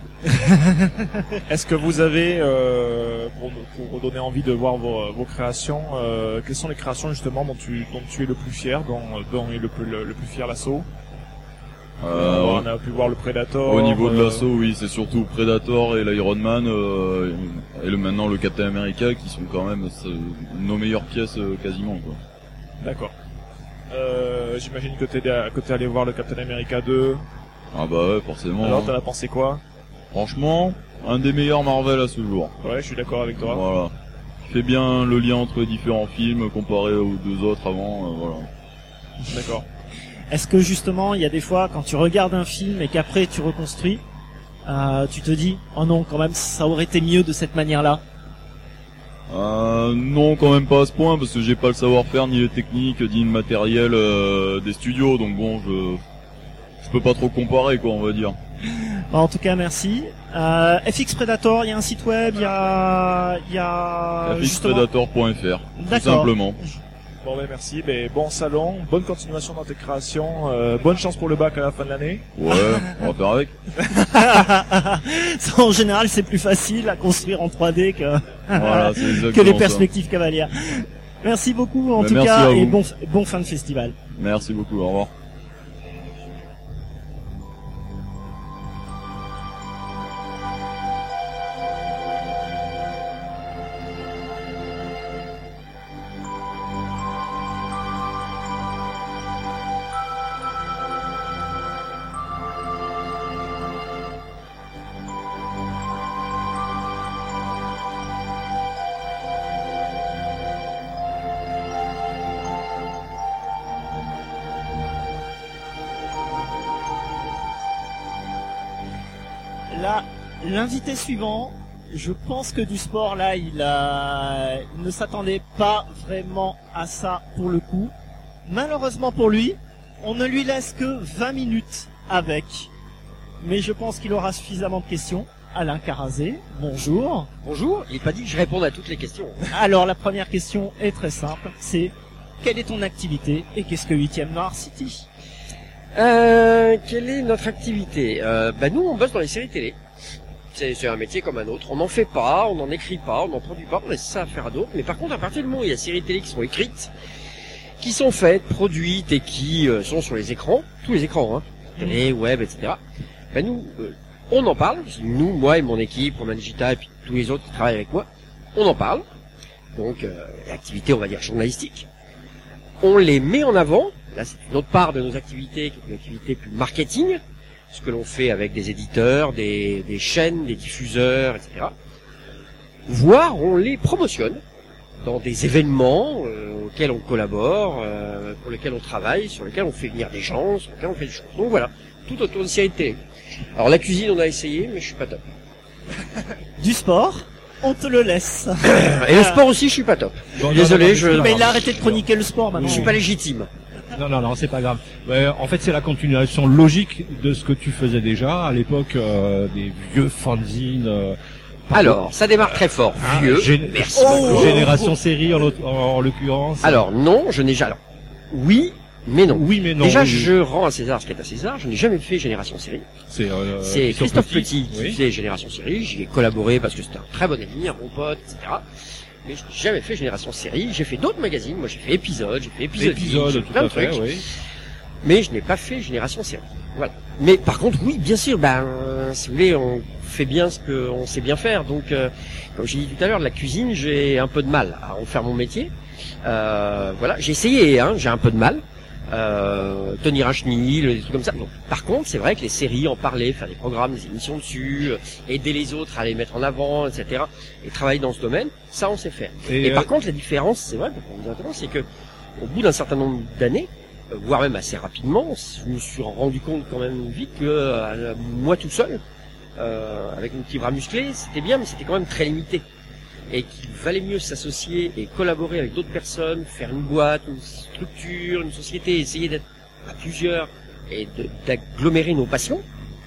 Est-ce que vous avez, euh, pour, pour donner envie de voir vos, vos créations, euh, quelles sont les créations justement dont tu, dont tu es le plus fier, dont, dont est le, plus- le, le plus fier l'assaut? Euh, On a pu voir le Predator. Au niveau de euh, l'assaut, oui, c'est surtout Predator et l'Iron Man euh, et le, maintenant le Captain America qui sont quand même euh, nos meilleures pièces euh, quasiment, quoi. D'accord. Euh, j'imagine que t'es, que t'es allé voir le Captain America deux. Ah bah ouais, forcément. Alors hein. t'en as pensé quoi? Franchement, un des meilleurs Marvel à ce jour. Ouais, je suis d'accord avec toi. Voilà. Fait bien le lien entre les différents films comparé aux deux autres avant, euh, voilà. D'accord. Est-ce que justement, il y a des fois, quand tu regardes un film et qu'après tu reconstruis, euh, tu te dis, oh non, quand même, ça aurait été mieux de cette manière-là? Euh, non, quand même pas à ce point, parce que j'ai pas le savoir-faire, ni les techniques, ni le matériel euh, des studios, donc bon, je je peux pas trop comparer, quoi, on va dire. Bon, en tout cas, merci. Euh, F X Predator, il y a un site web, il y a, il y a f x justement- predator point f r, tout D'accord. simplement. Bon ben merci, ben, bon salon, bonne continuation dans tes créations, euh, bonne chance pour le bac à la fin de l'année. Ouais, on va faire avec. Ça, en général, c'est plus facile à construire en trois D que, Voilà, c'est exactement que les ça. perspectives cavalières. Merci beaucoup, en Ben, tout merci cas, à et vous. bon, bon fin de festival. Merci beaucoup, au revoir. Là, l'invité suivant, je pense que du sport, là, il, a... il ne s'attendait pas vraiment à ça pour le coup. Malheureusement pour lui, on ne lui laisse que vingt minutes avec. Mais je pense qu'il aura suffisamment de questions. Alain Carazé, bonjour. Bonjour, il n'est pas dit que je réponde à toutes les questions. Alors la première question est très simple, c'est quelle est ton activité et qu'est-ce que huitième Noir City? Euh, quelle est notre activité euh, Bah nous on bosse dans les séries télé. C'est, c'est un métier comme un autre. On n'en fait pas, on n'en écrit pas, on n'en produit pas, on laisse ça à faire à d'autres. Mais par contre à partir du moment où il y a séries télé qui sont écrites, qui sont faites, produites et qui euh, sont sur les écrans, tous les écrans, hein, télé, web, et cetera. Ben nous, euh, on en parle. Nous, moi et mon équipe, Romain Digita et puis tous les autres qui travaillent avec moi, on en parle. Donc, euh, activités, on va dire journalistiques. On les met en avant. Là, c'est une autre part de nos activités, qui est une activité plus marketing, ce que l'on fait avec des éditeurs, des, des chaînes, des diffuseurs, et cetera. Voire, on les promotionne dans des événements euh, auxquels on collabore, euh, pour lesquels on travaille, sur lesquels on fait venir des gens, sur lesquels on fait des choses. Donc voilà, tout autour de séries de télé. Alors la cuisine, on a essayé, mais je suis pas top. Du sport, on te le laisse. Et le sport aussi, je suis pas top. Bon, Désolé, non, non, je... Mais il a arrêté de chroniquer le sport maintenant. Je suis pas légitime. Non, non, non, c'est pas grave. Ouais, en fait, c'est la continuation logique de ce que tu faisais déjà à l'époque euh, des vieux fanzines. Euh, Alors, ça démarre très fort. Ah, Vieux. gén- Merci. oh, Génération série en, l'autre- en, en l'occurrence. Alors non, je n'ai jamais. Alors, oui, mais non. Oui, mais non. Déjà, oui, oui. je rends à César ce qui est à César. Je n'ai jamais fait Génération Série. C'est, euh, C'est Christophe Petit, qui oui. faisait Génération Série. J'y ai collaboré parce que c'était un très bon ami, un bon pote, et cetera. Mais je n'ai jamais fait Génération Série. J'ai fait d'autres magazines. Moi, j'ai fait Épisode, j'ai fait Épisode, Épisode, j'ai fait tout plein à de fait, trucs. oui. Mais je n'ai pas fait Génération Série. Voilà. Mais par contre, oui, bien sûr, ben, euh, si vous voulez, on fait bien ce qu'on sait bien faire. Donc, euh, comme j'ai dit tout à l'heure, la cuisine, j'ai un peu de mal à en faire mon métier. Euh, voilà, j'ai essayé, hein, j'ai un peu de mal. Euh, tenir un chenil, des trucs comme ça. Donc, par contre, c'est vrai que les séries, en parler, faire des programmes, des émissions dessus, euh, aider les autres à les mettre en avant, et cetera. Et travailler dans ce domaine, ça, on sait faire. Et, Et, euh, par contre, la différence, c'est vrai, pour vous interrompre, c'est que au bout d'un certain nombre d'années, euh, voire même assez rapidement, je me suis rendu compte quand même vite que euh, moi tout seul, euh, avec mon petit bras musclé, c'était bien, mais c'était quand même très limité. Et qu'il valait mieux s'associer et collaborer avec d'autres personnes, faire une boîte, une structure, une société, essayer d'être à plusieurs et de- d'agglomérer nos passions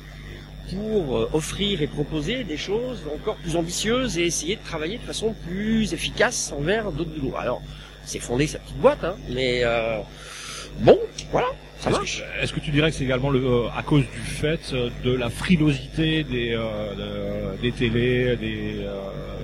pour euh, offrir et proposer des choses encore plus ambitieuses et essayer de travailler de façon plus efficace envers d'autres boulots. Alors, c'est fonder sa petite boîte, hein, mais euh, bon, voilà, ça Est-ce marche. que, est-ce que tu dirais que c'est également le, euh, à cause du fait euh, de la frilosité des, euh, de- des télés, des, euh,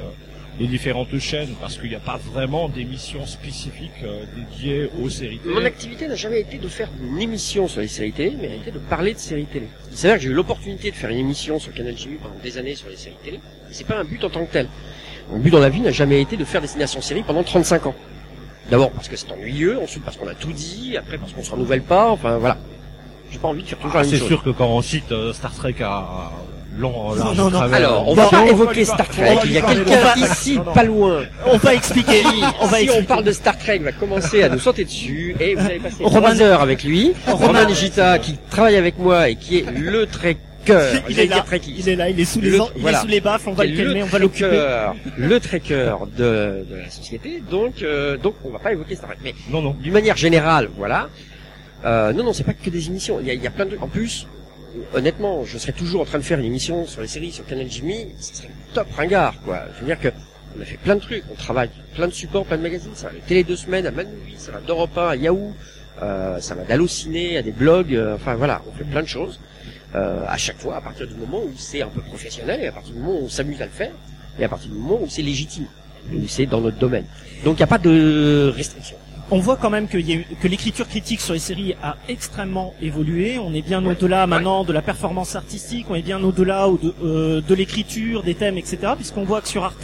des différentes chaînes, parce qu'il n'y a pas vraiment d'émissions spécifiques euh, dédiées aux séries télé? Mon activité n'a jamais été de faire une émission sur les séries télé, mais elle a été de parler de séries télé. Il s'avère que j'ai eu l'opportunité de faire une émission sur Canal J M pendant des années sur les séries télé, et c'est pas un but en tant que tel. Mon but dans la vie n'a jamais été de faire Destination Série pendant trente-cinq ans. D'abord parce que c'est ennuyeux, ensuite parce qu'on a tout dit, après parce qu'on se renouvelle pas, enfin voilà. J'ai pas envie de faire toujours Ah, la même c'est chose. sûr que quand on cite euh, Star Trek à long, large Non, non. travers- Alors, on va pas évoquer Star Trek. Il y a quelqu'un ici, pas loin. On va expliquer. Qui, On va si expliquer. on parle de Star Trek, va commencer à nous sauter dessus et vous allez passer Romain- trois heures avec lui. Romain- Romain Digita, qui travaille avec moi et qui est le trekker. Il J'allais est là, dire trekkie. il est là, il est sous les, Le- en- il voilà. est sous les baffes, on va Qui le est calmer, on va l'occuper. trekker, le trekker de, de la société. Donc, euh, donc on va pas évoquer Star Trek. Mais non, non. d'une manière générale, voilà. Euh, non, non, c'est pas que des émissions. Il y a, il y a plein de trucs. En plus, honnêtement, je serais toujours en train de faire une émission sur les séries sur Canal Jimmy. Ce serait top ringard, quoi. Je veux dire que on a fait plein de trucs. On travaille plein de supports, plein de magazines. Ça va de Télé deux semaines à Manouvi, ça va d'Europe un à Yahoo, euh, ça va d'Allociné à des blogs. euh, enfin voilà, on fait plein de choses. Euh, à chaque fois, à partir du moment où c'est un peu professionnel, et à partir du moment où on s'amuse à le faire, et à partir du moment où c'est légitime, où c'est dans notre domaine. Donc il n'y a pas de restriction. On voit quand même qu'il y a eu, que l'écriture critique sur les séries a extrêmement évolué. On est bien au-delà maintenant de la performance artistique, on est bien au-delà de, euh, de l'écriture, des thèmes, et cetera. Puisqu'on voit que sur Arte,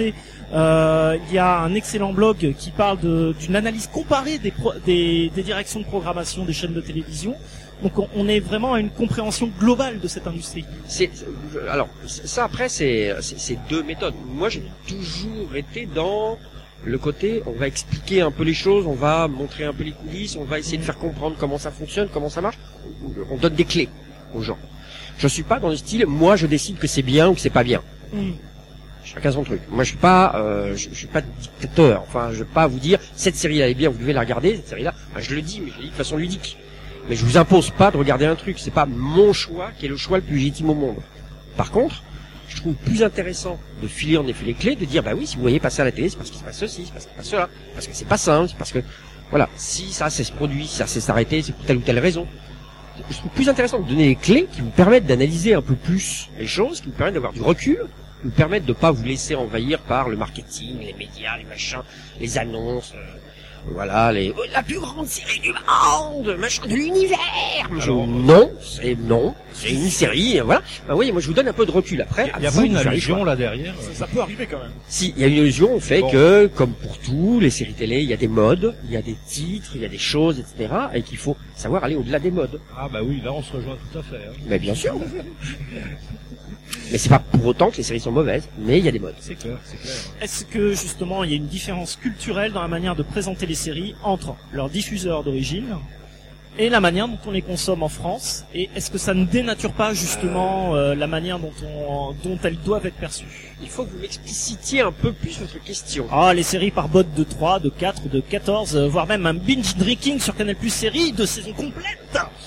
euh, il y a un excellent blog qui parle de- d'une analyse comparée des, pro- des, des directions de programmation des chaînes de télévision. Donc on, on est vraiment à une compréhension globale de cette industrie. C'est, c'est- alors, ça après, c'est, c'est, c'est deux méthodes. Moi, j'ai toujours été dans le côté, on va expliquer un peu les choses, on va montrer un peu les coulisses, on va essayer de faire comprendre comment ça fonctionne, comment ça marche. On donne des clés aux gens. Je suis pas dans le style, moi, je décide que c'est bien ou que c'est pas bien. Chacun son truc. Moi, je suis pas, euh, je, je suis pas dictateur. Enfin, je vais pas vous dire, cette série elle est bien, vous devez la regarder. Cette série-là, enfin, je le dis, mais je le dis de façon ludique. Mais je vous impose pas de regarder un truc. C'est pas mon choix qui est le choix le plus légitime au monde. Par contre, je trouve plus intéressant de filer en effet les clés, de dire bah oui, si vous voyez passer à la télé, c'est parce qu'il se passe ceci, c'est parce qu'il se passe cela, parce que c'est pas simple, c'est parce que voilà, si ça c'est ce produit, si ça c'est s'arrêter, c'est pour telle ou telle raison. Je trouve plus intéressant de donner les clés qui vous permettent d'analyser un peu plus les choses, qui vous permettent d'avoir du recul, qui vous permettent de pas vous laisser envahir par le marketing, les médias, les machins, les annonces. euh, voilà, les oh, la plus grande série du monde, machin de l'univers. Je- non, c'est non, c'est une série, voilà. Bah oui, moi je vous donne un peu de recul après. Il y a vous pas une de faire les allusion choix. là derrière. Ça, ça peut arriver quand même. Si, il y a une illusion au fait Bon. que, comme pour tout, les séries télé, il y a des modes, il y a des titres, il y a des choses, et cetera, et qu'il faut savoir aller au-delà des modes. Ah bah oui, là on se rejoint tout à fait. Hein. Mais bien sûr. Mais c'est pas pour autant que les séries sont mauvaises, mais il y a des modes. C'est clair, c'est clair. Est-ce que justement il y a une différence culturelle dans la manière de présenter les séries entre leurs diffuseurs d'origine et la manière dont on les consomme en France, et est-ce que ça ne dénature pas justement euh, la manière dont on dont elles doivent être perçues? Il faut que vous m'explicitiez un peu plus votre question. Ah, les séries par botte de trois, de quatre, de quatorze, euh, voire même un binge drinking sur Canal Plus série de saison complète.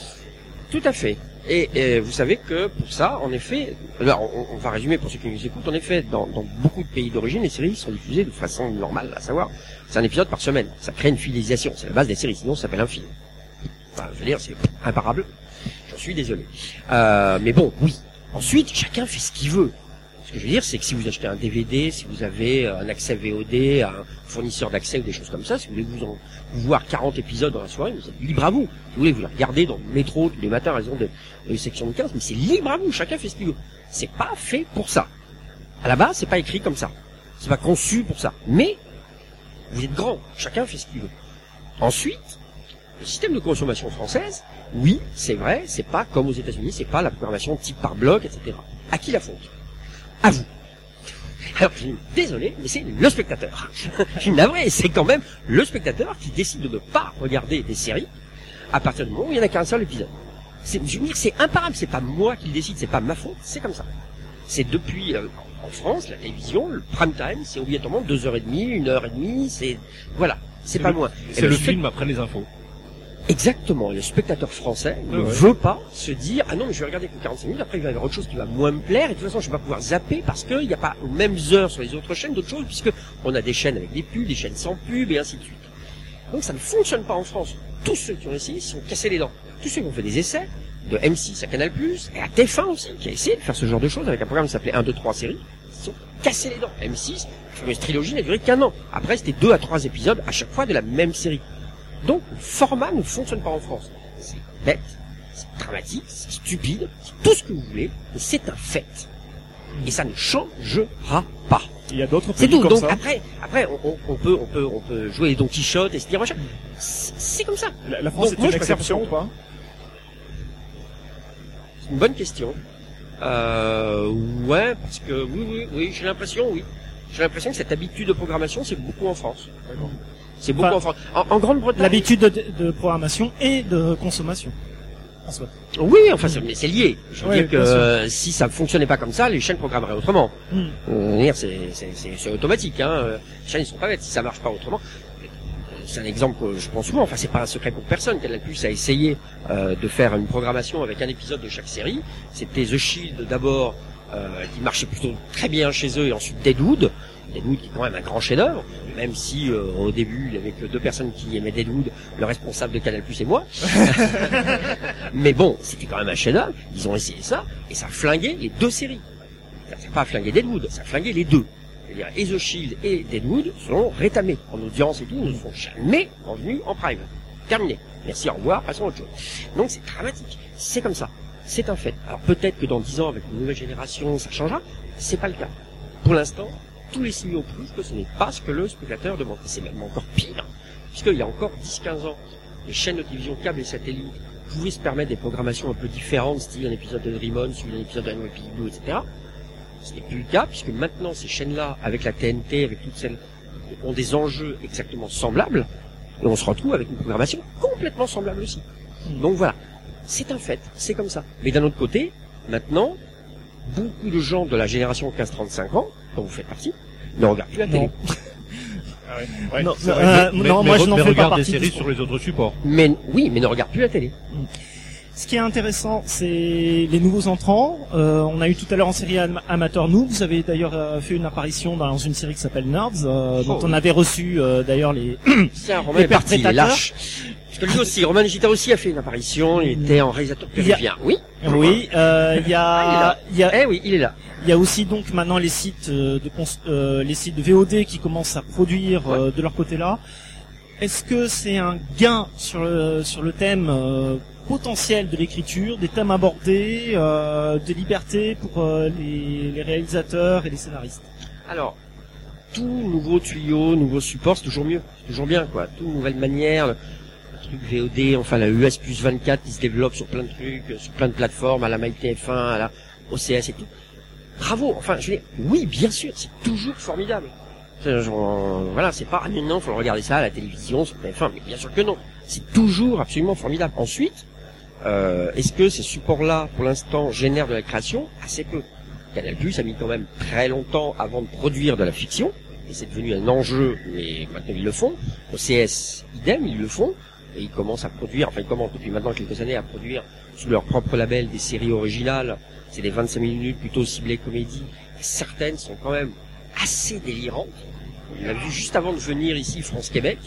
Tout à fait. Et, et vous savez que pour ça, en effet, alors on, on va résumer pour ceux qui nous écoutent, en effet, dans, dans beaucoup de pays d'origine, les séries sont diffusées de façon normale, à savoir, c'est un épisode par semaine. Ça crée une fidélisation, c'est la base des séries, sinon ça s'appelle un film. Enfin, je veux dire, c'est imparable. J'en suis désolé. Euh, mais bon, oui. Ensuite, chacun fait ce qu'il veut. Ce que je veux dire, c'est que si vous achetez un D V D, si vous avez un accès V O D à un fournisseur d'accès ou des choses comme ça, si vous voulez vous en vous voir quarante épisodes dans la soirée, vous êtes libre à vous. Si vous voulez vous les regarder dans le métro tous les matins à raison de, de section de quinze, mais c'est libre à vous, chacun fait ce qu'il veut. C'est pas fait pour ça. À la base, c'est pas écrit comme ça. C'est pas conçu pour ça. Mais, vous êtes grand, chacun fait ce qu'il veut. Ensuite, le système de consommation française, oui, c'est vrai, c'est pas comme aux États-Unis, c'est pas la programmation type par bloc, et cetera. À qui la faute? À vous. Alors, je suis désolé, mais c'est le spectateur. Je suis navré, c'est quand même le spectateur qui décide de ne pas regarder des séries à partir du moment où il n'y en a qu'un seul épisode. C'est, je veux dire, c'est imparable, c'est pas moi qui le décide, c'est pas ma faute, c'est comme ça. C'est depuis, euh, en France, la télévision, le prime time, c'est obligatoirement deux heures et demie, une heure et demie, c'est, voilà, c'est pas le- moins. C'est Et le, spect- film après les infos. Exactement, le spectateur français ne Ouais, ouais. veut pas se dire ah non mais je vais regarder que quarante-cinq minutes, après il va y avoir autre chose qui va moins me plaire et de toute façon je vais pas pouvoir zapper parce qu'il n'y a pas aux mêmes heures sur les autres chaînes d'autres choses puisque on a des chaînes avec des pubs, des chaînes sans pub et ainsi de suite. Donc ça ne fonctionne pas en France. Tous ceux qui ont essayé se sont cassés les dents. Tous ceux qui ont fait des essais de M six à Canal plus, et à T F un aussi qui a essayé de faire ce genre de choses avec un programme qui s'appelait un, deux, trois séries, ils se sont cassés les dents. M six, la fameuse trilogie n'a duré qu'un an. Après c'était deux à trois épisodes à chaque fois de la même série. Donc, le format ne fonctionne pas en France. C'est bête, c'est dramatique, c'est stupide, c'est tout ce que vous voulez, mais c'est un fait. Et ça ne changera pas. Il y a d'autres C'est pays tout. comme Donc ça. après, après, on, on- on peut, on peut, on peut jouer les Don Quichotte et se dire machin. C'est c'est comme ça. La, la France Donc, est moi, une je préfère exception ou ça. pas? C'est une bonne question. Euh, ouais, parce que oui, oui, oui, j'ai l'impression, oui. J'ai l'impression que cette habitude de programmation, c'est beaucoup en France. C'est beaucoup Enfin, en France. En, en Grande-Bretagne. L'habitude de, de programmation et de consommation. En soi. Oui, enfin, c'est, mais c'est lié. Je veux Ouais, dire que bien sûr. euh, si ça ne fonctionnait pas comme ça, les chaînes programmeraient autrement. Hmm. Euh, je veux dire, c'est, c'est, c'est, c'est automatique. Hein. Euh, Les chaînes, ils sont pas bêtes. Si ça marche pas autrement, c'est un exemple que je prends souvent. Enfin, c'est pas un secret pour personne. Canal Plus a essayé euh, de faire une programmation avec un épisode de chaque série. C'était The Shield d'abord, euh, qui marchait plutôt très bien chez eux, et ensuite Deadwood. Deadwood qui est quand même un grand chef-d'œuvre, même si euh, au début il y avait que deux personnes qui aimaient Deadwood, le responsable de Canal Plus et moi. Mais bon, c'était quand même un chef-d'œuvre. Ils ont essayé ça et ça a flingué les deux séries. Ça n'a pas flingué Deadwood, ça a flingué les deux. C'est-à-dire, et The Shield et Deadwood sont rétamés en audience et tout, ne sont jamais revenus en prime. Terminé. Merci, au revoir, passons à autre chose. Donc c'est dramatique. C'est comme ça. C'est un fait. Alors peut-être que dans dix ans, avec une nouvelle génération, ça changera. C'est pas le cas. Pour l'instant, tous les signaux prouvent que ce n'est pas ce que le spectateur demande. Et c'est même encore pire, puisqu'il y a encore dix quinze ans, les chaînes de télévision câble et satellite pouvaient se permettre des programmations un peu différentes, style un épisode de Doraemon, suivi d'un épisode de N Y P D Blue, et cetera. Ce n'est plus le cas, puisque maintenant ces chaînes-là, avec la T N T, avec toutes celles, ont des enjeux exactement semblables, et on se retrouve avec une programmation complètement semblable aussi. Donc voilà, c'est un fait, c'est comme ça. Mais d'un autre côté, maintenant, beaucoup de gens de la génération quinze trente-cinq ans, dont vous faites partie, ne regardent plus la télé. Ah ouais, ouais, Non, c'est euh, vrai. euh, Mais- non, mais moi re- je n'en mais fais pas regarde des partie. séries de- sur les autres supports. Mais oui, mais ne regardent plus la télé. Ce qui est intéressant, c'est les nouveaux entrants. Euh, on a eu tout à l'heure en série am- amateur nous. Vous avez d'ailleurs euh, fait une apparition dans une série qui s'appelle Nerds, euh, dont Oh. on avait reçu euh, d'ailleurs les, Tiens, Romain les est parti, il est perpétrateurs. lâche. Parce que lui aussi, Romain Gita aussi a fait une apparition, il était en réalisateur Il y a- péruvien. Oui. Oui, euh, il y a, il y a, Eh oui, il est là. il y a aussi donc maintenant les sites euh, de cons- euh, les sites de V O D qui commencent à produire euh, de leur côté là. est-ce que c'est un gain sur le, sur le thème euh, potentiel de l'écriture, des thèmes abordés, euh, des libertés pour euh, les, les réalisateurs et les scénaristes? Alors, tout nouveau tuyau, nouveau support, c'est toujours mieux, c'est toujours bien, quoi. Toute nouvelle manière, le truc V O D, enfin la U S plus vingt-quatre qui se développe sur plein de trucs, sur plein de plateformes, à la MyTF un, à la O C S et tout. Bravo, enfin, je veux dire, oui, bien sûr, c'est toujours formidable. C'est, genre, voilà, c'est pas, ah mais non, faut le regarder ça à la télévision, sur T F un, mais bien sûr que non. C'est toujours absolument formidable. Ensuite, euh, est-ce que ces supports-là, pour l'instant, génèrent de la création? Assez peu. Canal Plus a mis quand même très longtemps avant de produire de la fiction, et c'est devenu un enjeu, mais maintenant ils le font. O C S, idem, ils le font, et ils commencent à produire, enfin ils commencent depuis maintenant quelques années à produire sous leur propre label des séries originales. C'est des vingt-cinq minutes plutôt ciblées comédie. Et certaines sont quand même assez délirantes. On l'a vu juste avant de venir ici, France-Québec,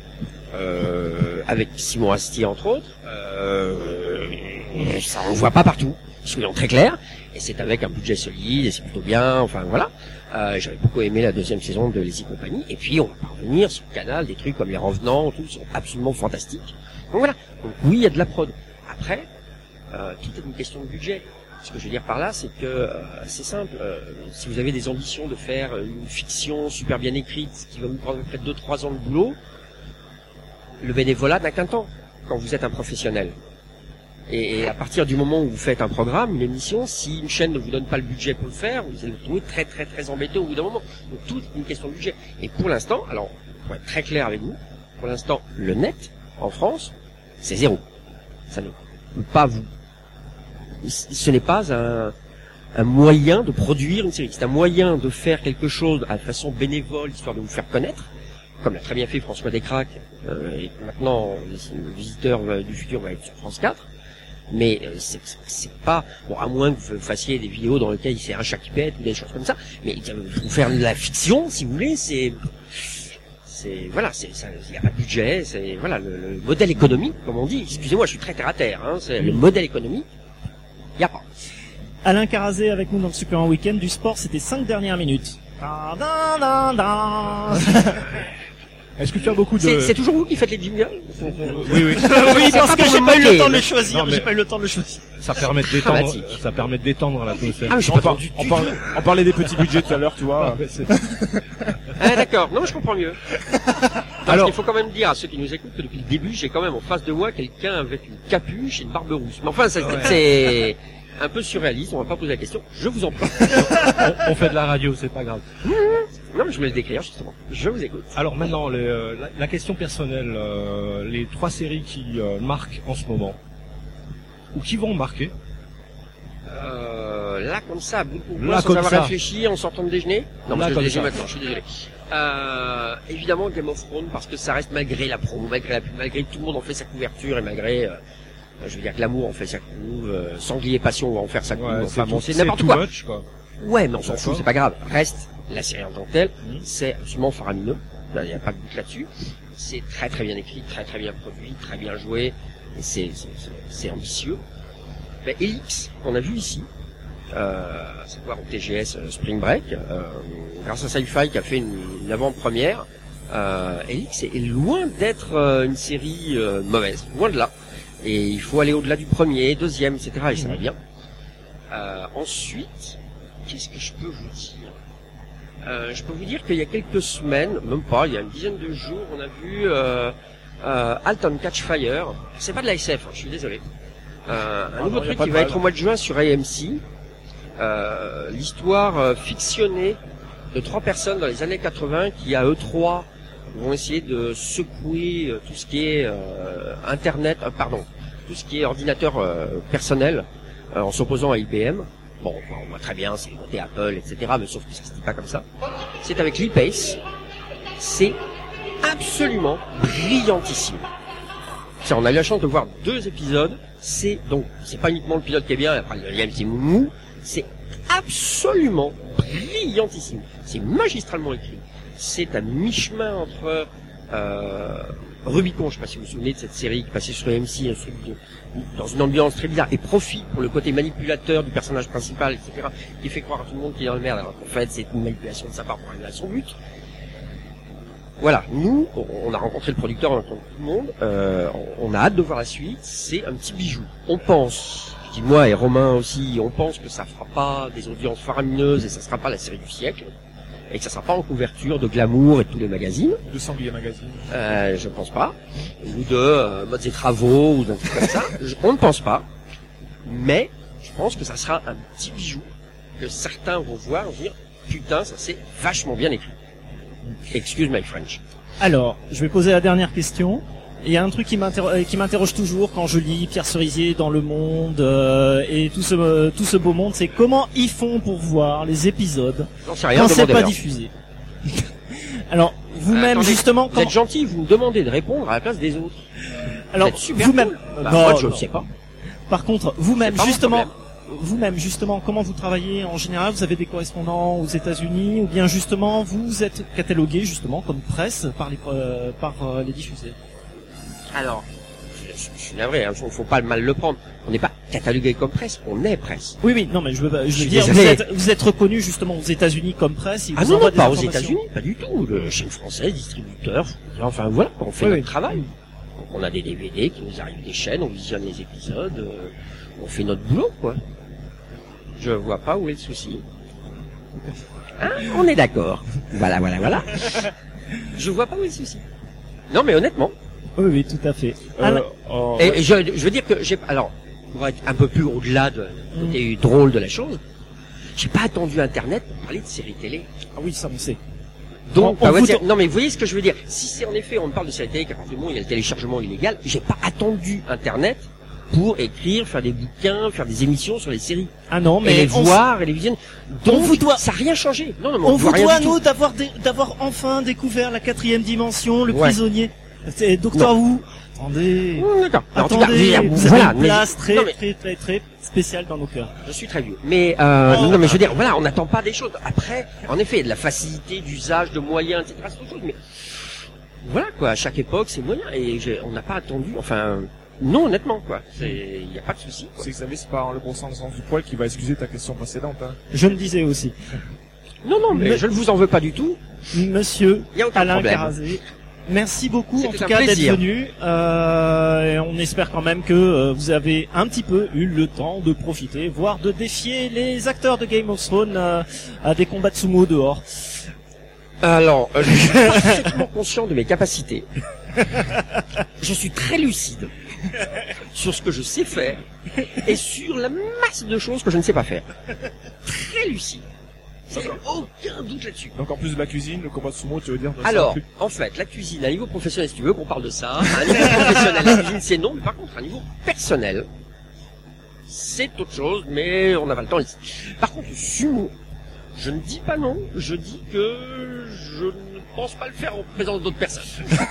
euh, avec Simon Astier entre autres. Euh, ça on voit pas partout, soyons très clairs. Et c'est avec un budget solide, et c'est plutôt bien, enfin voilà. Euh, j'avais beaucoup aimé la deuxième saison de Les Y Compagnie. Et puis on va parvenir sur le canal, des trucs comme Les Revenants, tout sont absolument fantastiques. Donc voilà. Donc oui, il y a de la prod. Après, euh, tout est une question de budget. Ce que je veux dire par là, c'est que euh, c'est simple. Euh, si vous avez des ambitions de faire une fiction super bien écrite, qui va vous prendre peut-être deux trois ans de boulot, le bénévolat n'a qu'un temps quand vous êtes un professionnel. Et à partir du moment où vous faites un programme, une émission, si une chaîne ne vous donne pas le budget pour le faire, vous allez vous retrouver très très très embêté au bout d'un moment. Donc tout est une question de budget. Et pour l'instant, alors pour être très clair avec vous, pour l'instant, le net en France, c'est zéro. Ça ne peut pas vous. Ce n'est pas un, un moyen de produire une série. C'est un moyen de faire quelque chose à façon bénévole, histoire de vous faire connaître, comme l'a très bien fait François Descraques. Euh, et maintenant, le visiteur du futur va être sur France quatre. Mais euh, c'est, c'est pas bon, à moins que vous fassiez des vidéos dans lesquelles c'est un chat qui pète ou des choses comme ça. Mais vous faire de la fiction, si vous voulez, c'est c'est voilà, c'est il y a pas de budget, c'est voilà le, le modèle économique, comme on dit. Excusez-moi, je suis très terre à terre. Hein, c'est le modèle économique. Il y a pas. Alain Carazé avec nous dans le Super un Week-end du sport, c'était cinq dernières minutes. Da, da, da, da. Est-ce que tu as beaucoup de... C'est, c'est toujours vous qui faites les jingles? Oui, oui. Oui, parce que j'ai pas eu le temps de le choisir. J'ai pas eu le temps de le choisir. Ça permet de détendre, ça permet de détendre l'atmosphère. Ah, mais j'ai on, pas par, du on, tout. parlait, on parlait des petits budgets tout à l'heure, tu vois. Ah, d'accord. Non, mais je comprends mieux. Alors, il faut quand même dire à ceux qui nous écoutent que depuis le début, j'ai quand même en face de moi quelqu'un avec une capuche et une barbe rousse. Mais enfin, ça, ouais. C'est un peu surréaliste. On va pas poser la question. Je vous en prie. on, on fait de la radio, c'est pas grave. Non, mais je me laisse décrire, justement. Je vous écoute. Alors maintenant, les, euh, la, la question personnelle, euh, les trois séries qui euh, marquent en ce moment, ou qui vont marquer. Euh, là, comme ça, beaucoup de là, sans comme avoir ça. réfléchi en sortant de déjeuner. Non, là, parce que je déjeune ça. maintenant, je suis désolé. Euh, évidemment, Game of Thrones, parce que ça reste malgré la promo, malgré la pub, malgré que tout le monde en fait sa couverture, et malgré, euh, je veux dire que l'amour en fait sa couve, euh, Sanglier Passion va en faire sa couve, Ouais, enfin c'est bon, tout- c'est c'est n'importe too quoi. much, quoi. Ouais, mais on s'en D'accord. fout, c'est pas grave. Reste la série en tant que telle, c'est absolument faramineux. Il n'y a pas de doute là-dessus. C'est très très bien écrit, très très bien produit, très bien joué, et c'est, c'est, c'est, c'est ambitieux. Ben, Elix, qu'on a vu ici, euh, à savoir au T G S euh, Spring Break, euh, grâce à Sci-Fi qui a fait une, une avant-première, euh, Elix est, est loin d'être euh, une série euh, mauvaise, loin de là. Et il faut aller au-delà du premier, deuxième, et cetera. Et ça va bien. Euh, ensuite, qu'est-ce que je peux vous dire euh, Je peux vous dire qu'il y a quelques semaines, même pas, il y a une dizaine de jours, on a vu euh, euh, Halt and Catch Fire. C'est pas de la S F, hein, je suis désolé. Euh, un Ah nouveau non, y a truc pas qui de va mal. être au mois de juin sur A M C. Euh, l'histoire euh, fictionnée de trois personnes dans les années quatre-vingts qui, à eux trois, vont essayer de secouer euh, tout ce qui est euh, Internet, euh, pardon, tout ce qui est ordinateur euh, personnel, euh, en s'opposant à I B M. Bon, on voit très bien, c'est le côté Apple, et cetera, mais sauf que ça se dit pas comme ça. C'est avec Lee Pace. C'est absolument brillantissime. C'est, on a eu la chance de voir deux épisodes. C'est donc, c'est pas uniquement le pilote qui est bien, après il y a le petit mou, c'est absolument brillantissime. C'est magistralement écrit. C'est à mi-chemin entre euh, Rubicon, je sais pas si vous vous souvenez de cette série qui passait sur A M C, un truc de, dans une ambiance très bizarre, et Profit pour le côté manipulateur du personnage principal, et cetera, qui fait croire à tout le monde qu'il est dans le merde, alors qu'en fait c'est une manipulation de sa part pour arriver à son but. voilà, nous, on a rencontré le producteur en tant que tout le monde, euh, on a hâte de voir la suite, c'est un petit bijou. On pense, je dis moi et Romain aussi, on pense que ça fera pas des audiences faramineuses et ça sera pas la série du siècle, et que ça sera pas en couverture de Glamour et de tous les magazines. De Sanglier Magazine. Euh, je pense pas. Ou de euh, Modes et Travaux, ou d'un truc comme ça. Je, on ne pense pas. Mais, je pense que ça sera un petit bijou que certains vont voir et dire, putain, ça c'est vachement bien écrit. Excuse my French. Alors, je vais poser la dernière question. Il y a un truc qui m'interroge, qui m'interroge toujours quand je lis Pierre Cerisier dans Le Monde euh, et tout ce euh, tout ce beau monde, c'est comment ils font pour voir les épisodes J'en sais rien, quand c'est pas demandez-leur. diffusé. Alors, vous-même Attendez, justement, vous quand... êtes gentil, vous me demandez de répondre à la place des autres. alors vous êtes super vous-même, cool. Bah, non, moi, je ne non. sais pas. Par contre, vous-même C'est pas mon justement, problème. vous-même justement, comment vous travaillez en général? Vous avez des correspondants aux États-Unis ou bien justement vous êtes catalogué justement comme presse par les euh, par euh, les diffusés? Alors, je, je, je suis navré, hein, faut, faut pas mal le prendre. On n'est pas catalogué comme presse, on est presse. Oui, oui, non, mais je veux, je veux suis dire, vous désolé. êtes, vous êtes reconnu justement aux États-Unis comme presse. Ils Ah vous non, envoient non, des pas aux informations. États-Unis, pas du tout. Le chaîne française, distributeur, enfin voilà, on fait Oui, notre oui. travail. Donc, on a des D V D qui nous arrivent des chaînes, on visionne les épisodes, euh, on fait notre boulot, quoi. Je vois pas où est le souci. Hein, on est d'accord. Voilà, voilà, voilà. Je vois pas où est le souci. Non, mais honnêtement. Oui, oui, tout à fait. Euh, Alors- oh, et et je, je veux dire que j'ai, alors, pour être un peu plus au-delà de du côté drôle de la chose, j'ai pas attendu Internet pour parler de séries télé. Ah oui, ça on sait. Donc, On- on bah, ouais, vous c'est- don- non mais vous voyez ce que je veux dire. Si c'est en effet, on parle de séries télé, qu'à partir du moment où il y a le téléchargement illégal, j'ai pas attendu Internet pour écrire, faire des bouquins, faire des émissions sur les séries. Ah non, mais et les on voir, et les visionner. Donc, on vous doit, ça n'a rien changé. Non, non, mais on voit vous rien doit du tout. nous d'avoir dé- d'avoir enfin découvert la quatrième dimension, le Ouais. prisonnier. C'est Docteur Non. Who. Attendez. Mmh, d'accord. Mais en tout cas, Attendez, je veux dire, vous voilà, avez une mais- place très, non, mais- très, très, très spéciale dans nos cœurs. Je suis très vieux. Mais euh, Oh. non, mais je veux dire, voilà, on n'attend pas des choses. Après, en effet, il y a de la facilité d'usage de moyens, et cetera. C'est autre chose, mais voilà quoi. À chaque époque, c'est moyen. Et j'ai- on n'a pas attendu. Enfin, non, honnêtement, quoi. C'est, il n'y a pas de souci. quoi. C'est que ça c'est pas le gros sens du poil qui va excuser ta question précédente. Hein. Je me disais aussi. Non, non, mais Me- je ne vous en veux pas du tout. Monsieur Il y a aucun Alain problème. Carazé, merci beaucoup en C'était tout un cas d'être plaisir. venu. Euh, et on espère quand même que euh, vous avez un petit peu eu le temps de profiter, voire de défier les acteurs de Game of Thrones euh, à des combats de sumo dehors. Alors, euh, je suis parfaitement conscient de mes capacités. Je suis très lucide sur ce que je sais faire et sur la masse de choses que je ne sais pas faire. Très lucide. C'est aucun doute là-dessus. Donc en plus de la cuisine, le combat de sumo, tu veux dire... Alors, en fait, la cuisine, à niveau professionnel, si tu veux qu'on parle de ça, à un niveau professionnel, la cuisine, c'est non, mais par contre, à un niveau personnel, c'est autre chose, mais on n'a pas le temps ici. Par contre, le sumo, je ne dis pas non, je dis que je ne pense pas le faire en présence d'autres personnes.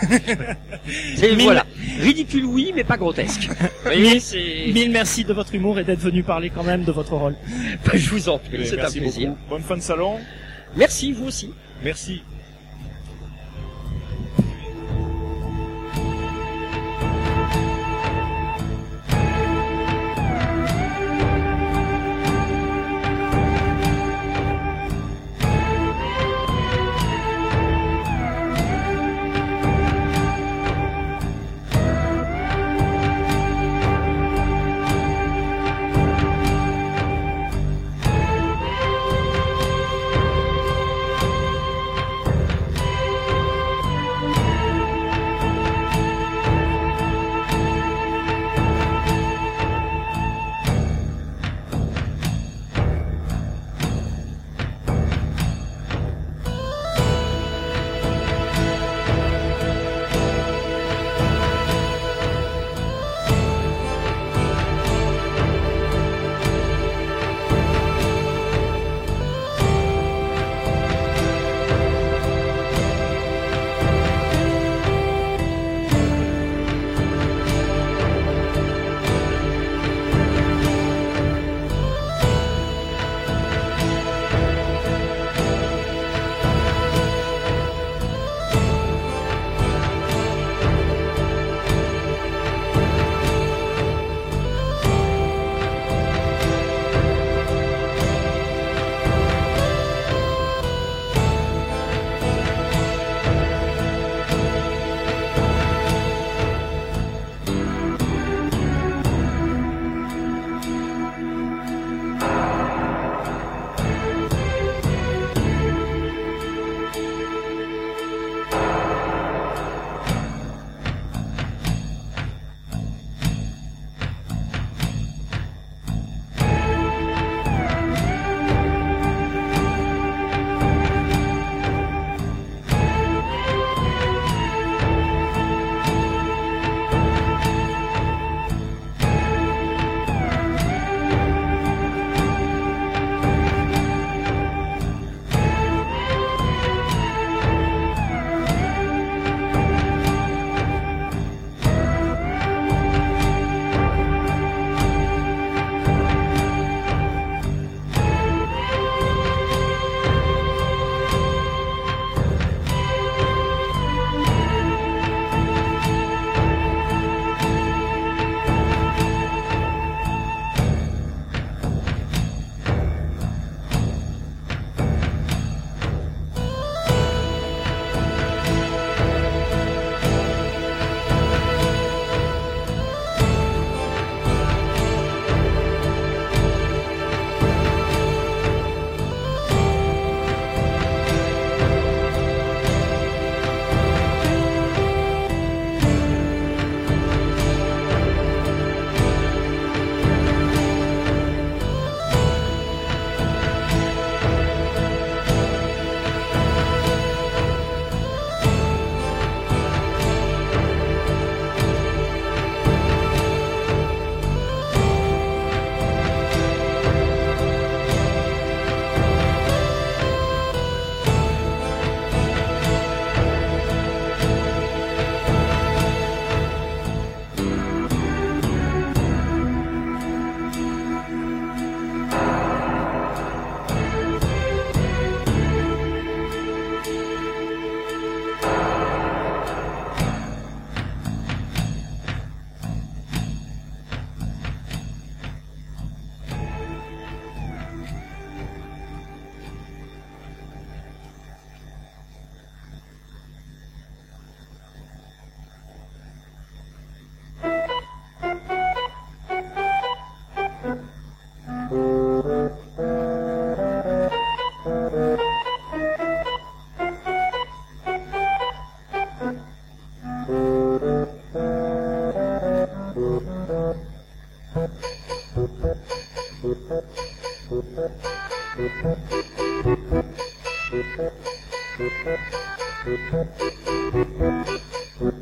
Et Mille- voilà. Ridicule, oui, mais pas grotesque. Vous voyez, Mille, c'est... mille merci de votre humour et d'être venu parler quand même de votre rôle. Je vous en prie, c'est un Merci plaisir. beaucoup. Bonne fin de salon. Merci, vous aussi. Merci.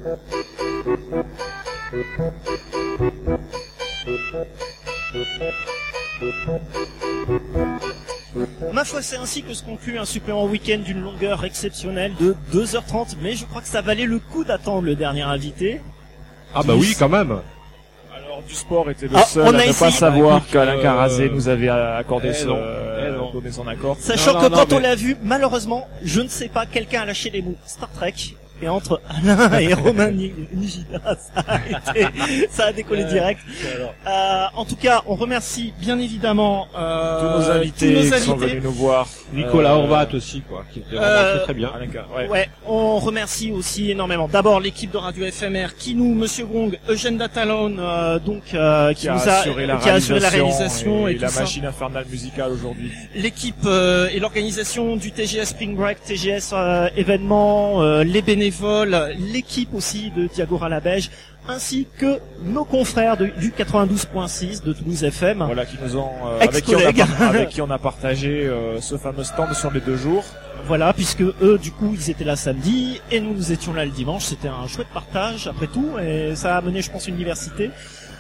Ma foi, c'est ainsi que se conclut un supplément week-end d'une longueur exceptionnelle de deux heures trente, mais je crois que ça valait le coup d'attendre le dernier invité. Ah bah oui, quand même. Alors, du sport était le Ah, seul on à a ne essayé- pas savoir Bah, écoute, qu'Alain euh, Carazé nous avait accordé eh ce, non, euh, eh non. donné son accord. Sachant Non, que non, quand non, on mais- l'a vu, malheureusement, je ne sais pas, quelqu'un a lâché les mots Star Trek. Et entre Alain et Romain Ni- Nigida, ça a été, ça a décollé Ouais, direct. alors. Euh, en tout cas, on remercie bien évidemment euh, Tous nos invités tous nos qui sont invités. venus nous voir. Nicolas Euh, Horvat aussi, quoi, qui était vraiment Euh, très très bien. Alain Car- Ouais. ouais. on remercie aussi énormément. D'abord l'équipe de Radio F M R, qui nous, Monsieur Gong, Eugène Datalon, euh, donc euh, qui, Qui a nous a, assuré la qui a assuré la réalisation réalisation et, et tout la ça. machine infernale musicale aujourd'hui. L'équipe euh, et l'organisation du T G S Spring Break, T G S euh, événements, euh, les bénévoles, l'équipe aussi de Diagora la Beige, ainsi que nos confrères de, du quatre-vingt-douze point six de Toulouse F M. Voilà, qui nous ont, euh, avec, qui on a, Ex-collègues. par- avec qui on a partagé euh, ce fameux stand sur les deux jours. Voilà, puisque eux, du coup, ils étaient là samedi et nous, nous étions là le dimanche. C'était un chouette partage, après tout, et ça a mené, je pense, une diversité.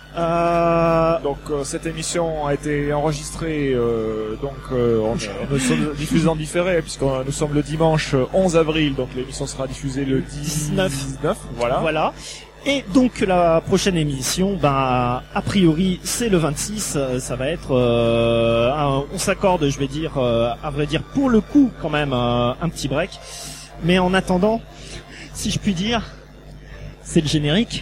Euh... Donc euh, cette émission a été enregistrée, euh, donc euh, on, on ne sommes diffusés en différé puisque nous sommes le dimanche onze avril, donc l'émission sera diffusée le dix-neuf. Voilà. Voilà. Et donc la prochaine émission, ben a priori c'est le vingt-six, euh, ça va être, euh, un- on s'accorde, je vais dire, euh, à vrai dire pour le coup quand même euh, un petit break. Mais en attendant, si je puis dire, c'est le générique.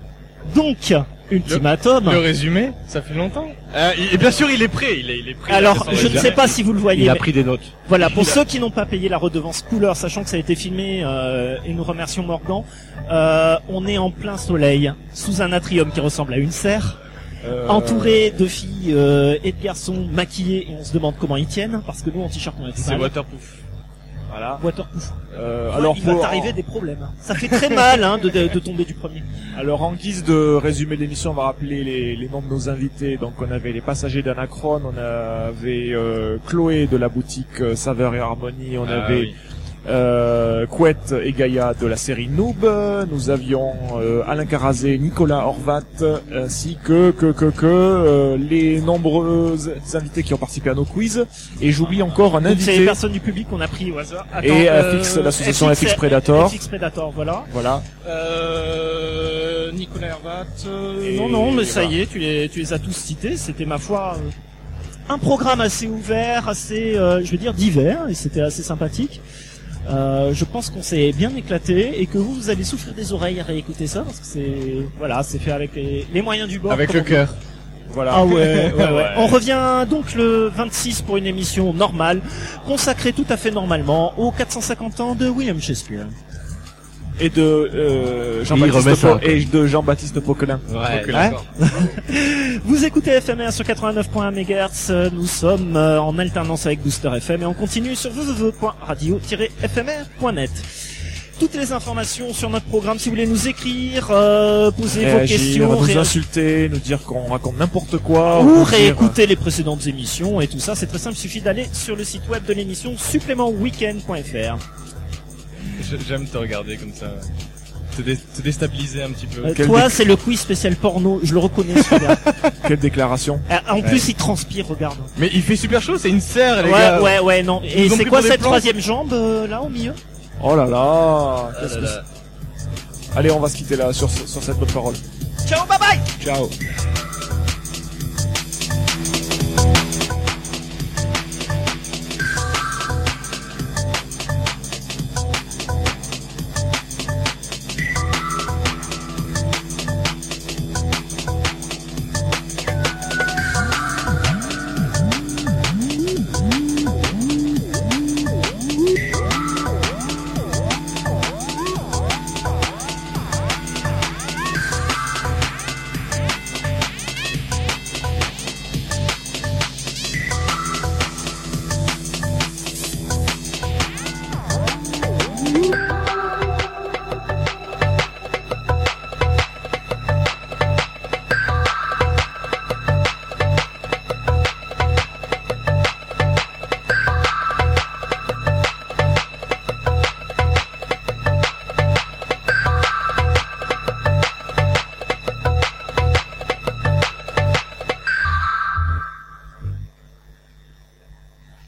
Donc ultimatum. Le résumé, ça fait longtemps. Euh, et bien sûr, il est prêt. Il est, il est prêt. Alors, je ne sais pas si vous le voyez. Il a mais- pris des notes. Voilà, pour Il a- ceux qui n'ont pas payé la redevance couleur, sachant que ça a été filmé, euh, et nous remercions Morgan, euh, on est en plein soleil, sous un atrium qui ressemble à une serre, Euh, entouré de filles euh, et de garçons maquillés, et on se demande comment ils tiennent, parce que nous en t-shirt on est C'est waterproof. Voilà. Waterproof. Euh, Ouais, alors il pour, va t'arriver des problèmes. Ça fait très mal hein, de, de, de tomber du premier. Alors en guise de résumé de l'émission, on va rappeler les, les noms de nos invités. Donc on avait les passagers d'Anacron, on avait euh, Chloé de la boutique euh, Saveur et Harmonie, on Ah avait oui. euh, Couette et Gaïa de la série Noob, nous avions euh, Alain Carazé, Nicolas Horvat, ainsi que que que que euh, les nombreux invités qui ont participé à nos quiz. Et j'oublie encore un Donc c'est les invité. personnes du public qu'on a pris au hasard. Attends, Et euh, F X, l'association F X Predator. F X Predator, voilà. Voilà. Euh, Nicolas Hervat. euh, Et non, non, mais ça voilà. y est, tu les, tu les as tous cités. C'était ma foi euh, un programme assez ouvert, assez, euh, je veux dire, divers, et c'était assez sympathique. Euh, je pense qu'on s'est bien éclaté et que vous, vous allez souffrir des oreilles à réécouter ça parce que c'est, voilà, c'est fait avec les, les moyens du bord. Avec comme le on dit. cœur. Voilà. Ah ouais, ouais, ouais. Ouais. On revient donc le vingt-six pour une émission normale, consacrée tout à fait normalement aux quatre cent cinquante ans de William Shakespeare. Et de euh, Il Jean-Baptiste remet ça, Po- et de Jean-Baptiste Poquelin. Ouais, Ouais. d'accord. Vous écoutez F M R sur quatre-vingt-neuf point un mégahertz, nous sommes euh, en alternance avec Booster F M et on continue sur w w w point radio tiret f m r point net. Toutes les informations sur notre programme, si vous voulez nous écrire, euh, poser vos Réagir, questions, nous réagir- insulter, nous dire qu'on raconte n'importe quoi. ou nous dire- réécouter les précédentes émissions et tout ça, c'est très simple, il suffit d'aller sur le site web de l'émission supplément weekend point f r. Je- J'aime te regarder comme ça. Te, dé- te déstabiliser un petit peu. Euh, Quel toi, déc- c'est le quiz spécial porno, je le reconnais celui-là. Quelle déclaration. Ah, en Ouais. plus, il transpire, regarde. Mais il fait super chaud, c'est une serre, les Ouais, gars. ouais, ouais, non. Ils Et nous ont c'est pris quoi pour des cette plantes. troisième jambe, euh, là, au milieu? Oh là là. Ah qu'est-ce là que là. c'est- Allez, on va se quitter là sur, sur cette bonne parole. Ciao, bye bye! Ciao.